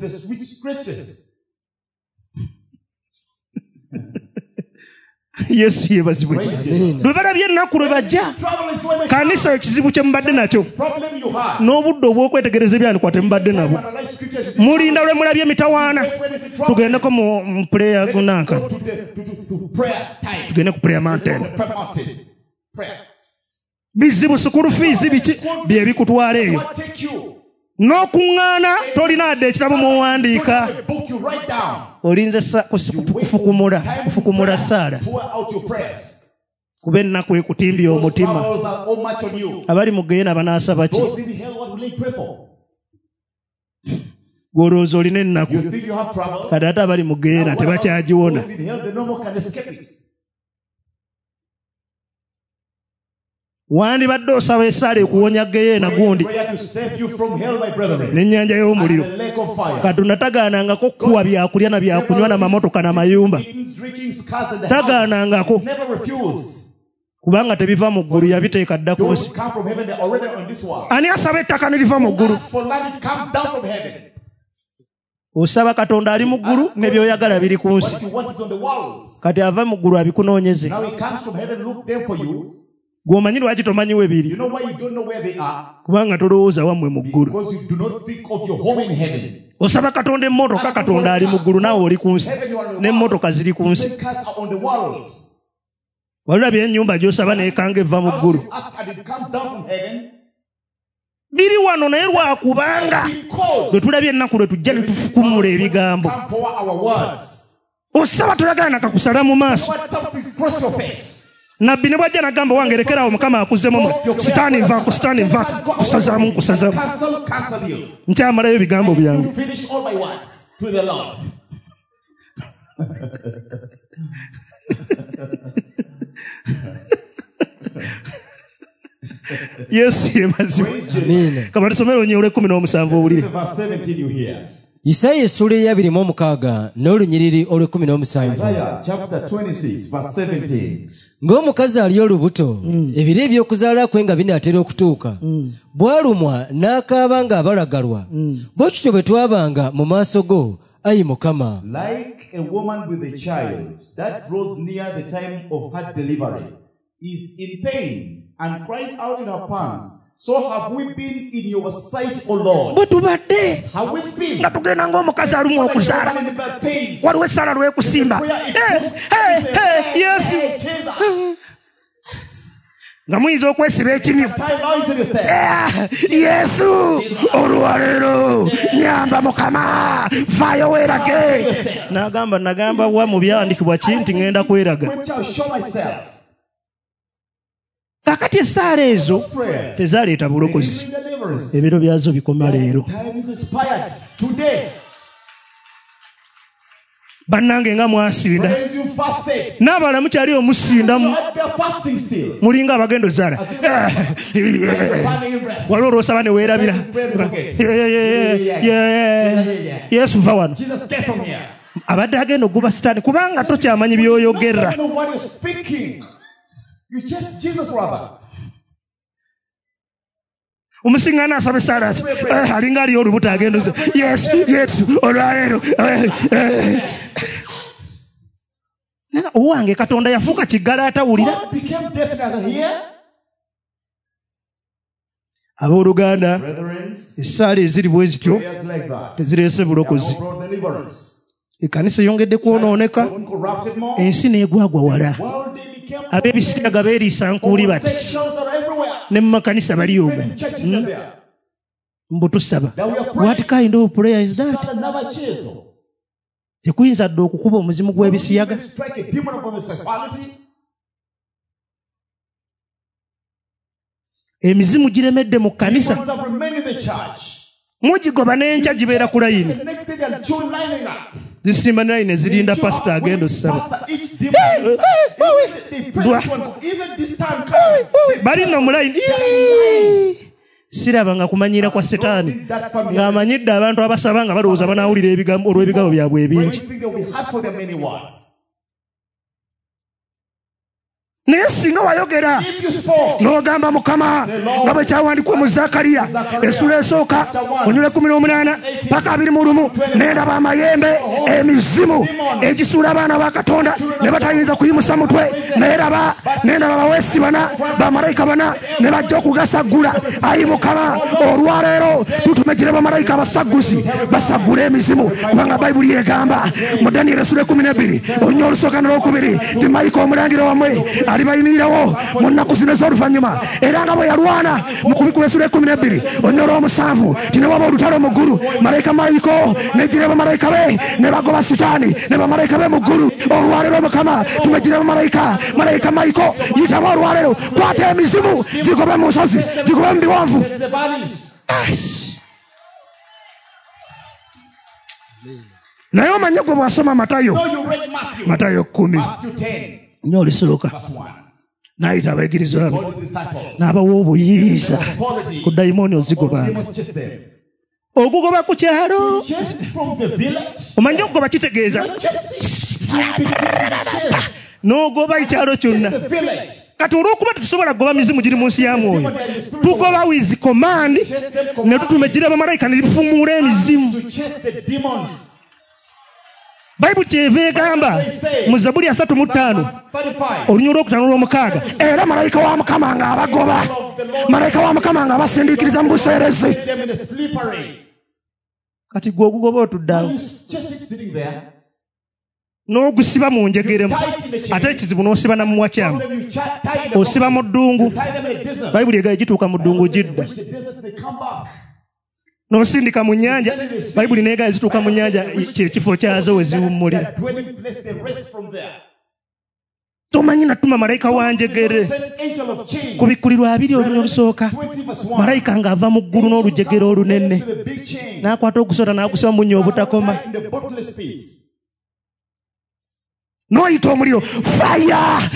Speaker 1: Yesu yebazibwe. Lwe balabye ennaku lwe bajja kanisa ekizibu kye mubadde nakyo n'obudde obw'okwetegereza ebyandikwa temubadde nabwo. Mulinda lwe mulabye emitawaana tugendeko mu prayer gunanka tugende ku prayer mountain. Bizibu school fees biki bye bikutwala eyo n'okuŋŋaana tolina adde ekitabo muwandiika olinze kufukumula ssaala kuba ennaku ekutimbye omutima. Abali mu geena banaasaba ki? Gw'olowooza olina ennaku kati ate abali mu geena tebakyagiwona. Wandibadde osaba essaala ekuwonya geyeena gundi n'ennyanja y'omuliro. Katonda tagaanangako kuwa byakulya na byakunywa na mamotoka na mayumba, tagaanangako kubanga tebiva mu ggulu, yabiteeka dda ku nsi. Ani asaba ettaka ne liva mu ggulu? Osaba Katonda ali mu ggulu ne by'oyagala biri ku nsi. Kati ava mu ggulu abikunoonyeze. Gw'omanyi lwaki tomanyi we biri? Kubanga tolowooza wammwe mu ggulu. Osaba Katonda emmotoka, Katonda ali mu ggulu naawe oli ku nsi, n'emmotoka ziri ku nsi. Walabye ennyumba gy'osaba n'ekanga eva mu ggulu. Biri wano naye lwakubanga lwe tulabye ennaku lwe tujja ne tufukumula ebigambo.
Speaker 3: osaba toyagala kakusala mu maaso.
Speaker 2: want something to cross your face.
Speaker 3: Nabbi ne bwajja nagamba wange lekeraawo Mukama akuzemu sitaani nvaako kusazaamu.
Speaker 2: Cancel you.
Speaker 3: Nkyamalayo ebigambo byange.
Speaker 2: To finish all my words to the Lord.
Speaker 3: Yesu yebazibwa.
Speaker 4: Amina.
Speaker 3: Kama tusomere onyole 17 owulire.
Speaker 2: Verse 17 you hear.
Speaker 4: Isaya essula eya 26 n'olunyiriri olw'17.
Speaker 2: Isaiah chapter 26 verse 17.
Speaker 4: Ng'omukazi ali olubuto ebiro eby'okuzaala kwe nga binaatera okutuuka bw'alumwa n'akaaba nga abalagalwa bwe tutyo bwe twabanga mu maaso go ayi Mukama.
Speaker 2: Like a woman with a child that draws near the time of her delivery, is in pain and cries out in her pangs, so have we been in your sight, O Lord.
Speaker 3: Bwe tubadde
Speaker 2: Have we been?
Speaker 3: nga tugenda ng'omukazi alumwa okuzaala.
Speaker 2: In the pains.
Speaker 3: Waliwo essala lwekusimba. Yesu nga muyinza okwesiba ekimyu.
Speaker 2: Tie lines in yourself.
Speaker 3: Yesu olwaleero nyamba Mukama vaayo weerage. Nagamba wa mu byawandiikibwa ki nti ngenda kweraga.
Speaker 2: Which I'll show myself.
Speaker 3: Kakati essaala ezo
Speaker 2: Prayers.
Speaker 3: tezaleeta bulokozi.
Speaker 2: Deliverance.
Speaker 3: Ebiro byazo bikoma leero.
Speaker 2: Time is expired. Today.
Speaker 3: Bannange nga mwasinda.
Speaker 2: Praise you fasted.
Speaker 3: N'abala mukyali omusindamu
Speaker 2: They're fasting still.
Speaker 3: mulinga abagenda ozaala.
Speaker 2: Burning breath.
Speaker 3: Waliwo olwosaba ne weerabira. Yesu va wano.
Speaker 2: Jesus, get from here.
Speaker 3: Abadde agenda okugoba sitaani kubanga tokyamanyi by'oyogera.
Speaker 2: I don't know what you're speaking. You just Jesus rather.
Speaker 3: Omusiŋŋaana asaba essaala ati alinga aliyo olubuto agenda oza. Yesu olwaleero. Owange Katonda yafuuka kiggala atawulira.
Speaker 2: God became deaf and as here.
Speaker 3: Abooluganda
Speaker 2: Brethren,
Speaker 3: essaala eziri bwe zityo
Speaker 2: prayers like that.
Speaker 3: tezireese bulokozi.
Speaker 2: Brought deliverance.
Speaker 3: Ekkanisa eyongedde kwonooneka,
Speaker 2: Corrupted more.
Speaker 3: ensi n'egwagwa wala.
Speaker 2: World they became.
Speaker 3: Ab'ebisiyaga beeriisa nkuuli bati
Speaker 2: Homosexuals are everywhere.
Speaker 3: ne mu makanisa bali omwo.
Speaker 2: Even churches are there.
Speaker 3: Mbu tusaba.
Speaker 2: That we are praying.
Speaker 3: What kind of prayer is that?
Speaker 2: Start another cheerful.
Speaker 3: Tekuyinza dde okukuba omuzimu gw'ebisiyaga.
Speaker 2: Strike a demon of homosexuality.
Speaker 3: Emizimu giremedde mu kkanisa.
Speaker 2: Demons have remained in the church.
Speaker 3: Mugigoba n'enkya gibeera ku layini.
Speaker 2: The next day they are tune lining up.
Speaker 3: Zisimba ne layini ezirinda pasita agenda osaba.
Speaker 2: Pastor, each demon. They pray this one. Even this time comes.
Speaker 3: Bali nno mu layini. Siraba nga kumanyira kwa setaani ng'amanyidde abantu abasaba nga balowooza banaawulira ebigambo olw'ebigambo byabwe ebingi. Naye singa wayogera n'ogamba Mukama nga bwe kyawandiikwa mu Zakariya essula esooka onyole 18 paka 21 n'endaba amayembe emizimu egisuula abaana ba Katonda ne batayinza kuyimusa mutwe n'endaba abaweesi bana bamalayika bana ne bajja okugasaggula. Ayi Mukama olwaleero tutumegire bamalayika abasagguzi basaggule emizimu kubanga Bayibuli egamba mu Daniel essula 12 olunya olusooka n'olwokubiri nti Mayika omulangira wamwe alibayimirirawo mu nnaku zino ez'oluvannyuma era nga bwe yalwana mu kubikula essula 12 olunya olw'omusanvu ti ne waba olutalo mu ggulu malayika Mayiko n'ejjira bamalayika be ne bagoba sitaani ne bamalayika be mu ggulu. Olwaleero Mukama tumegire bamalayika Mayiko yitaba olwaleero kwata emizimu gigobe mu nsozi gigobe mu biwanvu. Naye omanye gwe bw'asoma Matayo 10 nnyo olisooka n'ayita abayigirizwa be n'abawa obuyinza ku dayimooni ozigobanga. Okugoba ku kyalo omanye okugoba kitegeeza n'ogoba ekyalo kyonna. Kati olw'okuba tetusobola kugoba mizimu giri mu nsi ya mwoyo tugoba with command ne tutumejjira bamalayika ne bifumuula emizimu. Bayibuli kyeva egamba mu Zabuli 35 olunya olwokutaano olw'omukaaga era malayika wa Mukama nga abagoba, malayika wa Mukama nga abasindiikiriza mu buseerezi. Kati gwe ogugoba otuddawo n'ogusiba mu njegeremu ate ekizibu n'osiba na mu wakyamu osiba mu ddungu. Bayibuli egaye gituuka mu ddungu gidda. n'osindika mu nnyanja bayibuli neegaya zituuka mu nnyanja kyekifo kyazo we ziwummulira.
Speaker 2: Their dwelling place, they rest from there.
Speaker 3: Tomanyi natuma malayika wanjegere
Speaker 2: Sent angel of change.
Speaker 3: ku bikkulirwa 2 olusooka
Speaker 2: 20 verse 1.
Speaker 3: malayika ng'ava mu ggulu n'olujegere olunene
Speaker 2: To the big chain.
Speaker 3: n'akwata ogusota n'agusiba mu nnywa obutakoma
Speaker 2: In the bottomless pits.
Speaker 1: n'oyita omuliro fire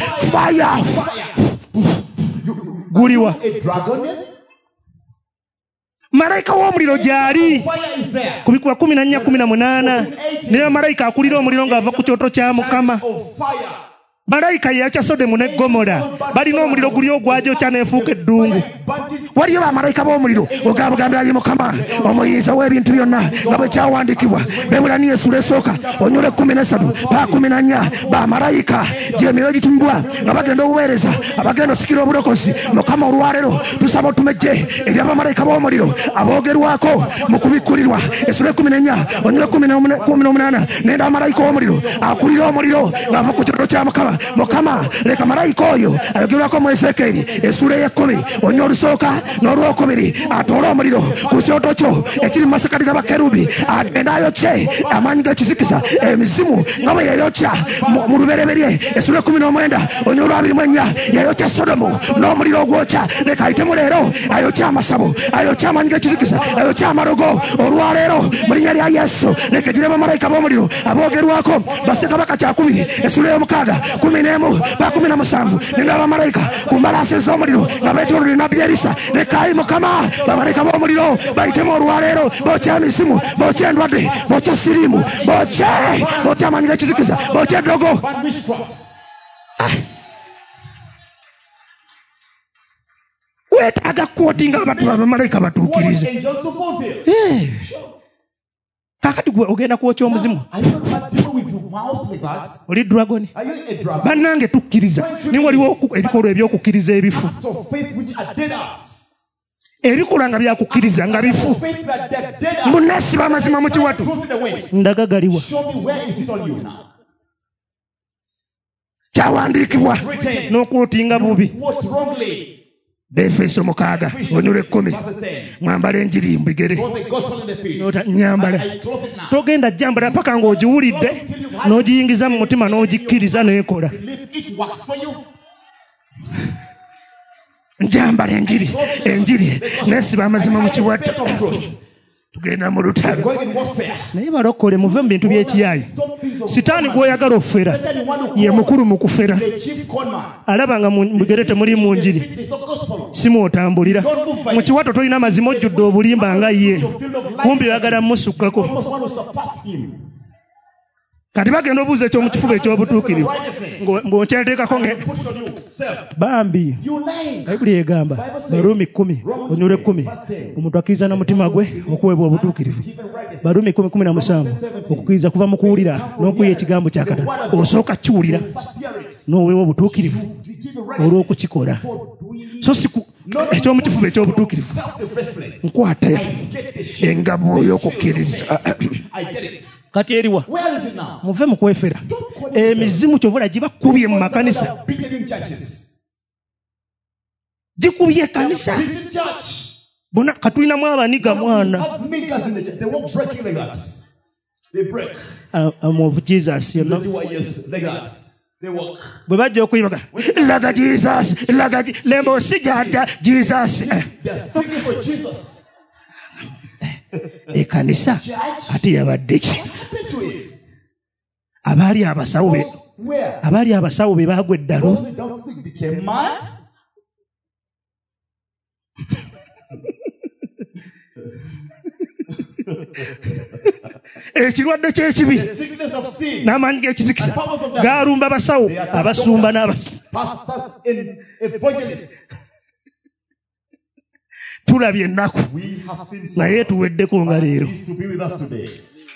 Speaker 3: guliwa
Speaker 2: A dragon is?
Speaker 3: malayika w'omuliro gy'ali
Speaker 2: Fire is there.
Speaker 3: ku bikkulirwa 14:18 ne malayika akulira omuliro ng'ava ku kyoto kya Mukama.
Speaker 2: Of fire.
Speaker 3: malayika yeyakya Sodomu ne Gomora balina omuliro guli ogwajokya n'efuuka eddungu.
Speaker 1: waliyo bamalayika b'omuliro ogabugambye ayi Mukama omuyinza w'ebintu byonna nga bwe kyawandiikibwa Bebulaniya essula esooka onyole 13 pa 14 bamalayika gy'emyoyo gitumibwa nga bagenda obuweereza abagenda osikira obulokozi. Mukama olwaleero tusaba otumejje eri abamalayika b'omuliro aboogerwako mu kubikkulirwa essula 14 onyole 18 nenda malayika w'omuliro akulira omuliro ng'ava ku kyoto kya Mukama leka malayika oyo ayogerwako mu Ezekieri essula ey'ekumi onyo olusooka n'olwokubiri atoola omuliro ku kyoto kyo ekiri mu masakati g'abakerubi agenda ayokye amaanyi g'ekizikiza emizimu nga bwe yayokya mu lubereberye essula 19 onyo olw'24 yayokya Sodomu n'omuliro ogwokya. Leka ayitemu leero ayokye amasabo ayokye amaanyi g'ekizikiza ayokye amarogo olwaleero mu linnya lya Yesu. Leka egire bamalayika b'omuliro aboogerwako bassekabaka 2 essula y'omukaaga 11 pa 17 nenda abamalayika ku mbalaasi ez'omuliro nga beetoolodde nabbi Erisa. Leka ayi Mukama bamalayika b'omuliro bayitemu olwaleero bookya emisimu bookya endwadde bookya siriimu bookya amaanyi g'ekizikiza bookya eddogo.
Speaker 2: Burn witchcrafts.
Speaker 3: weetaaga kwotinga abantu bamalayika batuukirize.
Speaker 2: Angels to fulfill.
Speaker 3: Kakati gwe ogenda kwokya omuzimu
Speaker 2: Are you not dealing with your mouth like that?
Speaker 3: oli dragoni.
Speaker 2: Are you a dragon?
Speaker 3: bannange tukkiriza ne waliwo ebikolwa ebyokukkiriza ebifu
Speaker 2: Acts of faith which are dead acts.
Speaker 3: ebikola nga byakukkiriza nga bifu.
Speaker 2: Faith that they're dead acts.
Speaker 3: munasiba amazima mu kiwatu
Speaker 2: Truth in the ways.
Speaker 3: ndaga galiwa
Speaker 2: Show me where is it on you now?
Speaker 1: Kyawandiikibwa
Speaker 2: Written.
Speaker 3: n'okwotinga bubi.
Speaker 2: What wrongly?
Speaker 1: Efeso 6 onyole 10
Speaker 2: Verse 10.
Speaker 1: mwambala enjiri mu bigere
Speaker 2: Got the gospel in the feet.
Speaker 3: Nota nyambala.
Speaker 2: I clothe it now.
Speaker 3: togenda jjambala paka ng'ogiwulidde n'ogiyingiza mu mutima n'ogikkiriza n'ekola.
Speaker 2: Believe it works for you.
Speaker 1: njambala enjiri nesiba amazima mu kiwata.
Speaker 2: Faith of truth.
Speaker 1: tugenda mu lutalo.
Speaker 2: Going in warfare.
Speaker 3: naye balokole muve mu bintu by'ekiyaayi.
Speaker 2: Stop things of
Speaker 3: sitaani gw'oyagala ofera ye mukulu mu kufera.
Speaker 2: the chief conman.
Speaker 3: alaba nga mu bigere temuli mu njiri
Speaker 2: There's no gospel.
Speaker 3: simwotambulira mu kiwato tolina mazima ojjudde obulimba nga ye kumbi oyagala mmusukkako.
Speaker 2: Almost want to surpass him.
Speaker 3: kati bagenda obuuza ekyomukifuba ekyobutuukirivu ng'okyateekako
Speaker 2: Put it on you. Self.
Speaker 3: bambi.
Speaker 2: You lying.
Speaker 3: bayibuli egamba baruumi 10 onyole 10 omuntu akkiriza n'omutima gwe okuweebwa obutuukirivu. baruumi 10:17 okukkiriza kuva mu kuwulira n'okuyiya ekigambo kya Katonda osooka kiwulira
Speaker 2: First hear it.
Speaker 3: n'oweebwa obutuukirivu
Speaker 2: You give it right.
Speaker 3: olw'okukikola. so si ekyomukifuba ekyobutuukirivu
Speaker 2: Self the breastplate.
Speaker 1: nkwata
Speaker 2: Get the shit.
Speaker 1: engabo y'okukkiriza.
Speaker 2: I get it.
Speaker 3: kati eriwa
Speaker 2: Where is it now?
Speaker 3: muve mu kwefera. emizimu kyovula gibakubye mu makanisa
Speaker 2: Beaten in churches.
Speaker 3: gikubye ekanisa
Speaker 2: Beaten church.
Speaker 3: bona katulinamu abaniga mwana.
Speaker 2: Have niggers in the church. They won't break you like that. They break.
Speaker 3: of Jesus, you know.
Speaker 2: They do what, yes, like that. They walk.
Speaker 3: bwe bajja okuyibaga
Speaker 1: laga Jesus lembo sijada Jesus.
Speaker 2: They are singing for Jesus.
Speaker 3: ekanisa ate yabadde ki?
Speaker 2: What happened to it?
Speaker 3: abaali abasawo be
Speaker 2: Where?
Speaker 3: abaali abasawo be baagwa eddalu
Speaker 2: Those without sick became mad.
Speaker 3: ekirwadde ky'ekibi
Speaker 2: The sickness of sin.
Speaker 3: n'amaanyi g'ekizikiza gaalumba abasawo abasumba
Speaker 2: Pastors and evangelists.
Speaker 3: tulabye ennaku
Speaker 2: We have seen so
Speaker 3: naye tuweddeko nga leero.
Speaker 2: much to be with us today.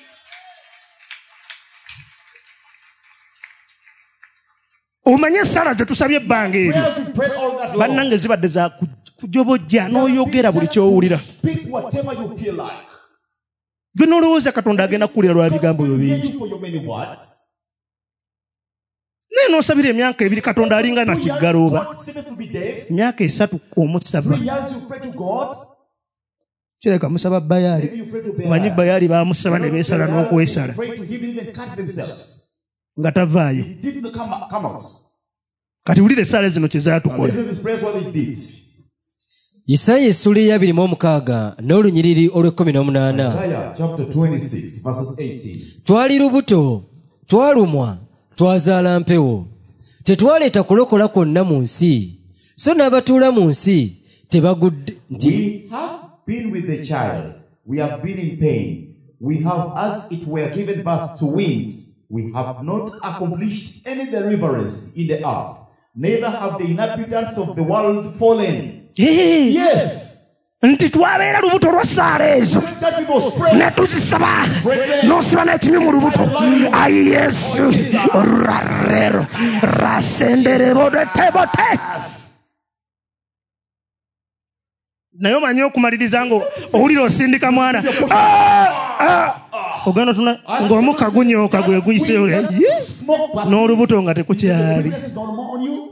Speaker 3: omanye essala ze tusabye ebbanga eryo
Speaker 2: Prayers we pray all that long.
Speaker 3: bannange zibadde za kujobojja n'oyogera buli ky'owulira.
Speaker 2: Speak whatever you feel like.
Speaker 3: gwe n'olowooza katonda agenda kukulira lwa bigambo byo
Speaker 2: God will hear
Speaker 3: bingi
Speaker 2: you for your many words.
Speaker 3: naye n'osabira emyaka 2 katonda alinga na
Speaker 2: 2 years,
Speaker 3: kiggalooba.
Speaker 2: God seems to be deaf.
Speaker 3: emyaka 3 omusaba
Speaker 2: 3 years you pray to God.
Speaker 3: kireka musaba Bayaali.
Speaker 2: Maybe you pray to
Speaker 3: Omanyi
Speaker 2: Baal.
Speaker 3: Bayaali baamusaba ne beesala n'okwesala
Speaker 2: Pray to him, even cut themselves.
Speaker 3: nga tavaayo.
Speaker 2: He didn't come out.
Speaker 3: Kati wulire essaala zino kye zaatukola.
Speaker 2: Listen to this prayer, what he did.
Speaker 4: Isaaya essula eya 26 n'olunyiriri olw'18.
Speaker 2: Isaiah chapter 26, verses 18.
Speaker 4: Twali lubuto, twalumwa, twazaala mpewo. Tetwaleeta kulokola kwonna mu nsi, so n'abatuula mu nsi tebagudde nti
Speaker 2: We have been with the child. We have been in pain. We have, as it were, given birth to winds. We have not accomplished any deliverance in the earth. Neither have the inhabitants of the world fallen. Yes.
Speaker 3: Nti twabeera lubuto lwa ssaala ezo
Speaker 2: That we must pray.
Speaker 3: ne tuzisaba n'osiba n'ekimi mu lubuto. Ayi Yesu olwaleero rasendere bodetebote. Naye omanyi okumaliriza ngo owulira osindika mwana ogenda tuna ng'omukka gunyooka gwe guyise ole
Speaker 2: Smoke past
Speaker 3: n'olubuto nga tekukyali.
Speaker 2: This is not more on you.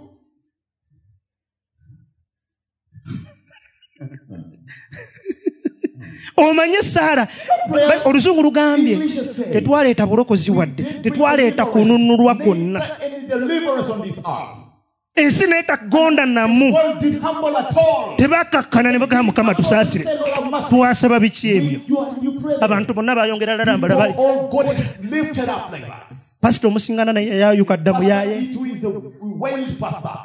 Speaker 3: Omanye Saara oluzungu lugambye tetwaleeta bulokozi wadde tetwaleeta kununulwa kwonna.
Speaker 2: Any deliverance on this earth.
Speaker 3: Ensi n'etagonda namu
Speaker 2: World did humble at all.
Speaker 3: tebakkakkana ne bagamba Mukama tusaasire. Twasaba biki ebyo?
Speaker 2: You pray.
Speaker 3: Abantu bonna bayongera lalambala bali
Speaker 2: All God is lifted up like that.
Speaker 3: pasita omusingana naye yayuka ddamu yaye.
Speaker 2: He too is a wild pastor.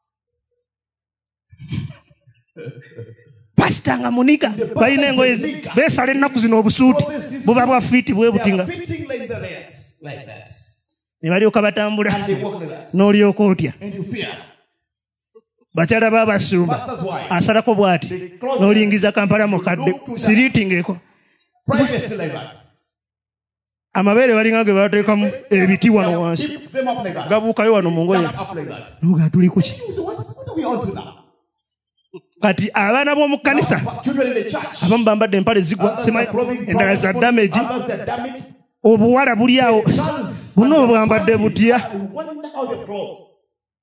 Speaker 3: Pasita nga muniga balina engoye beesala ennaku zino obusuuti buba bwa fiiti bwe
Speaker 2: They
Speaker 3: butinga
Speaker 2: are fitting like the rest, like that.
Speaker 3: ne balyoka batambula
Speaker 2: And they walk like that.
Speaker 3: n'olyoka otya.
Speaker 2: And you fear.
Speaker 3: Bakyala baabasumba
Speaker 2: Pastor's wife.
Speaker 3: asalako bw'ati n'olingiza Kampala mu kadde siriiti ng'eko.
Speaker 2: Privacy like that.
Speaker 3: Amabeere balinga ge bateekamu ebiti wano wansi
Speaker 2: Keeps them up like that.
Speaker 3: gabuukayo wano mu ngoye
Speaker 2: Up like that.
Speaker 3: nuga tuli ku ki.
Speaker 2: You say, what are we on to now?
Speaker 3: Kati abaana b'omu kkanisa
Speaker 2: Children in the church.
Speaker 3: abamu bambadde empale zigwa
Speaker 2: Others
Speaker 3: simanyi
Speaker 2: are clothing
Speaker 3: endala za
Speaker 2: products,
Speaker 3: damage
Speaker 2: others they are damaged.
Speaker 3: obuwala buli awo buno bwambadde butya.
Speaker 2: I wonder how they clothes.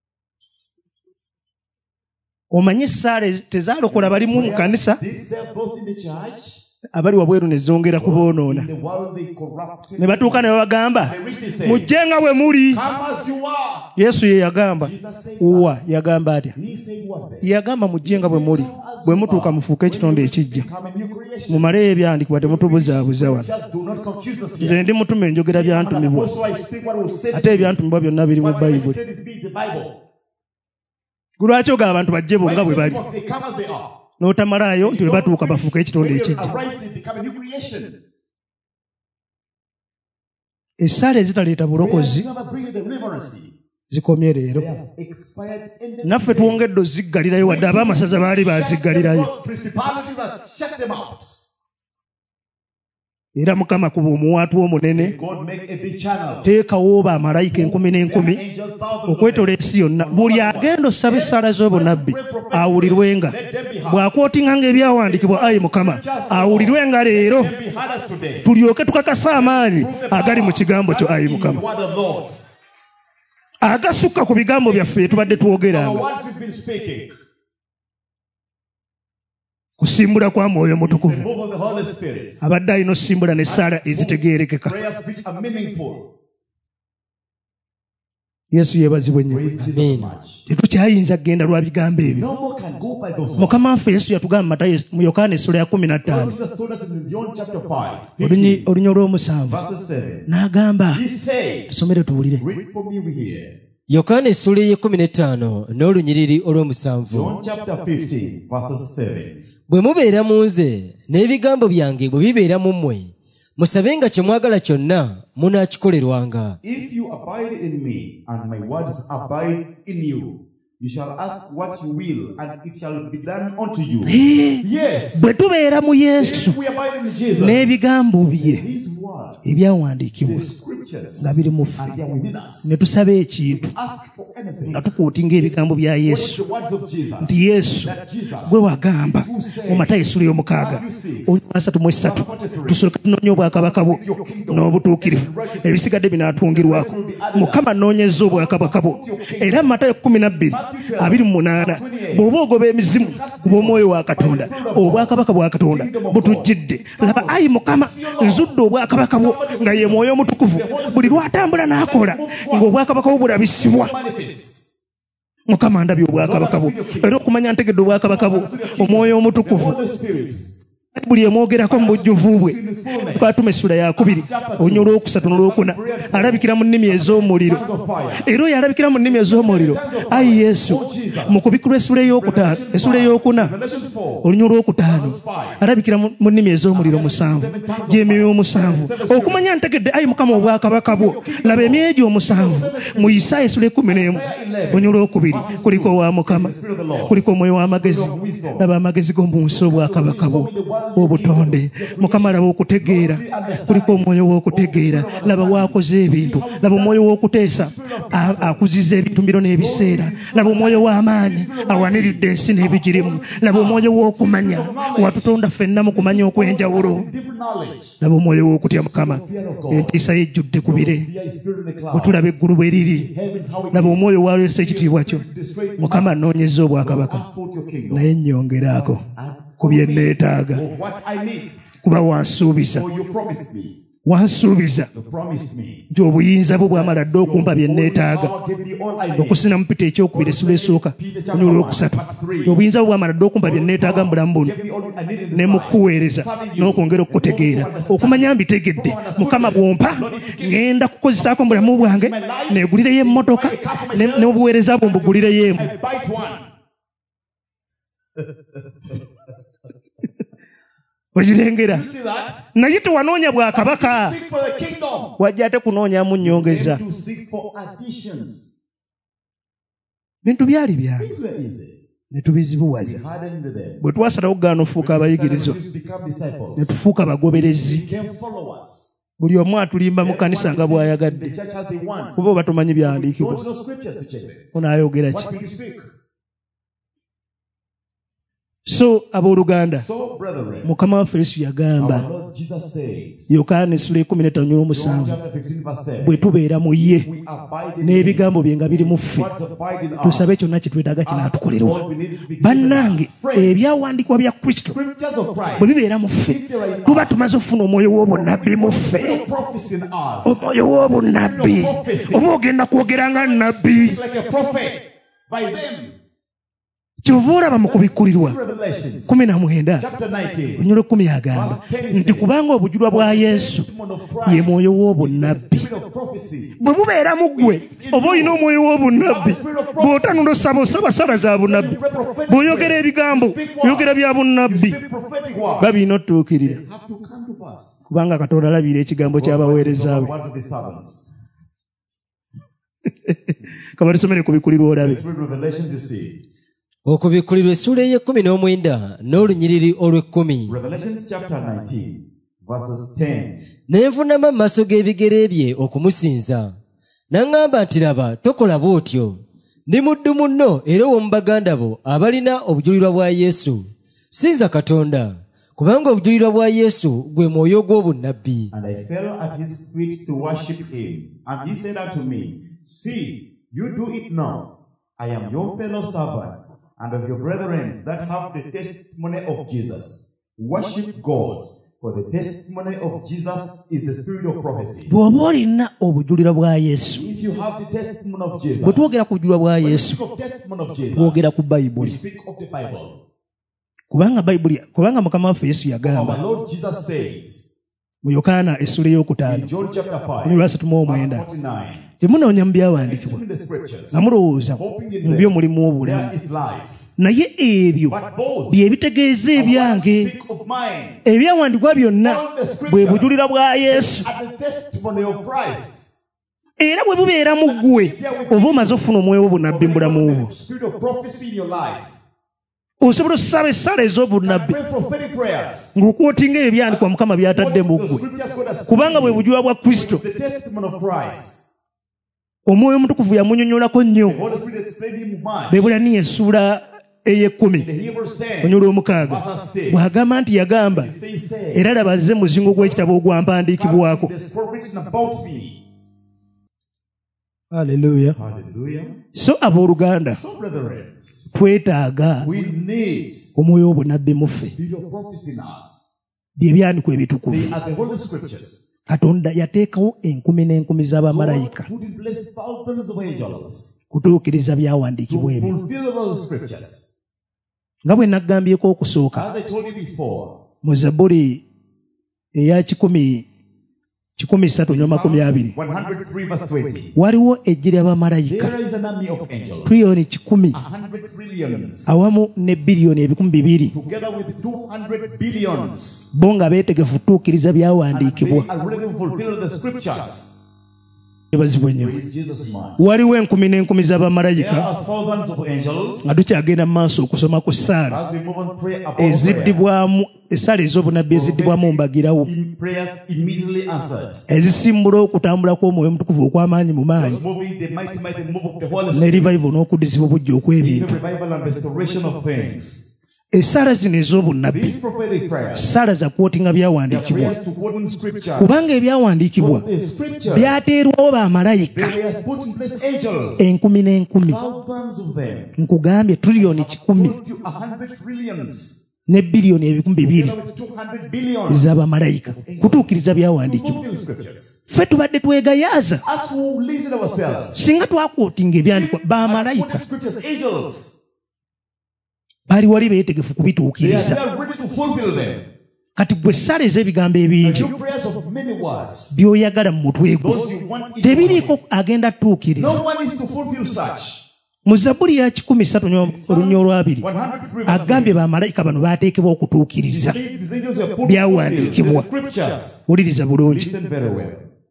Speaker 3: Omanyi essaala tezaalokola balimu mu kkanisa
Speaker 2: Did save those in the church?
Speaker 3: abali wabweru ne zongera kuboonoona
Speaker 2: In the world they corrupted.
Speaker 3: ne batuuka ne babagamba
Speaker 2: They richly say,
Speaker 3: mujje nga bwe muli.
Speaker 2: come as you are.
Speaker 3: Yesu ye yagamba
Speaker 2: Jesus said
Speaker 3: uwa yagamba atya?
Speaker 2: He said what then?
Speaker 3: Yagamba mujje nga bwe muli bwe mutuuka mufuuke ekitonde ekijja
Speaker 2: Become a new creation.
Speaker 3: mumaleyo ebyandikibwa temutubuzaabuza wano.
Speaker 2: Just do not confuse us
Speaker 3: Nze
Speaker 2: here.
Speaker 3: ndi mutuma enjogera byantumibwa
Speaker 2: Also I speak what was said.
Speaker 3: ate ebyantumibwa byonna biri mu
Speaker 2: What I
Speaker 3: Bayibuli.
Speaker 2: said is be the Bible.
Speaker 3: Lwaki oga abantu bajje bo nga bwe bali
Speaker 2: They come as they are.
Speaker 3: n'otamalayo nti bwe batuuka bafuuka ekitonde
Speaker 2: When they
Speaker 3: ekijja.
Speaker 2: arrive, they become a new creation.
Speaker 3: Essaala ezitaleeta bulokozi
Speaker 2: They never bring deliverance.
Speaker 3: zikomye leero.
Speaker 2: They have expired in the
Speaker 3: Naffe twongedde oziggalirayo wadde ab'amasaza baali baziggalirayo.
Speaker 2: principalities that shut them out.
Speaker 3: Era Mukama kuba omuwaatu omunene
Speaker 2: God make a big channel.
Speaker 3: teekawo bamalayika 10,000
Speaker 2: Angels thousands of
Speaker 3: okwetola ensi yonna. Buli agenda osaba essaala z'obunabbi awulirwenga. Bw'akwotinganga ebyawandiikibwa ayi Mukama awulirwenga leero
Speaker 2: them be heard us today.
Speaker 3: tulyoke tukakasa amaanyi agali mu kigambo kyo ayi Mukama
Speaker 2: Word of Lord.
Speaker 3: agasukka ku bigambo byaffe bye tubadde
Speaker 2: The
Speaker 3: twogeranga.
Speaker 2: words we've been speaking.
Speaker 3: Kusimbula kwa Mwoyo
Speaker 2: The
Speaker 3: Mutukuvu
Speaker 2: move of the Holy Spirit.
Speaker 3: abadde alina osimbula n'essaala ezitegeerekeka.
Speaker 2: Prayers which are meaningful.
Speaker 3: Yesu yeebazibwe nnyo.
Speaker 2: Praise Jesus
Speaker 4: Amen.
Speaker 2: much.
Speaker 3: Tetukyayinza kgenda lwa bigambo ebyo.
Speaker 2: No more can go by those words.
Speaker 3: Mukama waffe Yesu yatugamba mu Matayo mu Yokaana essula ya 15
Speaker 2: Jesus told us in John chapter 5,
Speaker 3: olunya olw'omusanvu
Speaker 2: verses 7.
Speaker 3: n'agamba
Speaker 2: He said,
Speaker 3: tusomere tuwulire.
Speaker 2: read for me here.
Speaker 4: Yokaana essula ey'e15 n'olunyiriri olw'omusanvu.
Speaker 2: John chapter 15, verses 7.
Speaker 4: Bwe mubeera mu nze n'ebigambo byange bwe bibeera mu mmwe musabenga kye mwagala kyonna munaakikolerwanga.
Speaker 2: If you abide in me, and my words abide in you, you shall ask what you will, and it shall be done unto you. Yes.
Speaker 3: Bwe tubeera mu Yesu
Speaker 2: If we abide in Jesus,
Speaker 3: n'ebigambo bye
Speaker 2: His word,
Speaker 3: ebyawandiikibwa
Speaker 2: the scriptures
Speaker 3: nga biri mu ffe.
Speaker 2: and they are within us.
Speaker 3: Ne tusaba ekintu
Speaker 2: Ask for anything.
Speaker 3: nga tukuutinga ebigambo bya
Speaker 2: Quote
Speaker 3: Yesu
Speaker 2: the words of Jesus.
Speaker 3: nti Yesu
Speaker 2: That Jesus,
Speaker 3: gwe wagamba mu Matayo essula ey'omukaaga 3:3 tusooka tunoonye obwakabaka bwo n'obutuukirivu ebisigadde binaatungirwako. Mukama anoonyezza obwakabaka bwo. Era mu Matayo 12:28 bw'oba ogoba emizimu bw'omwoyo wa Katonda obwakabaka bwa Katonda butujjidde. Laba ayi Mukama nzudde obwakabaka bwo nga ye mwoyo omutukuvu buli lwatambula n'akola ng'obwakabaka bwo bulabisibwa. Mukama ndabye obwakabaka bwo era okumanya ntegedde obwakabaka bwo omwoyo omutukuvu buli emwogerako mu bujjuvu bwe. Tukatuma essula ya 2 olunya olwokusatu n'olwokuna alabikira mu nnimi ez'omuliro. Era oyo alabikira mu nnimi ez'omuliro ayi Yesu mu kubikirwa essula ey'okuna olunya olwokutaano alabikira mu nnimi ez'omuliro 7 gy'emyoyo 7 okumanya ntegedde ayi Mukama obwakabaka bwo. Laba emyejo 7 mu Isaaya essula 11 olunya olwokubiri kuliko wa Mukama kuliko omwoyo w'amagezi. Laba amagezi g'omu nsi obwakabaka bwo obutonde. Mukama laba okutegeera kuliko omwoyo w'okutegeera. Laba waakoze ebintu. Laba omwoyo w'okuteesa akuzizza ebintu mbiro n'ebiseera. Laba omwoyo w'amaanyi awaniridde ensi n'ebigirimu. Laba omwoyo w'okumanya watutonda ffenna mu kumanya okw'enjawulo. Laba omwoyo w'okutya Mukama entiisa yejjudde ku bire bwe tulaba eggulu bwe riri. Laba omwoyo waleese ekitiibwa kyo. Mukama anoonyezza obwakabaka naye nnyongeraako ku bye neetaaga
Speaker 2: of what I need.
Speaker 3: kuba wansuubiza
Speaker 2: For you promised me.
Speaker 3: wansuubiza
Speaker 2: You promised me.
Speaker 3: nti obuyinza bwo bwamala dde okumpa bye neetaaga.
Speaker 2: Power gave me all I need.
Speaker 3: Okusina mu Peter ekyokubiri essula esooka olunya olwokusatu obuyinza bwo bwamala dde okumpa bye neetaaga mu bulamu buno
Speaker 2: Gave me all I need in this
Speaker 3: ne mu
Speaker 2: life.
Speaker 3: kuweereza n'okwongera okukutegeera okumanya mbitegedde. Mukama bw'ompa ŋŋenda kukozesaako mu bulamu bwange neegulireyo emmotoka n'obuweereza bwo mbugulireyo emu.
Speaker 2: I bite one.
Speaker 3: Ogirengera
Speaker 2: See that?
Speaker 3: naye tewanoonya bwakabaka
Speaker 2: Seek for the kingdom.
Speaker 3: wajja ate kunoonyamu nnyongeza.
Speaker 2: To seek for additions.
Speaker 3: Bintu byali byange
Speaker 2: Things were easy.
Speaker 3: ne tubizibuwaza.
Speaker 2: Hardened them.
Speaker 3: Bwe twasalawo okugaana ofuuka abayigirizwa
Speaker 2: To become disciples.
Speaker 3: ne tufuuka abagoberezi.
Speaker 2: Became followers.
Speaker 3: Buli omu atulimba mu kkanisa nga
Speaker 2: The
Speaker 3: bw'ayagadde.
Speaker 2: church has the ones.
Speaker 3: Kuba oba tomanyi byawandiikibwa
Speaker 2: Don't know scriptures to check them.
Speaker 3: onaayogera ki?
Speaker 2: What will you speak?
Speaker 3: So abooluganda
Speaker 2: So, brethren,
Speaker 3: Mukama waffe Yesu yagamba
Speaker 2: our Lord Jesus says,
Speaker 3: Yokaana essula 15:7
Speaker 2: John chapter 15 verse 7,
Speaker 3: bwe tubeera mu ye
Speaker 2: we abide in Him.
Speaker 3: n'ebigambo bye nga biri mu ffe
Speaker 2: Words abide in us.
Speaker 3: tusabe kyonna kye twetaaga
Speaker 2: Ask
Speaker 3: kinaatukolerwa.
Speaker 2: God, we need it to be given
Speaker 3: Bannange
Speaker 2: us. Friends,
Speaker 3: ebyawandiikibwa bya Kristo
Speaker 2: scriptures of Christ,
Speaker 3: bwe bibeera mu ffe tuba tumaze ofuna omwoyo w'obunnabbi mu ffe.
Speaker 2: prophecy in us,
Speaker 3: Omwoyo w'obunnabbi oba ogenda kwogera nga nnabbi.
Speaker 2: like a prophet by them.
Speaker 3: Kyova olaba mu kubikkulirwa
Speaker 2: Revelations
Speaker 3: 19
Speaker 2: chapter 19.
Speaker 3: onyolo 10 agamba nti kubanga obujulwa bwa Yesu ye mwoyo w'obunnabbi.
Speaker 2: Spirit of prophecy.
Speaker 3: Bwe bubeera mu ggwe oba olina omwoyo w'obunnabbi bw'otanula osaba sala za bunnabbi bw'oyogera ebigambo oyogera bya bunnabbi
Speaker 2: Speak prophetic words.
Speaker 3: babirina otutuukirira
Speaker 2: Have to come to pass.
Speaker 3: kubanga Katonda alabira ekigambo ky'abaweereza be.
Speaker 2: Words of the servants.
Speaker 3: Kabatusomere kubikkulirwa olabe.
Speaker 2: Spirit of revelations, you see.
Speaker 4: okubikkulirwa essula ey'e19 n'olunyiriri olw'e10.
Speaker 2: Revelations chapter 19, verses 10.
Speaker 4: Ne nvunama mu maaso g'ebigere bye okumusinza. N'aŋŋamba nti laba tokola bw'otyo. Ndi muddu munno era ow'omu baganda bo abalina obujulirwa bwa Yesu. Sinza Katonda, kubanga obujulirwa bwa Yesu gwe mwoyo gw'obunnabbi.
Speaker 2: And I fell at his feet to worship him. And he said unto me, See, you do it not. I am your fellow servant, and of your brethren that have the testimony of Jesus. Worship God, for the testimony of Jesus is the spirit of prophecy.
Speaker 3: Bw'oba olina obujulirwa bwa Yesu,
Speaker 2: If you have the testimony of Jesus,
Speaker 3: bwe twogera ku bujulirwa bwa
Speaker 2: when you
Speaker 3: Yesu
Speaker 2: speak of testimony of Jesus,
Speaker 3: twogera ku
Speaker 2: we
Speaker 3: Bayibuli.
Speaker 2: speak of the Bible.
Speaker 3: Kubanga Mukama waffe Yesu
Speaker 2: Our
Speaker 3: yagamba
Speaker 2: Lord Jesus says
Speaker 3: mu Yokaana essula ey'okutaano
Speaker 2: in John chapter 5,
Speaker 3: olwasatu mu
Speaker 2: verse
Speaker 3: omwenda
Speaker 2: 49,
Speaker 3: temunoonya mu byawandiikibwa
Speaker 2: in the scriptures,
Speaker 3: nga mulowooza mu byo mulimu obulamu,
Speaker 2: there is life.
Speaker 3: naye ebyo
Speaker 2: But those
Speaker 3: bye bitegeeza ebyange.
Speaker 2: speak of mine
Speaker 3: Ebyawandiikibwa byonna bwe bujulirwa bwa Yesu,
Speaker 2: are the testimony of Christ.
Speaker 3: era bwe bubeera mu ggwe oba omaze okufuna omwoyo w'obunnabbi mu bulamu bwo.
Speaker 2: Spirit of prophecy in your life.
Speaker 3: osobola okusaba essala ez'obunnabbi
Speaker 2: pray prophetic prayers.
Speaker 3: ng'okwotinga ebyandikwa mukama byatadde mu
Speaker 2: The
Speaker 3: ggwe
Speaker 2: scriptures God has
Speaker 3: kubanga bwe bujulwa bwa kristo
Speaker 2: the testimony of Christ.
Speaker 3: omwoyo omutukuvu yamunnyonnyolako nnyo
Speaker 2: The Holy Spirit explained him much.
Speaker 3: Beebulaniya essuula ey'ekkumi
Speaker 2: The Hebrews 10.
Speaker 3: onyolwa omukaaga
Speaker 2: Verse 6.
Speaker 3: bw'agamba nti yagamba
Speaker 2: He said,
Speaker 3: era laba nze muzingo gw'ekitabo ogwampandiikibwako.
Speaker 2: the scroll written about me.
Speaker 3: Haleluya.
Speaker 2: Hallelujah.
Speaker 3: So abooluganda
Speaker 2: So, brethren,
Speaker 3: twetaaga
Speaker 2: we need
Speaker 3: omwoyo w'obunnabbi mu ffe,
Speaker 2: spirit of prophecy in us.
Speaker 3: bye byandikwa
Speaker 2: They
Speaker 3: ebitukuvu.
Speaker 2: are the Holy Scriptures.
Speaker 3: Katonda yateekawo enkumi n'enkumi
Speaker 2: God
Speaker 3: z'abamalayika
Speaker 2: put in place thousands of angels
Speaker 3: kutuukiriza
Speaker 2: to
Speaker 3: byawandiikibwa ebyo.
Speaker 2: fulfill those scriptures.
Speaker 3: Nga bwe naggambyeko okusooka
Speaker 2: As I told you before,
Speaker 3: mu Zabbuli eya 130:20
Speaker 2: 103 verse 20.
Speaker 3: waliwo ejje ly'abamalayika
Speaker 2: There is an army of angels,
Speaker 3: triliyoni 10
Speaker 2: 100 trillions,
Speaker 3: awamu ne biliyoni 200
Speaker 2: together with 200 billions,
Speaker 3: bo nga beetegefu kutuukiriza
Speaker 2: and they
Speaker 3: byawandiikibwa.
Speaker 2: are ready to fulfill the scriptures.
Speaker 3: Ebazibwe nnyo.
Speaker 2: Praise Jesus' name.
Speaker 3: Waliwo enkumi n'enkumi
Speaker 2: There
Speaker 3: z'abamalayika
Speaker 2: are thousands of angels.
Speaker 3: nga tukyagenda mu maaso okusoma ku ssaala
Speaker 2: As we move on, pray about prayer.
Speaker 3: eziddibwamu essaala ez'obunabbi eziddibwamu mbagirawo
Speaker 2: In prayers immediately answered.
Speaker 3: ezisimbula okutambula kw'omwoyo omutukuvu okw'amaanyi mu maanyi
Speaker 2: Moving the mighty move of the Holy
Speaker 3: ne
Speaker 2: Spirit.
Speaker 3: revival n'okuddizibwa obujja
Speaker 2: In
Speaker 3: okw'ebintu.
Speaker 2: the revival and restoration of things.
Speaker 3: Essaala zino ez'obunnabbi
Speaker 2: These prophetic prayers,
Speaker 3: ssaala za kwotinga
Speaker 2: they are
Speaker 3: byawandiikibwa
Speaker 2: prayers to quote in scripture.
Speaker 3: kubanga ebyawandiikibwa
Speaker 2: The scriptures,
Speaker 3: byateerwawo bamalayika
Speaker 2: they are put in place angels.
Speaker 3: enkumi n'enkumi.
Speaker 2: Thousands of them.
Speaker 3: Nkugambye triliyoni 10
Speaker 2: Told you 100 trillions.
Speaker 3: ne biliyoni 200
Speaker 2: Together with 200 billions.
Speaker 3: z'abamalayika kutuukiriza byawandiikibwa.
Speaker 2: Fulfill scriptures.
Speaker 3: Ffe tubadde twegayaaza
Speaker 2: As we listen ourselves,
Speaker 3: singa twakwotinga ebyandikwa bamalayika
Speaker 2: quoting scriptures, angels,
Speaker 3: bali wali beetegefu
Speaker 2: they are
Speaker 3: kubituukiriza.
Speaker 2: there ready to fulfill them.
Speaker 3: Kati gwe essaala ez'ebigambo
Speaker 2: The
Speaker 3: ebingi
Speaker 2: new prayers of many words,
Speaker 3: by'oyagala mu mutwe gwe
Speaker 2: those you want in your
Speaker 3: tebiriiko
Speaker 2: mind.
Speaker 3: agenda tuukiriza.
Speaker 2: No one is to fulfill such.
Speaker 3: Mu Zabbuli ya 13:2
Speaker 2: 103
Speaker 3: agambye bamalayika bano baateekebwa okutuukiriza.
Speaker 2: These angels were put to
Speaker 3: Byawandiikibwa.
Speaker 2: fulfill the scriptures.
Speaker 3: Wuliriza bulungi.
Speaker 2: Listen very well.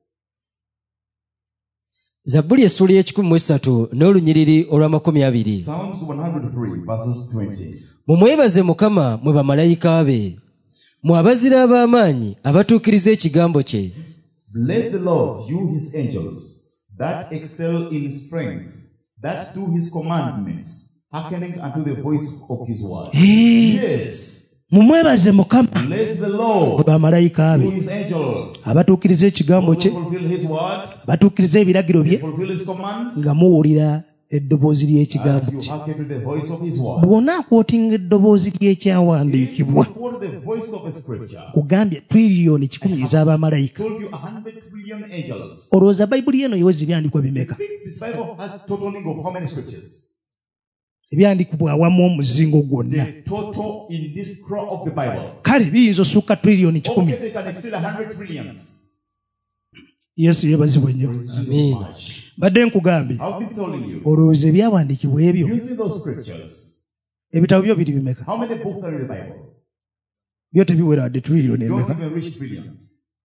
Speaker 4: Zabbuli essuula y'ekikumi n'olunyiriri olw'amakumi 20.
Speaker 2: Psalms 103 verses 20.
Speaker 4: mumwebaze mukama mwe bamalayika be mwe abazira ab'amaanyi abatuukiriza ekigambo kye.
Speaker 2: Bless the Lord, you his angels, that excel in strength, that do his commandments, hearkening unto the voice of his word. Yes.
Speaker 3: Mumwebaze Mukama
Speaker 2: Bless the Lord,
Speaker 3: bamalayika
Speaker 2: you
Speaker 3: be
Speaker 2: his angels,
Speaker 3: abatuukiriza ekigambo
Speaker 2: those
Speaker 3: kye,
Speaker 2: who fulfill his word,
Speaker 3: batuukiriza ebiragiro bye,
Speaker 2: fulfill his commands,
Speaker 3: nga muwulira eddoboozi ly'ekigambo
Speaker 2: as you
Speaker 3: kye.
Speaker 2: hearken to the voice of his word.
Speaker 3: Bw'ona akwotinga eddoboozi ly'ekyawandiikibwa,
Speaker 2: Quote the voice of a scripture.
Speaker 3: kugambye triliyoni 10 ez'abamalayika.
Speaker 2: Told you 100 trillion angels.
Speaker 3: Olowooza bayibuli eno yeweza ebyandikwa bimeka?
Speaker 2: This Bible has totaling of how many scriptures?
Speaker 3: Ebyandikibwa awamu omuzingo gwonna.
Speaker 2: The total in this scroll of the Bible.
Speaker 3: Kale biyinza osukka triliyoni 10.
Speaker 2: Okay, they can exceed 100 trillions.
Speaker 3: Yesu yeebazibwe nnyo.
Speaker 4: Amen.
Speaker 3: Badde nkugambye,
Speaker 2: I've been telling you.
Speaker 3: olowooza ebyawandiikibwa ebyo,
Speaker 2: Using those scriptures.
Speaker 3: ebitabo byo biri bimeka?
Speaker 2: How many books are in the Bible?
Speaker 3: Byo tebiwera wadde triliyoni
Speaker 2: Don't
Speaker 3: emeka?
Speaker 2: even reach trillions.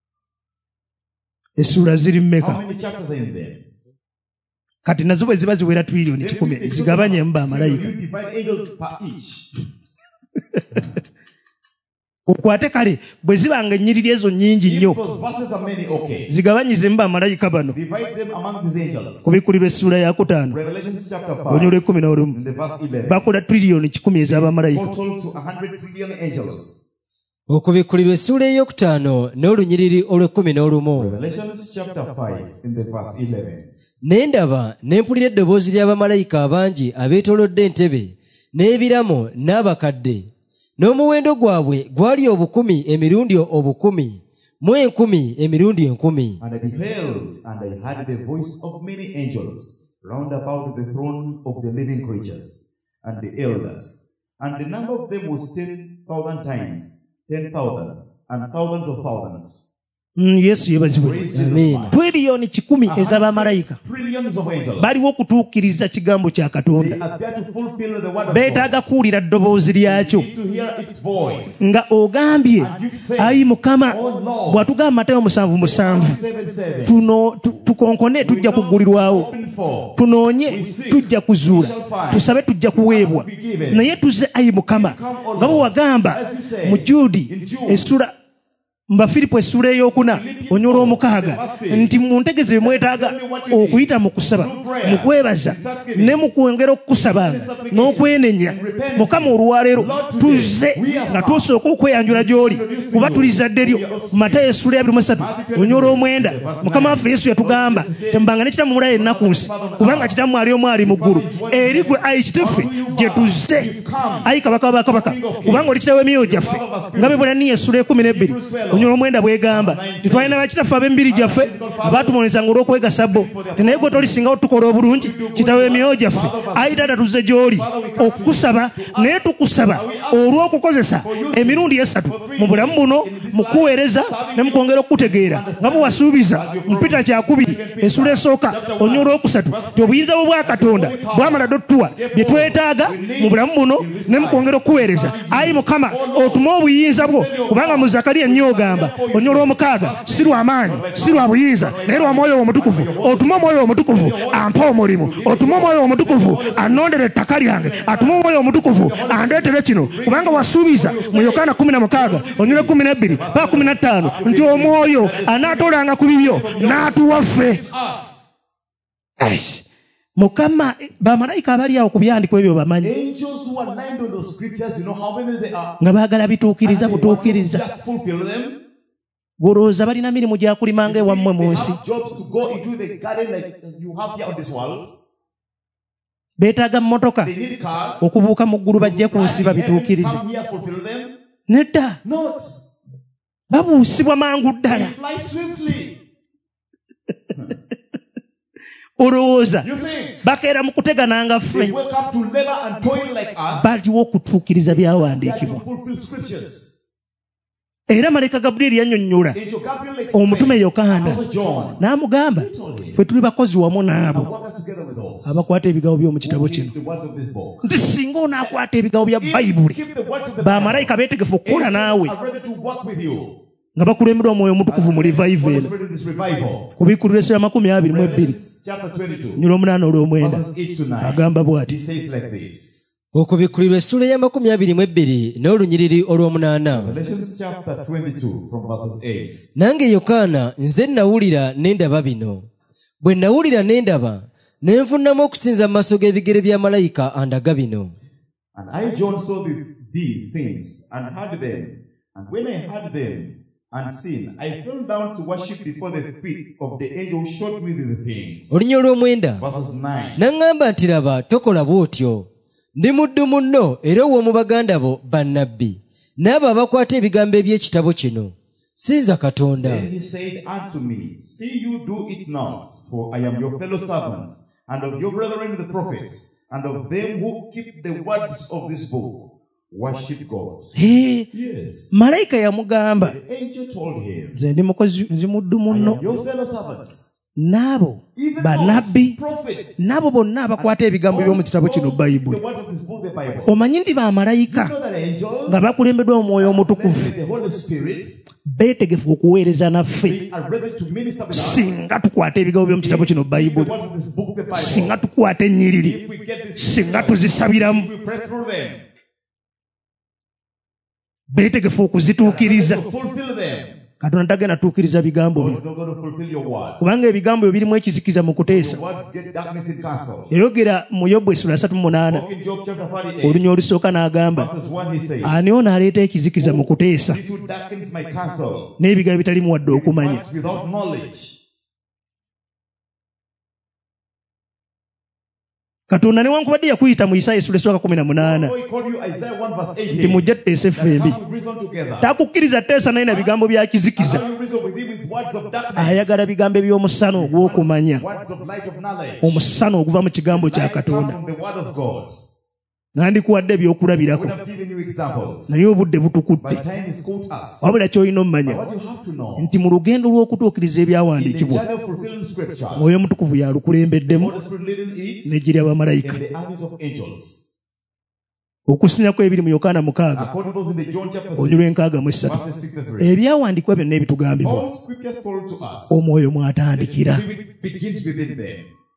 Speaker 3: Essuula ziri
Speaker 2: How
Speaker 3: mmeka?
Speaker 2: many chapters are in there?
Speaker 3: Kati nazo bwe ziba ziwera triliyoni 10 zigabanyemu bamalayika.
Speaker 2: You divide angels per each.
Speaker 3: Okwate kale bwe ziba nga ennyiriri ezo nnyingi
Speaker 2: If
Speaker 3: nnyo,
Speaker 2: those verses are many, okay.
Speaker 3: zigabanyizemu bamalayika bano.
Speaker 2: Divide them among these angels.
Speaker 3: Kubikkulirwa essuula ya 5
Speaker 2: Revelation chapter 5.
Speaker 3: onyolwa 11
Speaker 2: In the verse 11.
Speaker 3: bakola triliyoni 10 ez'abamalayika.
Speaker 2: Total to 100 trillion angels.
Speaker 4: okubikkulirwa essuula ey'okutaano n'olunyiriri olw'11.
Speaker 2: Revelation chapter 5 in the verse 11.
Speaker 4: Ne ndaba ne mpulira eddoboozi ly'abamalayika abangi abeetoolodde entebe n'ebiramo n'abakadde, n'omuwendo gwabwe gwali 10,000 emirundi 10,000 mu 10,000 emirundi 10,000.
Speaker 2: And I beheld, and I heard the voice of many angels round about the throne of the living creatures and the elders. And the number of them was 10,000 times 10,000, and thousands of thousands.
Speaker 3: Yesu yeebazibwe.
Speaker 2: Praise Jesus
Speaker 4: Amen.
Speaker 2: Christ.
Speaker 3: Triliyoni 10 ez'abamalayika
Speaker 2: Trillions of angels.
Speaker 3: baliwo okutuukiriza kigambo kya
Speaker 2: They
Speaker 3: Katonda.
Speaker 2: are there to fulfill the word of God.
Speaker 3: Beetaaga kuwulira ddoboozi lyakyo.
Speaker 2: To hear its voice.
Speaker 3: Nga ogambye,
Speaker 2: And you say,
Speaker 3: ayi Mukama,
Speaker 2: Oh Lord,
Speaker 3: bw'atugamba Matayo 7:7,
Speaker 2: 7:7.
Speaker 3: tukonkone tujja kuggulirwawo.
Speaker 2: Open
Speaker 3: tunoonye tujja kuzuula, tusabe tujja kuweebwa. Naye tuze ayi Mukama nga bwe wagamba mu Juudi essula mba Filipo essula ey'okuna onyola 6 nti muntegeze bye mwetaaga okuyita mu kusaba, mu kwebaza ne mu kwongera okukusabanga n'okwenenya. Mukama olwaleero tuzze nga tusooka okweyanjula gy'oli kuba tuli zadde lyo. Matayo essula 23 onyola 9. Mukama waffe Yesu yatugamba tembanga ne kitammwe mulayo ennaku nsi kubanga kitammwe ali omu ali mu ggulu. Eri gwe ayi kitaffe gye tuzze ayi kabaka wa bakabaka kubanga oli kitaawe emyoyo gyaffe nga bwe Ebbulaniya essula 12 onyola 9 bwegamba titwalina bakitaffe ab'emibiri gyaffe abaatubonerezanga olw'okwegasa bo. Naye gwe tolisingawo tukola obulungi kitaawe emyoyo gyaffe ayi Taata tuzze gy'oli okukusaba, naye tukusaba olw'okukozesa emirundi 3 mu bulamu buno mu kuweereza ne mu kwongera okutegeera nga bwe wasuubiza mu Peter 2 essula esooka onyola 3 ti obuyinza bwa Katonda bwamala dottuwa bye twetaaga mu bulamu buno ne mu kwongera okuweereza. Ayi Mukama otuma obuyinza bwo kubanga mu Zakariya nnyo ogamba onyola 6 si lwa maanyi si lwa buyinza naye lwa Mwoyo Omutukuvu. Otuma Omwoyo Omutukuvu ampa omulimu, otuma Omwoyo Omutukuvu anondere ettaka lyange, atuma Omwoyo Omutukuvu andeetere kino kubanga wasuubiza mu Yokaana 16 onyola 12 pa 15 nti Omwoyo anaatolanga ku bibyo n'atuwa ffe. Mukama bamalayika abali awo ku byandiko ebyo bamanyi nga baagala bituukiriza butuukiriza. Golowooza balina mirimu gya kulimanga ewammwe mu nsi. Beetaaga mmotoka okubuuka mu ggulu bajje ku nsi babituukirize. Nedda babuusibwa mangu ddala. Olowooza bakeera mu kutegananga ffe baliwo okutuukiriza byawandiikibwa. Era malayika Gaburiyeri yannyonnyola omutume Yokaana n'amugamba ffe tuli bakozi wamu n'abo abakwata ebigabo by'omu kitabo kino nti singa onaakwata ebigabo bya Bayibuli bamalayika beetegefu okukola naawe nga bakulemberwa Omwoyo Omutukuvu mu revival ku Biikkuliro essula 22 nnyula 8 olw'omwenda agamba bw'ati.
Speaker 4: Okubikkulirwa essula ya 22 n'olunyiriri olw'omunaana. Nange Yokaana nze nawulira n'endaba bino. Bwe nawulira n'endaba ne nfunnamu okusinza mu maaso g'ebigere bya malayika andaga bino.
Speaker 2: And I John saw these things and heard them, and when I heard them and seen, I fell down to worship before the feet of the angel who showed me the things.
Speaker 4: Olunyiriri olw'omwenda
Speaker 2: Verses 9.
Speaker 4: n'aŋŋamba nti laba tokola bw'otyo. Ndi muddu munno era ow'omu baganda bo bannabbi n'abo abakwata ebigambo eby'ekitabo kino. Sinza Katonda.
Speaker 2: Then he said unto me, see you do it not, for I am your fellow servant, and of your brethren the prophets, and of them who keep the words of this book. Worship God. Yes.
Speaker 3: Malayika yamugamba
Speaker 2: The angel told him,
Speaker 3: nze ndi mukozi ndi muddu
Speaker 2: I
Speaker 3: munno
Speaker 2: am your fellow servants.
Speaker 3: n'abo
Speaker 2: Even
Speaker 3: bannabbi
Speaker 2: those prophets.
Speaker 3: n'abo bonna abakwata ebigambo by'omu kitabo kino Bayibuli.
Speaker 2: The words of this book, the Bible.
Speaker 3: Omanyi ndi bamalayika
Speaker 2: You know that angels,
Speaker 3: nga bakulembeddwa Omwoyo Omutukuvu
Speaker 2: the Holy Spirit,
Speaker 3: beetegefu okuweereza naffe
Speaker 2: they are ready to minister with us.
Speaker 3: singa tukwata ebigambo by'omu kitabo kino
Speaker 2: The
Speaker 3: Bayibuli,
Speaker 2: words of this book, the Bible.
Speaker 3: singa tukwata ennyiriri,
Speaker 2: If we get this,
Speaker 3: singa tuzisabiramu,
Speaker 2: we pray through them.
Speaker 3: beetegefu okuzituukiriza.
Speaker 2: To fulfill them.
Speaker 3: Katonda tagenda tuukiriza bigambo
Speaker 2: God
Speaker 3: bye
Speaker 2: is not going to fulfill your words.
Speaker 3: kubanga ebigambo byo birimu ekizikiza mu kuteesa.
Speaker 2: Your words get darkness in counsel.
Speaker 3: Yayogera mu Yobu essula 38
Speaker 2: Spoke in Job chapter 38,
Speaker 3: olunya olusooka n'agamba
Speaker 2: verses 1, he says,
Speaker 3: ani ono aleeta ekizikiza mu kuteesa
Speaker 2: this who darkens my counsel,
Speaker 3: n'ebigambo bitalimu wadde okumanya.
Speaker 2: words without knowledge.
Speaker 3: Katonda newankubadde yakuyita mu Isaaya essula esooka 18
Speaker 2: So he called you Isaiah 1 verse
Speaker 3: nti
Speaker 2: 18.
Speaker 3: mujje tuteese ffembi,
Speaker 2: How we reason together.
Speaker 3: takukkiriza teesa naye na bigambo bya kizikiza.
Speaker 2: How you reason with him with words of darkness.
Speaker 3: Ayagala bigambo eby'omusana ogw'okumanya,
Speaker 2: Words of light of knowledge.
Speaker 3: omusana oguva mu kigambo kya
Speaker 2: Light comes
Speaker 3: Katonda.
Speaker 2: from the word of God.
Speaker 3: Nandikuwadde
Speaker 2: I
Speaker 3: ebyokulabirako
Speaker 2: would have given you examples.
Speaker 3: naye obudde
Speaker 2: But
Speaker 3: butukutte.
Speaker 2: time is caught us.
Speaker 3: Wabula ky'olina omumanya
Speaker 2: What you have to know,
Speaker 3: nti mu lugendo lw'okutuukiriza
Speaker 2: in the
Speaker 3: ebyawandiikibwa
Speaker 2: journey of fulfilling scriptures,
Speaker 3: Mwoyo Mutukuvu yalukulembeddemu
Speaker 2: Holy Spirit leading it,
Speaker 3: n'ejjira abamalayika.
Speaker 2: and the armies of angels.
Speaker 3: Okusinyako ebiri mu Yokaana 6
Speaker 2: According to those in the John chapter 6,
Speaker 3: onyulwa 63
Speaker 2: verses 6 to 3.
Speaker 3: ebyawandiikibwa byonna ebitugambibwa
Speaker 2: All scriptures told to us.
Speaker 3: omwoyo
Speaker 2: The
Speaker 3: mwatandikira.
Speaker 2: Spirit begins within them.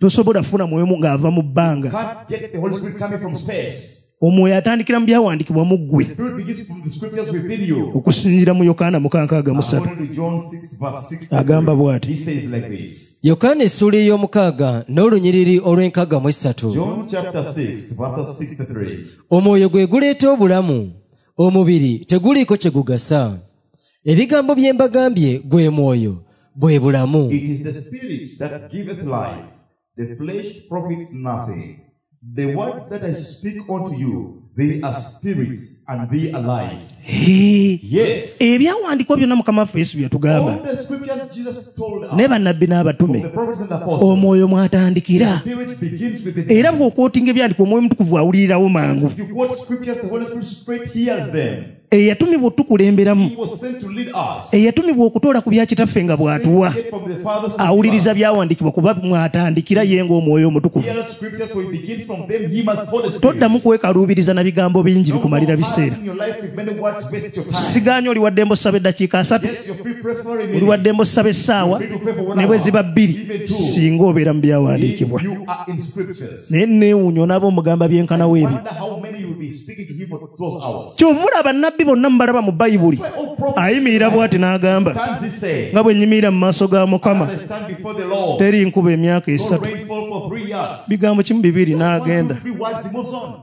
Speaker 3: tosobola kufuna mwoyo ng'ava mu bbanga.
Speaker 2: Can't get the Holy Spirit coming from space.
Speaker 3: Omwoyo atandikira mu byawandiikibwa mu ggwe,
Speaker 2: The Spirit begins from the scriptures within you.
Speaker 3: okusinziira mu Yokaana 6:3.
Speaker 2: According to John 6:6,
Speaker 3: Agamba bw'ati.
Speaker 2: he says like this.
Speaker 4: yokaana essuula ey'omukaaga n'olunyiriri olw'enkaaga mu esatu.
Speaker 2: John chapter 6, verses 6-3.
Speaker 4: omwoyo gwe guleeta obulamu, omubiri teguliiko kye gugasa. ebigambo bye mbagambye gwe mwoyo bwe bulamu.
Speaker 2: It is the Spirit that giveth life. The flesh profits nothing. The words that I speak unto you, they are spirit and they are life. Yes.
Speaker 3: Ebyawandiikwa byonna Mukama waffe Yesu bye tugamba,
Speaker 2: All the scriptures Jesus told us,
Speaker 3: ne bannabbi n'abatume,
Speaker 2: the prophets and the apostles,
Speaker 3: omwoyo mwatandikira.
Speaker 2: spirit begins with
Speaker 3: Era
Speaker 2: the
Speaker 3: bw'okwotinga ebyandikwa omwoyo mutukuvu awulirirawo mangu.
Speaker 2: If you quote scriptures, the Holy Spirit straight hears them.
Speaker 3: Eyatumibwa otukulemberamu,
Speaker 2: He was sent to lead us.
Speaker 3: eyatumibwa okutoola ku bya kitaffe nga bw'atuwa,
Speaker 2: Get from the fathers
Speaker 3: awuliriza byawandiikibwa kuba mwatandikira ye ng'omwoyo omutukuvu.
Speaker 2: hears scriptures, so he begins from them. He must follow the Spirit.
Speaker 3: Toddamu kwekaluubiriza na bigambo bingi bikumalira biseera.
Speaker 2: In your life with many words, waste your time.
Speaker 3: Sigaanye oli wadde mbosaba eddakiika 3,
Speaker 2: Yes, you're free, pray for a
Speaker 3: oli
Speaker 2: minute.
Speaker 3: wadde mbosaba essaawa, ne bwe ziba 2 singa obeera mu
Speaker 2: If
Speaker 3: byawandiikibwa.
Speaker 2: you are in scriptures.
Speaker 3: Naye neewuunya onaaba omugamba byenkana weebyo.
Speaker 2: Wonder how many you will be speaking to him for those hours.
Speaker 3: Kyova olaba bannabbi bonna mubalaba mu Bayibuli,
Speaker 2: All prophets
Speaker 3: ayimirira bw'ati n'agamba,
Speaker 2: stands he saying,
Speaker 3: nga bwe nyimirira mu maaso ga Mukama,
Speaker 2: as I stand before the Lord,
Speaker 3: teri nkuba emyaka
Speaker 2: no
Speaker 3: 3.
Speaker 2: rainfall for 3 years.
Speaker 3: Bigambo kimu 2 n'agenda.
Speaker 2: 1, 2, 3 words, he moves on.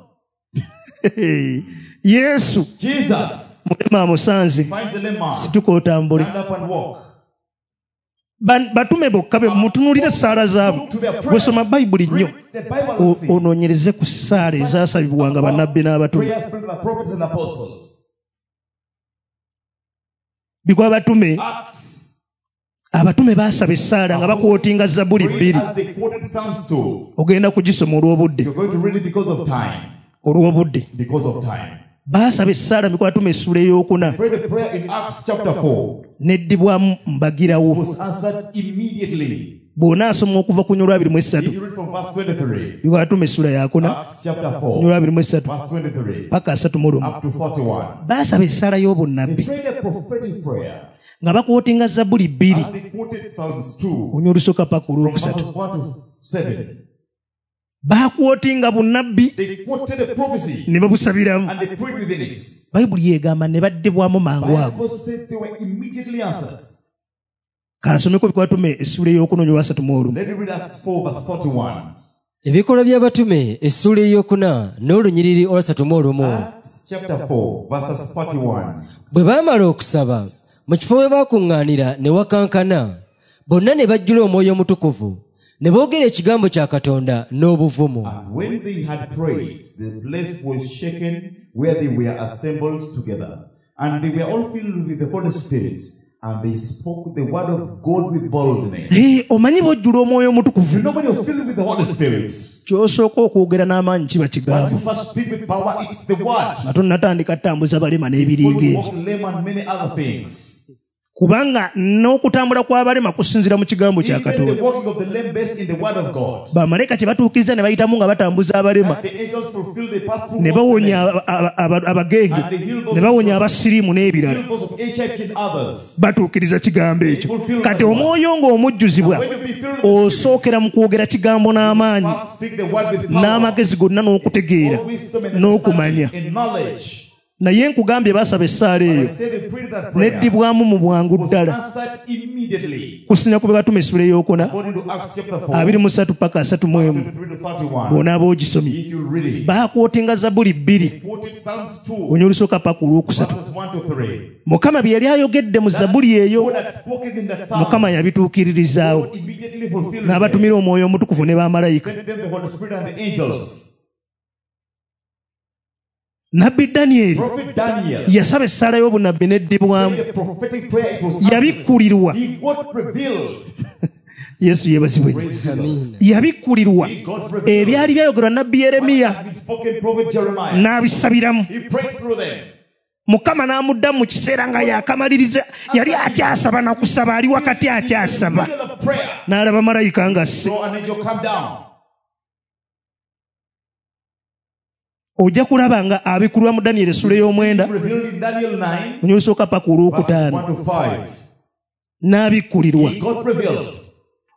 Speaker 3: Yesu
Speaker 2: Jesus
Speaker 3: mulema amusanze,
Speaker 2: finds the lame man.
Speaker 3: situka otambule.
Speaker 2: Stand up and walk.
Speaker 3: Batume bokka be mutunuulire ssaala zaabo. Bw'osoma Bayibuli nnyo,
Speaker 2: Read the Bible and see.
Speaker 3: onoonyereze ku ssaala ezaasabibwanga bannabbi n'abatume.
Speaker 2: Prayers from the prophets and apostles.
Speaker 3: Bigwa abatume,
Speaker 2: Acts.
Speaker 3: abatume baasaba essaala nga bakwotinga Zabbuli
Speaker 2: Read
Speaker 3: 2.
Speaker 2: as they quoted Psalms 2.
Speaker 3: Ogenda kugisoma olw'obudde.
Speaker 2: You're going to read it because of time.
Speaker 3: Olw'obudde.
Speaker 2: Because of time.
Speaker 3: Baasaba essaala mu Kwatuma essula ey'okuna,
Speaker 2: Pray the prayer in Acts chapter 4.
Speaker 3: n'eddibwamu mbagirawo.
Speaker 2: Was answered immediately.
Speaker 3: Bw'onaasoma okuva ku nnyolwa 23,
Speaker 2: If you read from verse 23.
Speaker 3: Kwatuma essula yakuna,
Speaker 2: Acts chapter 4.
Speaker 3: nnyolwa 23
Speaker 2: Verse 23.
Speaker 3: paka 31.
Speaker 2: Up to 41.
Speaker 3: Baasaba essaala
Speaker 2: They
Speaker 3: y'obunnabbi
Speaker 2: prayed a prophetic prayer.
Speaker 3: nga bakwotinga Zabbuli 2,
Speaker 2: As they quoted Psalms 2.
Speaker 3: olunya olusooka paka
Speaker 2: From
Speaker 3: olwokusatu.
Speaker 2: verses 1 to 7.
Speaker 3: Bakwotinga bunnabbi
Speaker 2: They quoted a prophecy.
Speaker 3: ne babusabiramu.
Speaker 2: And they prayed within it.
Speaker 3: Bayibuli yeegamba ne baddibwamu mangu ago.
Speaker 2: Bible said they were immediately answered.
Speaker 3: Kansomeko Bikwatuma essula ey'okuna onyolwa 31.
Speaker 2: Let me read Acts 4 verse 41.
Speaker 4: ebikolwa by'abatume essuula ey'okuna n'olunyiriri olw'asatu.
Speaker 2: Acts chapter 4 verses 41.
Speaker 4: bwe baamala okusaba mu kifo we baakuŋŋaanira ne wakankana, bonna ne bajjula omwoyo omutukuvu, ne boogera ekigambo kya Katonda n'obuvumu.
Speaker 2: And when they had prayed, the place was shaken where they were assembled together. And they were all filled with the Holy Spirit. And they spoke the word of God with boldness.
Speaker 3: Omanyi bw'ojjula omwoyo omutukuvu,
Speaker 2: Nobody was filled with the Holy Spirit.
Speaker 3: ky'osooka okwogera n'amaanyi kiba
Speaker 2: When
Speaker 3: kigambo.
Speaker 2: you first speak with power, it's the word.
Speaker 3: Nga tonnatandika tambuza balema n'ebiringa
Speaker 2: When you
Speaker 3: ebyo.
Speaker 2: walk lame and many other things.
Speaker 3: Kubanga n'okutambula kw'abalema kusinziira mu kigambo kya
Speaker 2: Even the
Speaker 3: Katonda.
Speaker 2: walking of the lame based in the word of God.
Speaker 3: Bamalayika kye batuukiriza ne bayitamu nga batambuza abalema,
Speaker 2: The angels fulfill the path through
Speaker 3: ne
Speaker 2: walk the
Speaker 3: bawonya
Speaker 2: lame.
Speaker 3: abagenge, ne bawonya abasiriimu n'ebirala.
Speaker 2: Heal those of HIV and others.
Speaker 3: Batuukiriza kigambo ekyo. Kati omwoyo ng'omujjuzibwa,
Speaker 2: When you be filled with the Spirit,
Speaker 3: osookera mu kwogera kigambo n'amaanyi,
Speaker 2: first speak the word with power.
Speaker 3: n'amagezi gonna n'okutegeera,
Speaker 2: All wisdom and
Speaker 3: n'okumanya.
Speaker 2: understanding and knowledge.
Speaker 3: Naye nkugambye baasaba essaala eyo,
Speaker 2: I said they prayed that prayer.
Speaker 3: n'eddibwamu mu bwangu
Speaker 2: Was
Speaker 3: ddala.
Speaker 2: answered immediately.
Speaker 3: Kusinziira ku Bikwatuma essula ey'okuna,
Speaker 2: According to Acts chapter 4,
Speaker 3: 23 paka 31,
Speaker 2: 23 to 31.
Speaker 3: bw'onaaba ogisomye.
Speaker 2: If you read it,
Speaker 3: Baakwotinga Zabbuli 2,
Speaker 2: quoted Psalms 2,
Speaker 3: olunya olusooka paka olwokusatu.
Speaker 2: verses 1 to 3.
Speaker 3: Mukama bye yali ayogedde mu Zabbuli eyo,
Speaker 2: God had spoken in that psalm.
Speaker 3: Mukama yabituukiririzaawo,
Speaker 2: God immediately fulfilled it.
Speaker 3: n'abatumira omwoyo omutukuvu ne bamalayika.
Speaker 2: Sent them the Holy Spirit and the angels.
Speaker 3: Nabbi Danyeri
Speaker 2: Prophet Daniel
Speaker 3: yasaba essaala y'obunabbi n'eddibwamu,
Speaker 2: prayed a prophetic prayer. It was answered.
Speaker 3: yabikkulirwa.
Speaker 2: He got revealed.
Speaker 3: Yesu yeebazibwe.
Speaker 2: Praise Jesus.
Speaker 3: Yabikkulirwa
Speaker 2: He got revealed.
Speaker 3: ebyali byayogerwa nabbi Yeremiya,
Speaker 2: Had been spoken prophet Jeremiah.
Speaker 3: n'abisabiramu.
Speaker 2: He prayed through them.
Speaker 3: Mukama n'amuddamu mu kiseera nga yakamaliriza, yali akyasaba na kusaba, ali wakati akyasaba,
Speaker 2: Middle of prayer.
Speaker 3: n'alaba malayika ng'asse.
Speaker 2: So an angel come down.
Speaker 3: Ojja kulaba nga abikkulirwa mu Danyeri essula ey'omwenda,
Speaker 2: Revealed in Daniel 9,
Speaker 3: olunya olusooka paka
Speaker 2: verses
Speaker 3: olwokutaano,
Speaker 2: 1 to 5.
Speaker 3: n'abikkulirwa.
Speaker 2: He got revealed.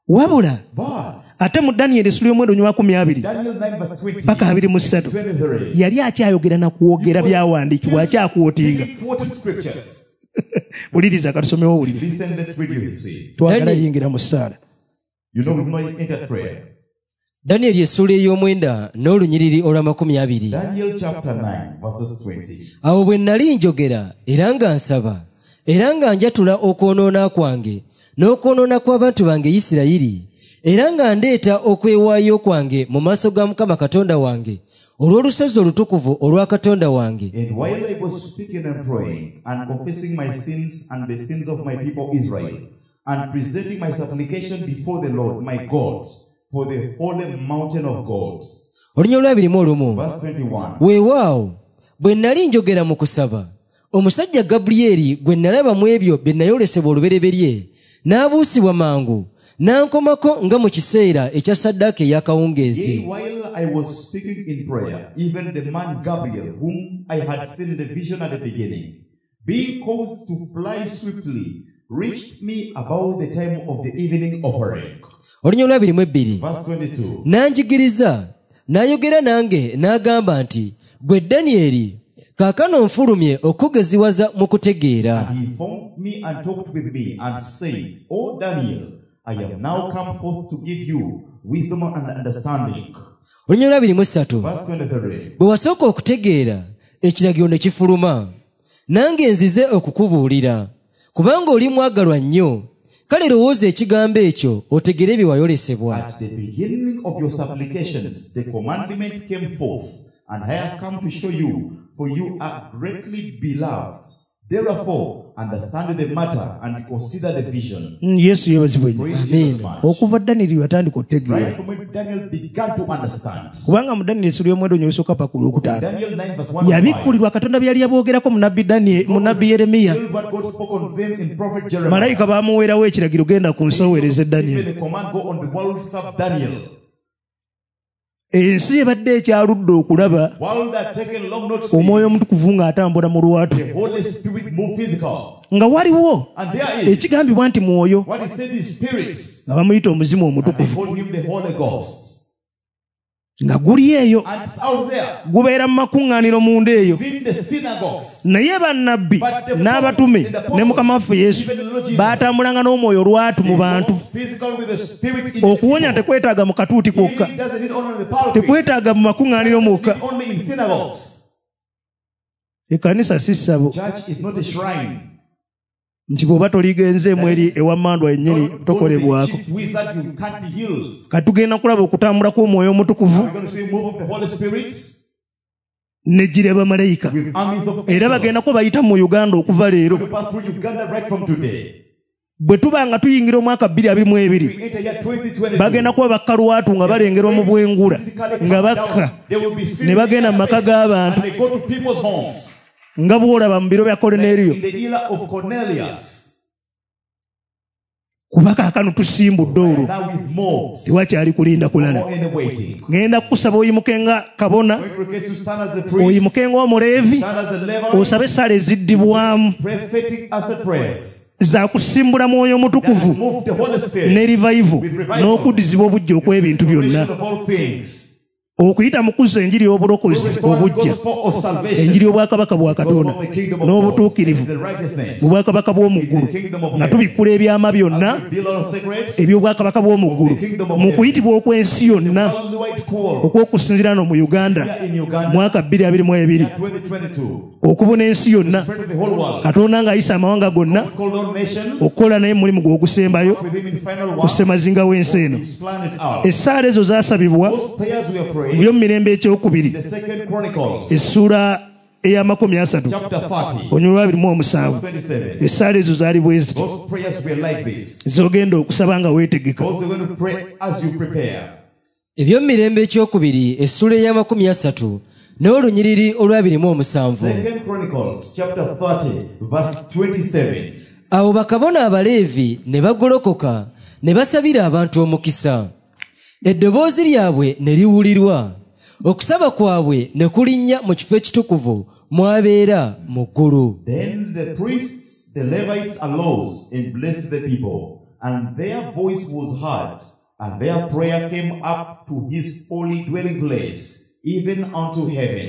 Speaker 3: wabula
Speaker 2: But
Speaker 3: ate mu Daniel essula y'omwenda onywa 20
Speaker 2: Daniel 9 verse 20
Speaker 3: paka 23
Speaker 2: 23.
Speaker 3: yali akyayogera na kwogera byawandiikibwa akyakwotinga.
Speaker 2: He quoted scriptures.
Speaker 3: Wuliriza katusomewo wulire.
Speaker 2: Listen, let's read you history.
Speaker 3: Twagala yingira mu ssaala.
Speaker 2: You know, we've not entered prayer.
Speaker 4: Danyeri essula ey'omwenda n'olunyiriri olwa 20.
Speaker 2: Daniel chapter 9 verses 20.
Speaker 4: Awo bwe nnali njogera era nga nsaba era nga njatula okwonoona kwange n'okwonoona kw'abantu bange Isirayiri era nga ndeeta okwewaayo kwange mu maaso ga Mukama Katonda wange olw'olusozi olutukuvu olwa Katonda wange.
Speaker 2: And while I was speaking and praying and confessing my sins and the sins of my people Israel and presenting my supplication before the Lord my God for the holy mountain of God.
Speaker 4: Olunya olw'abirimu
Speaker 2: Verse 21.
Speaker 4: weewaawo bwe nnali njogera mu kusaba omusajja Gaburiyeri gwe nalaba mu ebyo bye nayolesebwa olubereberye n'abuusibwa mangu n'ankomako nga mu kiseera ekya ssaddaaka ey'akawungeezi.
Speaker 2: Yea, while I was speaking in prayer, even the man Gabriel, whom I had seen in the vision at the beginning, being caused to fly swiftly, reached me about the time of the evening offering.
Speaker 4: Olunya olw'abirimu
Speaker 2: Verse 22.
Speaker 4: n'anjigiriza n'ayogera nange n'agamba nti gwe Danyeri kaakano nfulumye okugeziwaza mu kutegeera.
Speaker 2: And he found me and talked with me and said, O Daniel, I have now come forth to give you wisdom and understanding.
Speaker 4: Olunya olw'abirimu
Speaker 2: Verse 23.
Speaker 4: bwe wasooka okutegeera ekiragiro ne kifuluma nange nzize okukubuulira kubanga oli mwagalwa nnyo kale lowooza ekigambo ekyo otegere bye wayolesebwa.
Speaker 2: At the beginning of your supplications, the commandment came forth, and I have come to show you, for you are greatly beloved. Therefore, understand the matter and consider the vision.
Speaker 3: Yesu yeebazibwe nnyo.
Speaker 2: Praise Jesus much.
Speaker 3: Okuva Danyeri lwatandika okutegeera.
Speaker 2: Right from when Daniel began to understand.
Speaker 3: Kubanga mu Danyeri essula y'omwenda onywa esooka paka olwokutaano
Speaker 2: Daniel 9 verse 1
Speaker 3: yabikkulirwa Katonda byali yaboogerako mu nabbi Yeremiya.
Speaker 2: what God spoke on them in prophet Jeremiah.
Speaker 3: Malayika baamuweerawo ekiragiro genda ku nsi oweereze Danyeri.
Speaker 2: Given the command, go on the world, serve Daniel.
Speaker 3: Ensi ebadde ekyaludde okulaba
Speaker 2: While they are taken long not seen,
Speaker 3: omwoyo omutukuvu ng'atambula mu lwatu
Speaker 2: the Holy Spirit move physical.
Speaker 3: nga waliwo
Speaker 2: And there is
Speaker 3: ekigambibwa nti mwoyo
Speaker 2: what he said is spirits.
Speaker 3: nga bamuyita omuzimu
Speaker 2: And they
Speaker 3: omutukuvu
Speaker 2: call him the Holy Ghost.
Speaker 3: nga guli eyo
Speaker 2: And it's out there,
Speaker 3: gubeera mu makuŋŋaaniro munda eyo.
Speaker 2: within the synagogues.
Speaker 3: Naye bannabbi n'abatume ne Mukama waffe Yesu baatambulanga n'omwoyo olwatu mu bantu.
Speaker 2: Physical with the spirit in
Speaker 3: Okuwonya tekwetaaga mu katuuti kwokka,
Speaker 2: Healing doesn't need only the pulpit.
Speaker 3: tekwetaaga mu makuŋŋaaniro mwokka.
Speaker 2: Only in synagogues.
Speaker 3: Ekkanisa si ssabo
Speaker 2: Church is not a shrine.
Speaker 3: nti bw'oba toligenzeemu eri ewa mandwa yennyini
Speaker 2: Don't
Speaker 3: tokolebwako.
Speaker 2: be chief wizard, you can't be healed.
Speaker 3: Katugenda kulaba okutambula kw'omwoyo omutukuvu
Speaker 2: We're going to see move of the Holy Spirit
Speaker 3: n'ejjira bamalayika
Speaker 2: with armies of
Speaker 3: era
Speaker 2: angels.
Speaker 3: bagenda ko bayita mu Uganda okuva leero.
Speaker 2: To pass through Uganda right from today.
Speaker 3: Bwe tuba nga tuyingira omwaka 2022
Speaker 2: We enter year 2022.
Speaker 3: bagenda kuba bakkalwatu nga balengerwa mu bwengula nga bakka
Speaker 2: They will be seen
Speaker 3: ne bagenda mu maka
Speaker 2: and
Speaker 3: g'abantu
Speaker 2: they go to people's homes.
Speaker 3: nga bw'olaba mu biro bya Koloneriyo.
Speaker 2: In the era of Cornelius.
Speaker 3: Kuba kaakano tusimbudde olwo
Speaker 2: Now we've moved.
Speaker 3: tewakyali kulinda kulala.
Speaker 2: More in the waiting.
Speaker 3: Ngenda kukusaba oyimuke nga kabona,
Speaker 2: Going to request you stand as a priest.
Speaker 3: oyimuke ng'omuleevi,
Speaker 2: Stand as a Levite.
Speaker 3: osabe essala eziddibwamu
Speaker 2: Prophetic answered prayers.
Speaker 3: za kusimbula mwoyo omutukuvu
Speaker 2: Move the Holy Spirit.
Speaker 3: ne revival n'okuddizibwa obujja okw'ebintu byonna,
Speaker 2: Of all things.
Speaker 3: okuyita mu kuzza enjiri y'obulokozi obujja,
Speaker 2: Gospel of salvation.
Speaker 3: enjiri y'obwakabaka bwa Katonda
Speaker 2: Gospel of the kingdom of
Speaker 3: n'obutuukirivu
Speaker 2: God. The righteousness.
Speaker 3: mu bwakabaka bw'omu ggulu, nga tubikkula ebyama byonna
Speaker 2: Deal on secrets.
Speaker 3: eby'obwakabaka bw'omu ggulu mu kuyitibwa okw'ensi yonna
Speaker 2: Follow the white call.
Speaker 3: okw'okusinziira no mu Uganda
Speaker 2: Here in Uganda.
Speaker 3: mwaka 2022
Speaker 2: 2022.
Speaker 3: okubona ensi yonna
Speaker 2: Spread to the whole world.
Speaker 3: Katonda ng'ayisa amawanga gonna
Speaker 2: It's called all nations.
Speaker 3: okukola naye mulimu gwe ogusembayo
Speaker 2: With him in his final
Speaker 3: ku
Speaker 2: work.
Speaker 3: ssemazinga w'ensi eno.
Speaker 2: He's planned it out.
Speaker 3: Essaala ezo zaasabibwa
Speaker 2: Those prayers we are praying.
Speaker 3: mu mirembe ekyokubiri
Speaker 2: The second Chronicles.
Speaker 3: essula eya 30
Speaker 2: Chapter 30.
Speaker 3: onyolwa 27.
Speaker 2: 27.
Speaker 3: Essaala ezo zaali bwe ziti
Speaker 2: Those prayers were like this.
Speaker 3: z'ogenda okusaba nga weetegeka.
Speaker 2: Those are going to pray as you prepare.
Speaker 4: Ebyomumirembe ekyokubiri essula eya 30 n'olunyiriri olw'27.
Speaker 2: Second Chronicles chapter 30 verse 27.
Speaker 4: Awo bakabona Abaleevi ne bagolokoka ne basabira abantu omukisa. Eddoboozi lyabwe ne liwulirwa. Okusaba kwabwe ne kulinnya mu kifo ekitukuvu mwabeera mu ggulu.
Speaker 2: Then the priests, the Levites arose and blessed the people and their voice was heard, and their prayer came up to his holy dwelling place, even unto heaven.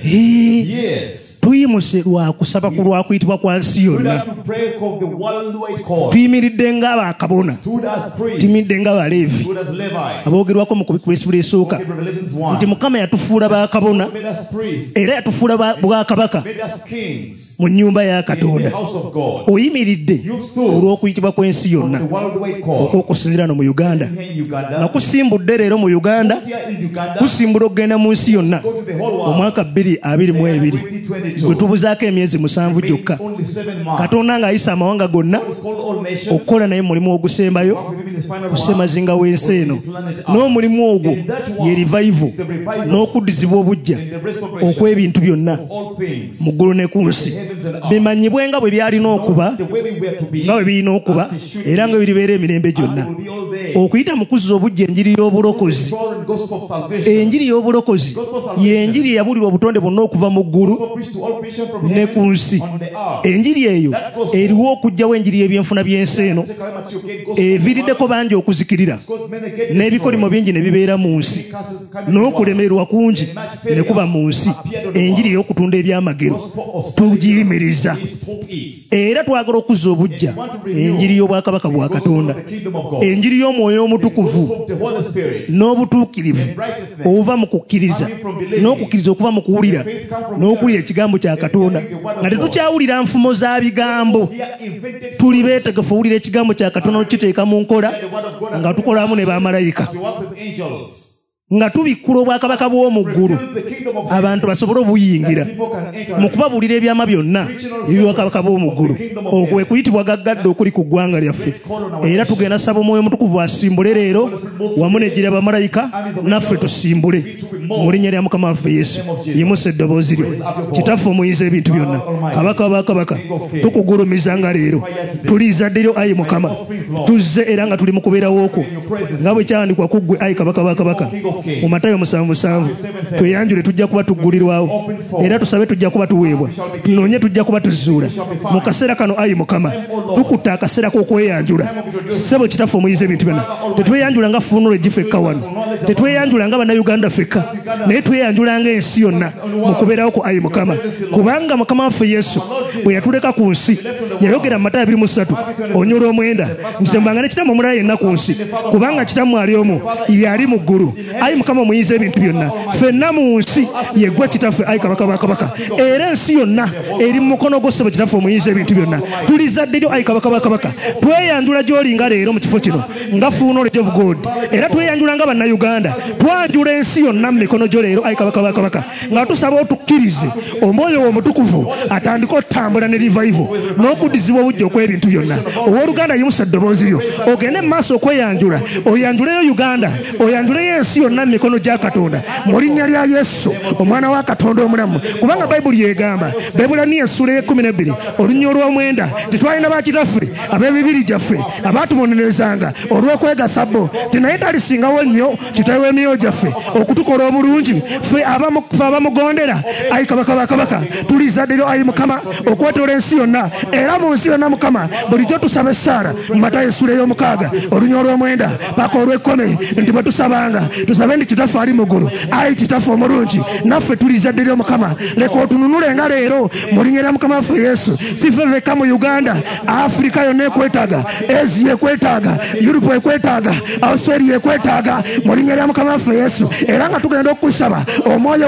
Speaker 2: Yes.
Speaker 3: tuyimuse lwakusaba ku lwakuyitibwa kwa nsi
Speaker 2: We
Speaker 3: yonna
Speaker 2: have to pray of the worldwide call.
Speaker 3: tuyimiridde ng'abakabona
Speaker 2: Stood as priests.
Speaker 3: tuyimiridde ng'abaleevi
Speaker 2: Stood as Levites.
Speaker 3: aboogerwako mu kubikula esooka
Speaker 2: Okay, Revelations 1.
Speaker 3: nti mukama yatufuula bakabona
Speaker 2: Made us priests.
Speaker 3: era yatufuula bwakabaka
Speaker 2: Made us kings.
Speaker 3: mu nnyumba ya
Speaker 2: In the
Speaker 3: katonda
Speaker 2: house of God.
Speaker 3: oyimiridde olw'okuyitibwa kw'ensi
Speaker 2: From
Speaker 3: yonna
Speaker 2: the worldwide call.
Speaker 3: okw'okusinziira no mu uganda
Speaker 2: Here in
Speaker 3: nga
Speaker 2: Uganda.
Speaker 3: kusimbudde leero mu uganda
Speaker 2: Here in Uganda.
Speaker 3: kusimbula okugenda mu nsi yonna
Speaker 2: Go to the whole world.
Speaker 3: omwaka 2022
Speaker 2: 2022.
Speaker 3: gwe tubuzaako emyezi 7 gyokka
Speaker 2: Only 7 months.
Speaker 3: katonda ng'ayisa amawanga gonna
Speaker 2: God is called all nations.
Speaker 3: okukola naye mulimu ogusembayo
Speaker 2: Walk with him in his final
Speaker 3: kusemazinga
Speaker 2: work.
Speaker 3: w'ensi eno
Speaker 2: His planet Earth.
Speaker 3: n'omulimu ogwo
Speaker 2: In that work,
Speaker 3: ye revival
Speaker 2: is the revival.
Speaker 3: n'okuddizibwa obujja
Speaker 2: In the restoration
Speaker 3: okw'ebintu byonna
Speaker 2: of all things.
Speaker 3: mu ggulu ne ku nsi bimanyibwe nga bwe byalina okuba
Speaker 2: The way we were to be.
Speaker 3: nga bwe birina okuba era nga bwe biribeera emirembe
Speaker 2: And
Speaker 3: gyonna
Speaker 2: will be all day.
Speaker 3: okuyita mu kuzza obujja enjiri y'obulokozi
Speaker 2: Call the gospel of salvation.
Speaker 3: enjiri y'obulokozi y'enjiri eyabulirwa obutonde bwonna okuva mu ggulu
Speaker 2: Gospel preached to all creation from
Speaker 3: ne ku
Speaker 2: heaven
Speaker 3: nsi
Speaker 2: on the earth.
Speaker 3: enjiri eyo eriwo okugjawo enjiri y'ebyenfuna by'ensi eno
Speaker 2: Take away material gain, gospel
Speaker 3: eviriddeko bangi okuzikirira
Speaker 2: because many get
Speaker 3: n'ebikolimo bingi ne bibeera mu nsi
Speaker 2: curses coming to the world.
Speaker 3: n'okulemerwa kungi ne kuba mu nsi enjiri ey'okutunda ebyamagero tugiyimiriza
Speaker 2: He spoke it.
Speaker 3: era twagala okuzza obujja enjiri y'obwakabaka bwa katonda
Speaker 2: The kingdom of God.
Speaker 3: enjiri y'omwoyo omutukuvu
Speaker 2: Of the Holy Spirit.
Speaker 3: n'obutuukirivu obuva mu kukkiriza n'okukkiriza okuva mu kuwulira n'okuwulira ekigambo kya katonda nga tetukyawulira nfumo za bigambo
Speaker 2: He had invented
Speaker 3: tuli beetegefu owulira ekigambo kya katonda n'okiteeka mu nkola
Speaker 2: the word of God
Speaker 3: nga tukolamu ne bamalayika
Speaker 2: to work with angels.
Speaker 3: nga tubikkula obwakabaka bw'omu ggulu
Speaker 2: Build the kingdom of
Speaker 3: abantu basobole obuyingira
Speaker 2: people can enter.
Speaker 3: mu kubabuulira ebyama byonna ebyobwakabaka bw'omu ggulu okwo kwe kuyitibwa gaggadde okuli ku ggwanga lyaffe era tugenda saba omwoyo mutukuvu asimbule leero wamu n'ejjira bamalayika naffe tusimbule mu linnya lya mukama waffe yesu yimusa eddoboozi lyo kitaffe omuyinza ebintu byonna kabaka wabakabaka tukugulumiza nga leero tuliizadde lyo ayi mukama tuzze era nga tuli mu kubeerawo okwo nga bwe kyawandikwa ku ggwe ayi kabaka wabakabaka mu matayo 7:7 tweyanjule tujja kuba tuggulirwawo era tusabe tujja kuba tuweebwa tunoonye tujja kuba tuzuula mu kaseera kano ayi mukama tukutte akaseera k'okweyanjula ssebo kitaffe omuyinza ebintu byonna tetweyanjula nga funulo egifekka wano tetweyanjula nga bannayuganda fekka naye tweyanjula nga ensi yonna mu kubeerawo ku ayi mukama kubanga mukama waffe yesu bwe yatuleka ku nsi yayogera mu Matayo 23 onyola 9 nti tembanga ne kitammwe omulala yenna ku nsi kubanga kitammwe ali omu yali mu ggulu ayi mukama omuyinza ebintu byonna ffenna mu nsi yeggwa kitaffe ayi kabaka bakabaka era ensi yonna eri mu mukono gwo ssebo kitaffe omuyinza ebintu byonna tulizadde lyo ayi kabaka bakabaka tweyanjula gy'olinga leero mu kifo kino nga fuunole of God era tweyanjula nga bannayuganda twanjula ensi yonna mu mikono gyo leero ayi kabaka bakabaka nga tusaba otukkirize omwoyo omutukuvu atandika otambula ne revival n'okuddizibwa obujja okw'ebintu byonna owooluganda yimusa eddoboozi lyo ogende mu maaso okweyanjula oyanjuleyo uganda oyanjuleyo ensi yonna mu mikono gya katonda mu linnya lya yesu omwana wa katonda omulamu kubanga bayibuli yegamba Baibulaniya essula 12 olunya olw'omwenda tetwalina bakitaffe ab'emibiri gyaffe abaatubonerezanga olw'okwegasa bo tinaye talisingawo nnyo kitaawe w'emyoyo gyaffe okutukola obulungi ffe abamugondera ayi kabaka bakabaka tulizadde lyo ayi mukama okwetola ensi yonna era mu nsi yonna mukama bulijjo tusaba essaala mu Matayo essula ey'omukaaga olunya olw'omwenda paka olw'ekkumi nti bwe tusabanga tusabe ndi kitaffe ali mu ggulu ayi kitaffe omulungi naffe tulizadde lyo mukama leka otununule nga leero mu linnya lya mukama waffe yesu si ffe veka mu uganda afurika yonna ekwetaaga asia ekwetaaga yuropu ekwetaaga australia ekwetaaga mu linnya lya mukama waffe yesu era nga tugenda okusaba omwoyo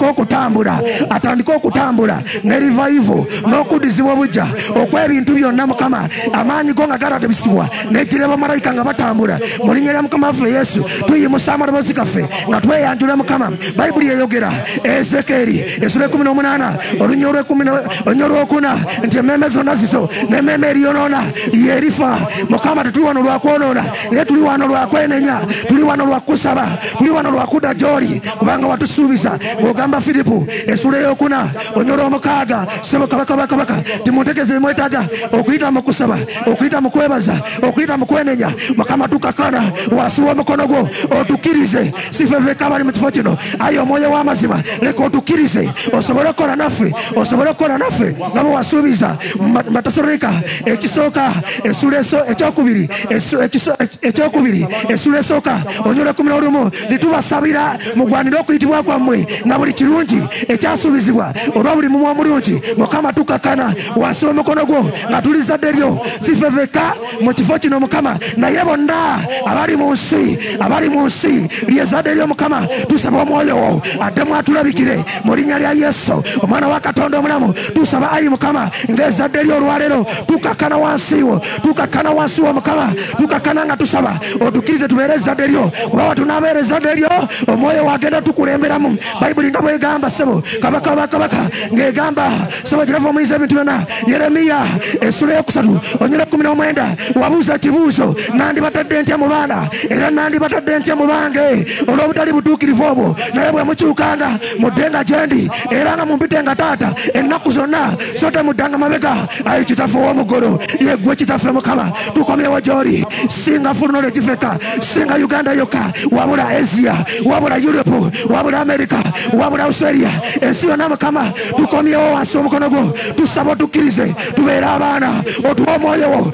Speaker 3: atandika okutambula ne revival n'okuddizibwa obujja okw'ebintu byonna mukama amaanyi go nga galatebisibwa n'ejjira bamalayika nga batambula mu linnya lya mukama waffe yesu tuyimusa amaloboozi gaffe nga tweyanjula mukama bayibuli eyogera Ezekieri essula 18 olunya olw'okuna nti emmeeme zonna zizo n'emmeeme eriyonoona yerifa mukama tetuli wano lwakwonoona naye tuli wano lwakwenenya tuli wano lwakusaba tuli wano lwakudda gy'oli kubanga watusuubiza ng'ogamba Filipu essula ey'okuna olunya olw'omukaaga ssebo kabaka timuntegeeze bimwetaaga okuyita mu kusaba okuyita mu kwebaza okuyita mu kwenenya mukama tukakana wansi w'omukono gwo otukkirize
Speaker 1: naffe sifeveka abali mu kifo kino ayi omwoyo w'amazima leka otukkirize osobole okukola naffe nga bwe wasuubiza Batasalonika ekisooka ekyokubiri essula esooka onyola 11 nitubasabira mugwanire okuyitibwa kwammwe na buli kirungi ekyasuubizibwa olwa buli mumu omulungi Mukama tukakana wansi w'omukono gwo nga tuli zadde lyo sifeveka mu kifo kino Mukama naye bonna abali mu nsi lyezadde lyo Mukama tusaba omwoyo wo addemu atulabikire mu linnya lya Yesu omwana wa Katonda omulamu tusaba ayi Mukama ng'ezadde lyo olwaleero tukakana wansi wo Mukama tukakana nga tusaba otukkirize tubeere ezadde lyo kuba watunaabeera ezadde lyo omwoyo wagenda tukulemberamu Bayibuli nga bwegamba sebo kabaka ng'egamba sebo girava omuyinza ebintu byonna Yeremiya essula eyokusatu onyola 19 wabuuza kibuuzo nandibatadde ntya mu baana era nandibatadde ntya mu bange olw'obutali butuukirivu obwo naye bwe mukyukanga muddenga gyendi era nga mumpitenga taata ennaku zonna so temuddanga mabega ayi kitaffe ow'omugolo yeggwe kitaffe Mukama tukomyewo gy'oli singa fuluno legifeka singa Uganda yokka wabula Asia wabula Europe wabula America wabula Australia ensi yonna Mukama tukomyewo wansi omukono gwo tusaba otukkirize tubeere abaana otuwa omwoyo wo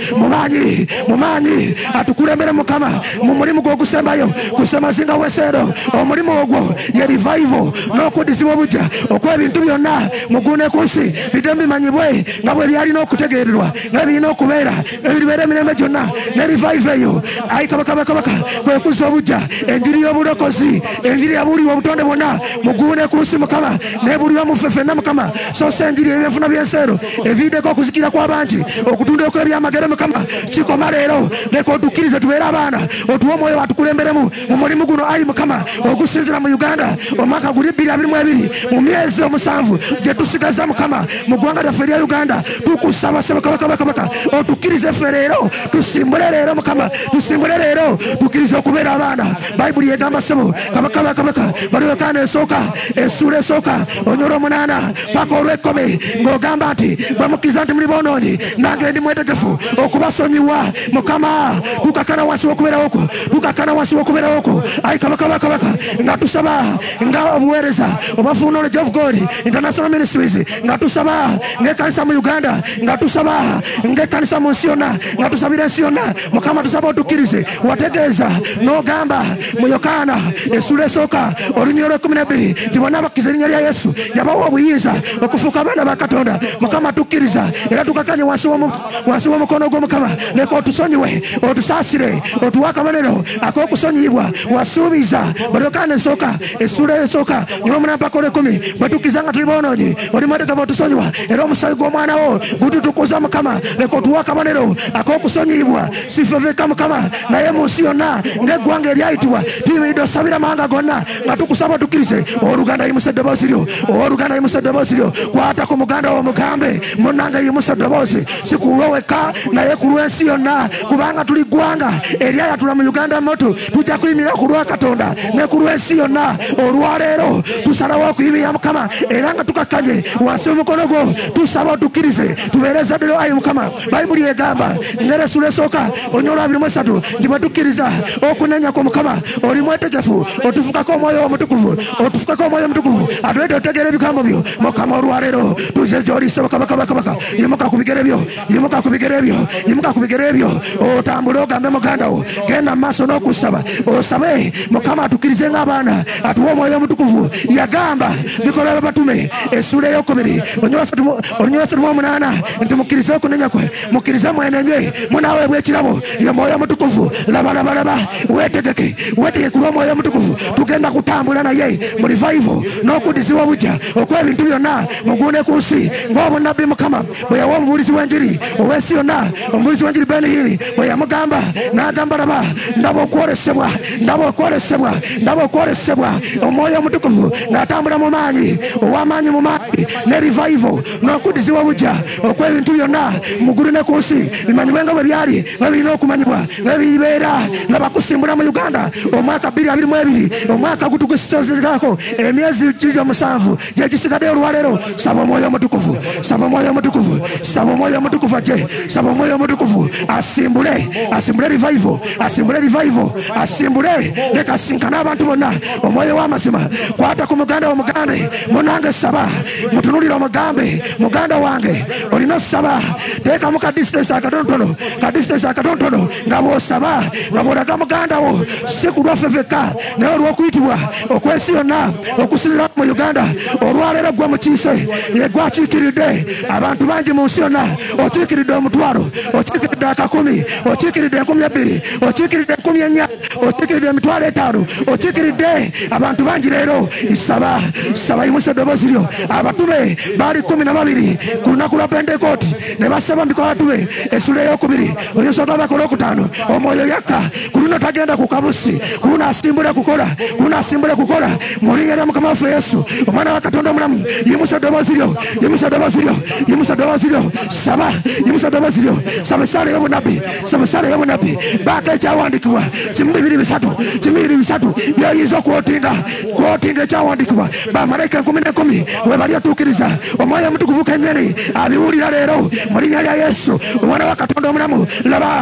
Speaker 1: mu maanyi atukulembere Mukama mu mulimu gw'ogusembayo kusemazinga w'eseero omulimu ogwo ye revival n'okuddizibwa obujja okw'ebintu byonna mugune ku nsi bidde bimanyibwe nga bwe byalina okutegeererwa nga birina okubeera ebiribeera emirembe gyonna ne revival eyo ayi kabaka kwe kuzza obujja enjiri y'obulokozi enjiri yabuulirwa obutonde bwonna mugune ku nsi Mukama n'ebuulirwa mu ffe ffenna Mukama so se enjiri ebyenfuna by'enseero eviiddeko okuzikira kw'abangi okutundako ebyamagero Mukama kikoma leero leka otukkirize tubeere abaana otuwa omwoyo watukulemberemu mu mulimu guno ayi Mukama ogusinzira mu Uganda omwaka guli 2022 mu myezi 7 gye tusigaza Mukama mu ggwanga lyaffe erya Uganda tukusaba sebo kabaka otukkirize ffe leero tusimbule leero Mukama tusimbule leero tukkirize okubeera abaana Bayibuli yegamba sebo kabaka bali Yokaana esooka essula esooka onyola 8 paka olw'ekkumi ng'ogamba nti bamukkiriza nti muli boonoonyi nange ndi mwetegefu okubasonyiwa Mukama tukakana wansi w'okubeerawo okwo ayi kabaka nga tusaba nga obuweereza oba Full Knowledge of God International Ministries nga tusaba ng'ekkanisa mu Uganda nga tusaba ng'ekkanisa mu nsi yonna nga tusabira ensi yonna Mukama tusaba otukkirize wategeeza n'ogamba mu Yokaana essula esooka olunyiro lw'12 nti bonna abakkiriza erinnya lya Yesu yabawa obuyinza okufuuka abaana ba Katonda Mukama tukkiriza era tukakanye wansi w'omukono gwo Mukama leka otusonyiwe otusaasire otuwa akabonero ak'okusonyiyibwa wasuubiza buli Yokaana esooka essula esooka nyuma mpaka olw'ekkumi bwe tukkiriza nga tuli boonoonyi oli mwetegefu otusonyiwa era omusaayi gw'omwana wo gututukuza Mukama leka otuwa akabonero ak'okusonyiyibwa sifeveka Mukama naye mu nsi yonna ng'eggwanga eryayitibwa tuyimiridde osabira amawanga gonna nga tukusaba otukkirize oluganda yimusa eddoboozi lyo kwata ku muganda wo mugambe munnange yimusa eddoboozi si ku lwe wekka naye ku lw'ensi yonna kubanga tuli ggwanga eryayatula mu Uganda moto tujja kuyimirira ku lwa Katonda ne ku lw'ensi yonna olwaleero tusalawo okuyimirira Mukama era nga tukakkanye wansi w'omukono gwo tusaba otukkirize tubeere ezadde lyo ayi Mukama Bayibuli egamba ng'essula esooka onyola 23 ndi bwe tukkiriza okunenya ku Mukama oli mwetegefu otufukako omwoyo omutukuvu atuleete otegeera ebigambo byo Mukama olwaleero tuje gy'oli sebo kabaka yimuka ku bigere byo otambule ogambe muganda wo genda mu maaso n'okusaba osabe Mukama atukkirize ng'abaana atuwa omwoyo omutukuvu yagamba bikolwa by'abatume essula ey'okubiri olunyola 38 nti mukkirize okunenya kwe mukkirize mwenenye munaaweebwa ekirabo ye mwoyo omutukuvu laba weetegeke ku lw'omwoyo omutukuvu tugenda kutambula naye mu revival n'okuddizibwa obujja okw'ebintu byonna mugune ku nsi ng'obunnabbi Mukama bwe yawa omubuulizi w'enjiri ow'ensi yonna omubuulizi w'enjiri Ben Hinn bwe yamugamba n'agamba laba ndaba okwolesebwa omwoyo omutukuvu ng'atambula mu maanyi ow'amaanyi mu maanyi ne revival n'okuddizibwa obujja okw'ebintu byonna mugulu ne ku nsi bimanyibwe nga bwe byali nga birina okumanyibwa nga bibeera nga bakusimbula mu Uganda omwaka 2022 omwaka gutukusizako emyezi 7 gye gisigaddeyo olwaleero saba omwoyo omutukuvu ajje saba omwoyo omutukuvu asimbule revival asimbule ekasinkana abantu bonna omwoyo w'amazima kwata ku muganda omugambe munange saba mutunulira omugambe muganda wange olina osaba teekamu ka distance akatontono nga bw'osaba nga bw'olaga muganda wo si ku lwaffe fekka naye olw'okuyitibwa okw'ensi yonna okusinzira mu Uganda olwaleero gwe mukiise yegwakiikiridde abantu bangi mu nsi yonna okiikiridde omutwalo okiikiridde 10 okiikiridde 20 okiikiridde 4,000 okiikiridde 5,000 okiikiridde abantu bangi leero saba yimusa eddoboozi lyo abatume baali 12 ku lunaku lwa Pentekooti ne basaba mu batume essula ey'okubiri olusoga bakola okutaano omwoyo yakka ku luno tagenda ku kabusi ku luno asimbule kukola mu linnya lya Mukama waffe Yesu omwana wa Katonda omulamu yimusa eddoboozi lyo saba yimusa eddoboozi lyo saba essala ey'obunabbi baako ekyawandiikibwa 2 byoyinza okwotinga ekyawandiikibwa bamalayika 10 we bali otuukiriza omwoyo omutukuvu kennyini abiwulira leero mu linnya lya Yesu omwana wa Katonda omulamu laba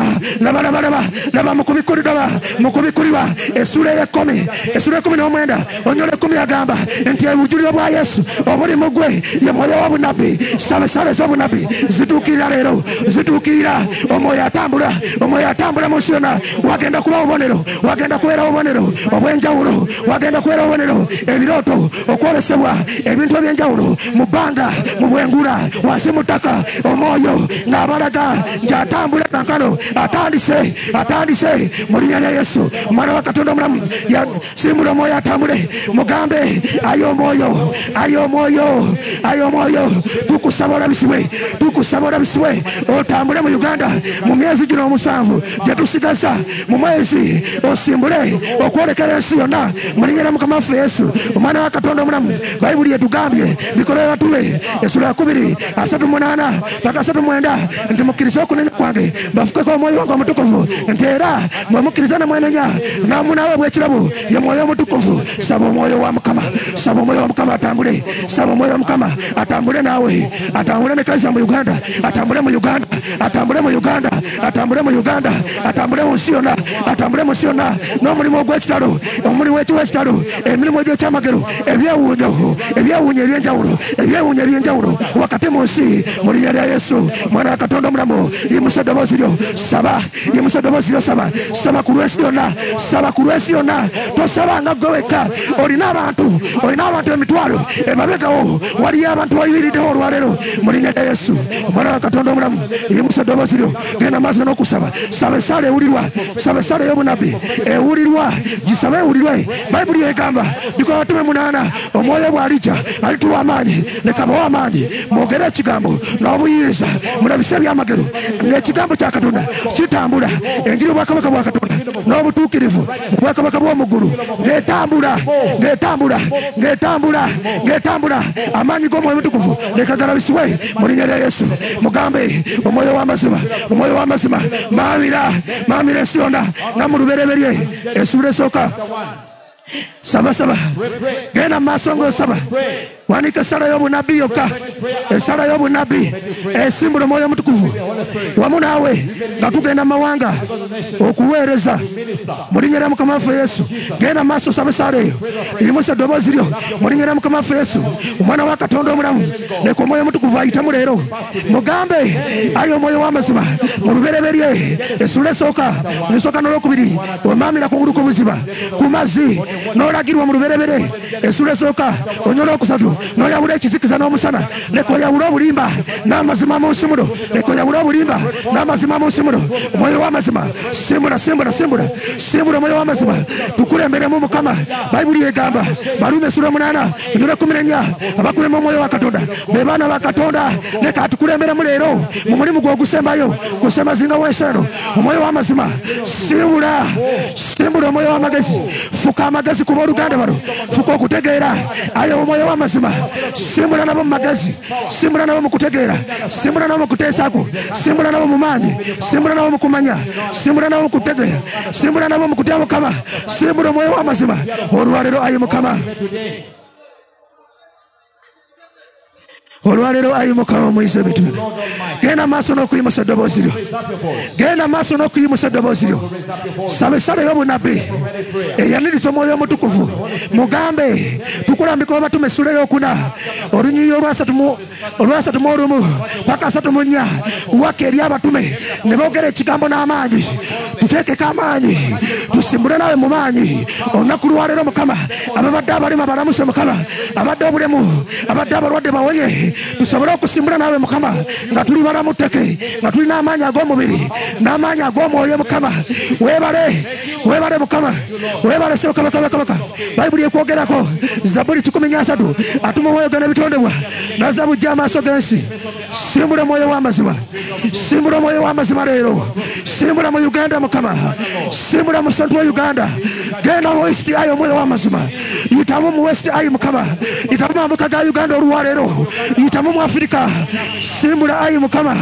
Speaker 1: mukubikulirwa essula ey'e19 onyola 10 agamba nti obujuliro bwa Yesu obuli mu gwe ye mwoyo w'obunabbi saba essala ez'obunabbi zituukirira leero omwoyo atambula mu nsi yonna wagenda kuba obubonero wagenda kubeera obubonero obw'enjawulo wagenda kubeera obubonero ebirooto okwolesebwa ebintu eby'enjawulo mu bbanga mu bwengula wansi mu ttaka omwoyo ng'abalaga gy'atambula kankano atandise mu linnya lya Yesu omwana wa Katonda omulamu simbula omwoyo atambule mugambe ayo omwoyo tukusaba olabisibwe otambule mu Uganda mu myezi gino 7 gye tusigaza mu mwezi osimbule okwolekera ensi yonna mu linnya lya Mukama waffe Yesu omwana wa Katonda omulamu Bayibuli etugambye Bikola by'Abatume essula 2:38 paka 39 nti mukkirize okunenya kwange bafukeko omwoyo wange omutukuvu nti era mwe mukkiriza ne mwenenya namunawe bw'ekirabo ye mwoyo omutukuvu saba omwoyo wa Mukama atambule saba omwoyo wa Mukama atambule naawe atambule ne kaisa mu Uganda atambule mu Uganda atambule mu nsi yonna n'omulimu ogw'ekitalo omulimu w'ekitalo emirimu egy'ekyamagero ebyewuunyo eby'enjawulo wakati mu nsi mu linnya lya Yesu mwana wa Katonda omulamu yimusa eddoboozi lyo saba ku lw'ensi yonna tosabanga ggwe wekka olina abantu emitwalo emabegawo waliyo abantu bayibiriddewo olwaleero mu linnya lya Yesu mwana wa Katonda omulamu yimusa eddoboozi lyo genda maaso n'okusaba saba essala saba essala ey'obunabbi ewulirwa gisabe ewulirwe Bayibuli egamba Bikola by'Abatume 8 omwoyo bw'alijja alituwa amaanyi ne kabawa amaanyi mwogere ekigambo n'obuyinza mulabise ebyamagero ng'ekigambo kya Katonda kitambula enjiri obwakabaka bwa Katonda n'obutuukirivu obwakabaka bw'omu ggulu ng'etambula amaanyi g'omwoyo mutukuvu leka galabisibwe mu linnya lya Yesu mugambe omwoyo w'amazima maamira ensi yonna nga mu lubereberye essula esooka saba genda mu maaso ng'osaba wanika essala y'obunabbi yokka essala y'obunabbi esimbula omwoyo omutukuvu wamu naawe nga tugenda mu mawanga okuweereza mu linnya lya Mukama waffe Yesu genda mu maaso saba essala eyo yimusa eddoboozi lyo mu linnya lya Mukama waffe Yesu omwana wa Katonda omulamu leka omwoyo omutukuvu ayitamu leero mugambe ayi omwoyo w'amazima mu lubereberye essula esooka n'olwokubiri wemaamira kungulu k'obuziba ku mazzi n'olagirwa mu lubereberye essula esooka onyola okusatu n'oyawula ekizikiza n'omusana leka oyawule obulimba n'amazima mu nsi muno omwoyo w'amazima simbula omwoyo w'amazima tukulemberemu Mukama Bayibuli egamba Baluumi essula 8 enjula 14 abakulema omwoyo wa Katonda be baana ba Katonda leka atukulemberemu leero mu mulimu gw'ogusembayo kusemazinga w'ensi eno omwoyo w'amazima simbula omwoyo w'amagezi fuka amagezi ku booluganda bano fuka okutegeera ayo omwoyo w'amazima simbula nabo mu magezi simbula nabo mu kutegeera simbula nabo mu kuteesaako simbula nabo mu maanyi simbula nabo mu kumanya simbula nabo mu kutegeera simbula nabo mu kutya Mukama simbula omwoyo w'amazima olwaleero ayi Mukama olwaleero ayi mukama omuyisa ebintu bino genda maaso n'okuyimusa eddoboozi lyo genda maaso n'okuyimusa eddoboozi lyo saba essala ey'obunabbi eyaniriza omwoyo omutukuvu mugambe tukulambika obatume essula ey'okuna olunyiriri olwasatu mu olumu paka 34 waka eri abatume ne boogera ekigambo n'amaanyi tuteekeko amaanyi tusimbule nawe mu maanyi olunaku lwaleero mukama ababadde abalema balamuse mukama abadde obulemu abadde abalwadde bawonye tusobole okusimbula nawe mukama nga tuli balamu tteke nga tulina amaanyi ag'omubiri n'amaanyi ag'omwoyo mukama weebale mukama weebale sebakabaka bayibuli ekwogerako Zabuli 13 atuma omwoyo gwe n'ebitondebwa naza bujja amaaso g'ensi simbula omwoyo w'amazima simbula omwoyo w'amazima leero simbula mu Uganda mukama simbula mu Central Uganda genda mu West Eye omwoyo w'amazima yitamu mu West Eye mukama yitamu mu mambuka ga Uganda olwaleero yitamu mu Afirika simbula ayi mukama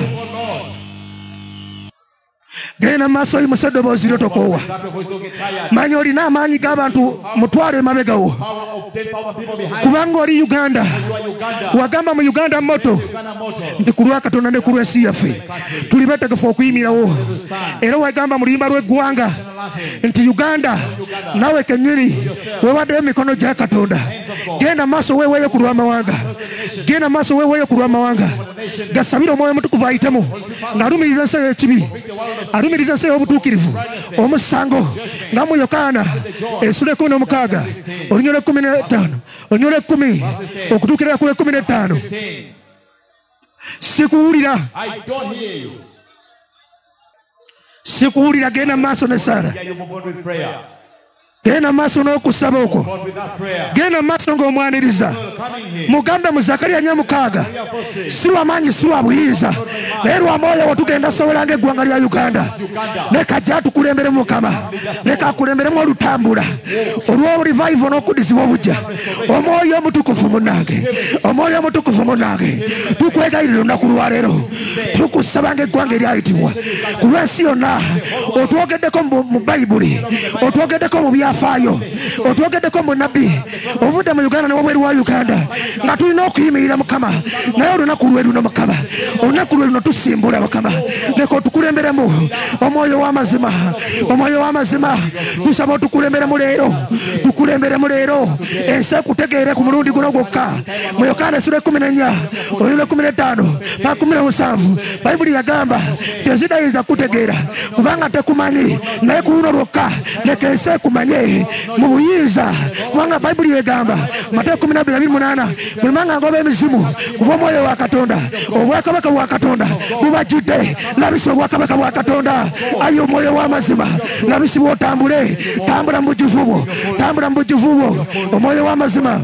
Speaker 1: genda maaso oyimusa eddoboozi lyo tokoowa manya olina amaanyi g'abantu mutwale emabegawo kubanga oli Uganda wagamba mu Uganda moto nti ku lwa Katonda ne ku lw'ensi yaffe tuli beetegefu okuyimirawo era wagamba mu luyimba lw'eggwanga nti Uganda nawe kennyini weewaddeyo emikono gya Katonda genda maaso weeweeyo ku lw'amawanga genda maaso weeweeyo ku lw'amawanga gasabire omwoyo omutukuvu ayitemu ng'alumiriza ensi ey'ekibi alumiriza ensi ey'obutuukirivu omusango nga mu Yokaana essula 16 olunyolo 15 olunyolo 10 okutuukirira ku 15 sikuwulira genda maaso n'essaala genda maaso n'okusaba okwo genda maaso ng'omwaniriza mugambe mu Zakariya 4:6 si lw'amaanyi si lwa buyinza naye lwa mwoyo wetugenda sobolanga eggwanga lya Uganda leka ajja tukulemberemu mukama leka akulemberemu olutambula olw'obulivayivo n'okuddizibwa obujja omwoyo omutukuvu munnange omwoyo omutukuvu munnange tukwegayirira olunaku lwaleero tukusabanga eggwanga eryayitibwa ku lw'ensi yonna otwogeddeko mu Bayibuli otwogeddeko mu byafaayo otwogeddeko mu nabbi ovudde mu Uganda ne wabweru wa Uganda nga tulina okuyimirira mukama naye olunaku lwe luno mukama olunaku lwe luno tusimbula mukama leka otukulemberemu omwoyo w'amazima tusaba otukulemberemu leero ensi ekutegeere ku mulundi guno gwokka mu Yokaana essula 14 olunyolo 15 paka 17 Bayibuli yagamba tezidayinza kutegeera kubanga tekumanyi naye ku luno lwokka leka ensi ekumanye mu buyinza kubanga Bayibuli yegamba Mateeka 12:8 mwemanga ngoba emizimu kuba omwoyo wa Katonda obwakabaka bwa Katonda bubajjudde labisa obwakabaka bwa Katonda ayi omwoyo w'amazima labisibwa otambule tambula mu bujjuvu bwo omwoyo w'amazima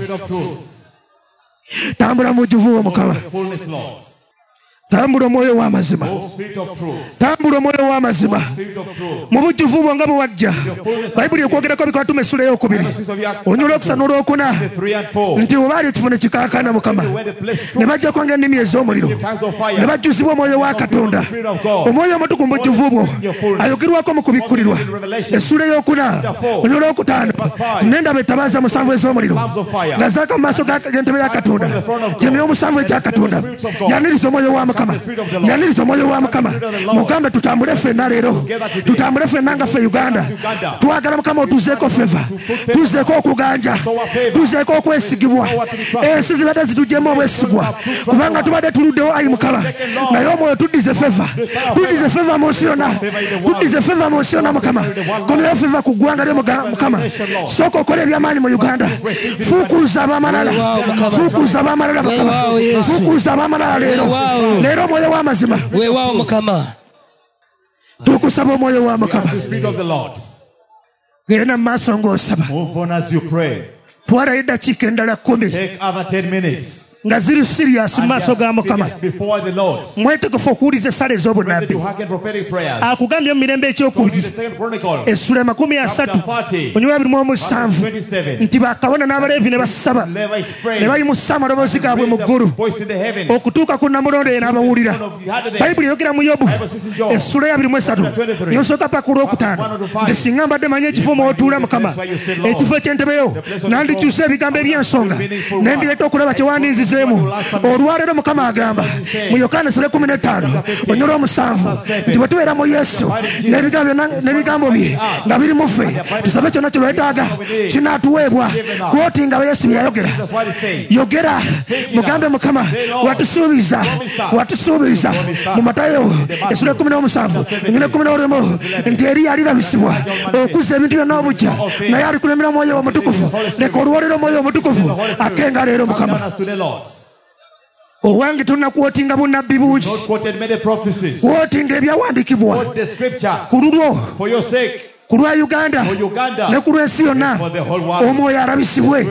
Speaker 1: tambula mu bujjuvu bwo mukama tambula omwoyo w'amazima tambula omwoyo w'amazima mu bujjuvu bwo nga bwe wajja Bayibuli ekwogerako bikatuma essula ey'okubiri olunyolo olwokusatu n'olwokuna nti bwe baali ekifo ne kikankana mukama ne bajjako ng'ennimi ez'omuliro ne bajjuzibwa omwoyo wa Katonda omwoyo omutukuvu mu bujjuvu bwo ayogerwako mu kubikkulirwa essula ey'okuna olunyolo olwokutaano n'endaba ettabaaza 7 ez'omuliro nga zaaka mu maaso g'entebe ya Katonda gy'emyoyo 7 egya Katonda yaniriza omwoyo wa yaniriza omwoyo wa mukama mugambe tutambule ffenna leero tutambule ffenna nga ffe Uganda twagala mukama otuzeeko feva tuzeeko okuganja tuzeeko okwesigibwa ensi zibadde zitugyemu obwesigwa kubanga tubadde tuluddewo ayi mukama naye omwoyo tuddize feva mu nsi yonna mukama komyayo feva ku ggwanga lyo mukama sooka okola ebyamaanyi mu Uganda fuukuza abamalala mukama fuukuza abamalala leero omwoyo w'amazima
Speaker 4: weewaawo mukama
Speaker 1: tukusaba omwoyo wa mukama genda mu maaso ng'osaba twalayo eddakiika endala 10 nga ziri serious mu maaso ga mukama mwetegefu okuwuliza essala ez'obunabbi akugambye mu mirembe ekyokubiri essula 30 onyolo 27 nti bakabona n'abaleevi ne basaba ne bayimusa amaloboozi gaabwe mu ggulu okutuuka ku namulondo ye n'abawulira Bayibuli eyogera mu Yobu essula ya 23 nyosooka paka olwokutaano nti singa mbadde manyi ekifo mw'otuula mukama ekifo eky'entebeyo nandikyusa ebigambo eby'ensonga ne mbireeta okulaba kye wandinziza nkubuuzeemu olwaleero mukama agamba mu Yokaana 15 onyolo 7 nti bwe tubeera mu Yesu n'ebigambo bye nga biri mu ffe tusabe kyonna kye lwetaaga kinaatuweebwa kwoti nga Yesu bye yayogera yogera mugambe mukama watusuubiza mu Matayo 17 ngine 11 nti eri alirabisibwa okuza ebintu byonna obujja naye alikulembera Mwoyo Omutukuvu leka olwaleero Mwoyo Omutukuvu akenga leero mukama owange tunakwotinga bunnabbi bungi kwotinga ebyawandiikibwa ku lulwo ku lwa Uganda ne ku lw'ensi yonna Omwoyo arabisibwe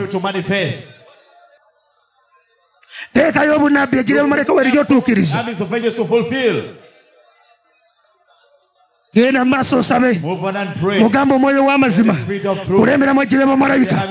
Speaker 1: teekayo obunnabbi egire bamalayika we liri otuukiriza genda mu maaso osabe mugamba Omwoyo w'amazima kulemberamu ejjire bamalayika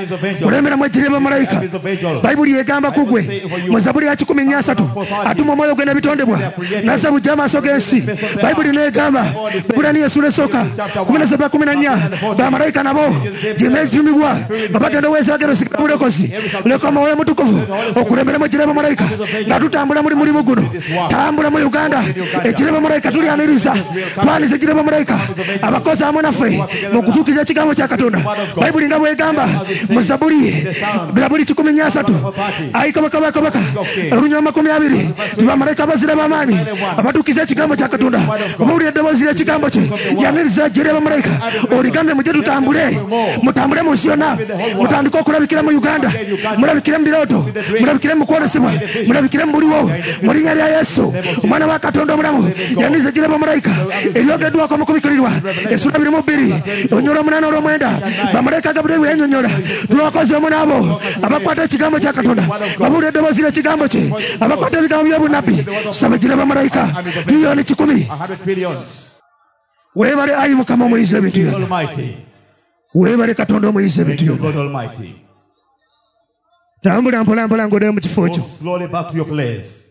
Speaker 1: Bayibuli egamba ku gwe mu Zabuli ya 13 atuma Omwoyo gwe n'ebitondebwa n'assa bujja amaaso g'ensi. Bayibuli n'egamba Iburaniya essuula esooka 17-14 bamalayika nabo gyema ejjumibwa nga bagenda oweesa bagenda osigala bulokozi leka Omwoyo Omutukuvu okulemberamu ejjire bamalayika nga tutambula muli mulimu guno tambula mu Uganda ejjire bamalayika tulyaniriza twaniza ejjire bamalayika abakozi amu naffe mu kutuukiza ekigambo kya Katonda. Bayibuli nga bwegamba mu Zabuli 13 ayikabakabaka olunyoma 20 bamalayika abazira b'amaanyi abatuukiza ekigambo kya Katonda obawulira eddoboozi ly'ekigambo kye yaniriza ejjire bamalayika oligambe mujje mutambule mu nsi yonna mutandike okulabikira mu Uganda mulabikire mu birooto mulabikire mu kwolesebwa mulabikire mu buliwo mu linnya lya Yesu omwana wa Katonda omulamu yaniriza ejjire bamalayika eryogeddwako mu kubikirirwa essuula 22 onyolo 8-9 bamalayika Gabulyeri bwe yannyonnyola tulwakozi omu n'abo abakwata ekigambo kya Katonda babuulira eddoboozi ly'ekigambo kye abakwata ebigambo by'obunnabbi saba ejjire bamalayika biliyoni 10. Weebale ayi Mukama omuyiza ebintu byonna weebale Katonda omuyiza ebintu byonna tambula mpolampola ng'oddeyo mu kifo kyo.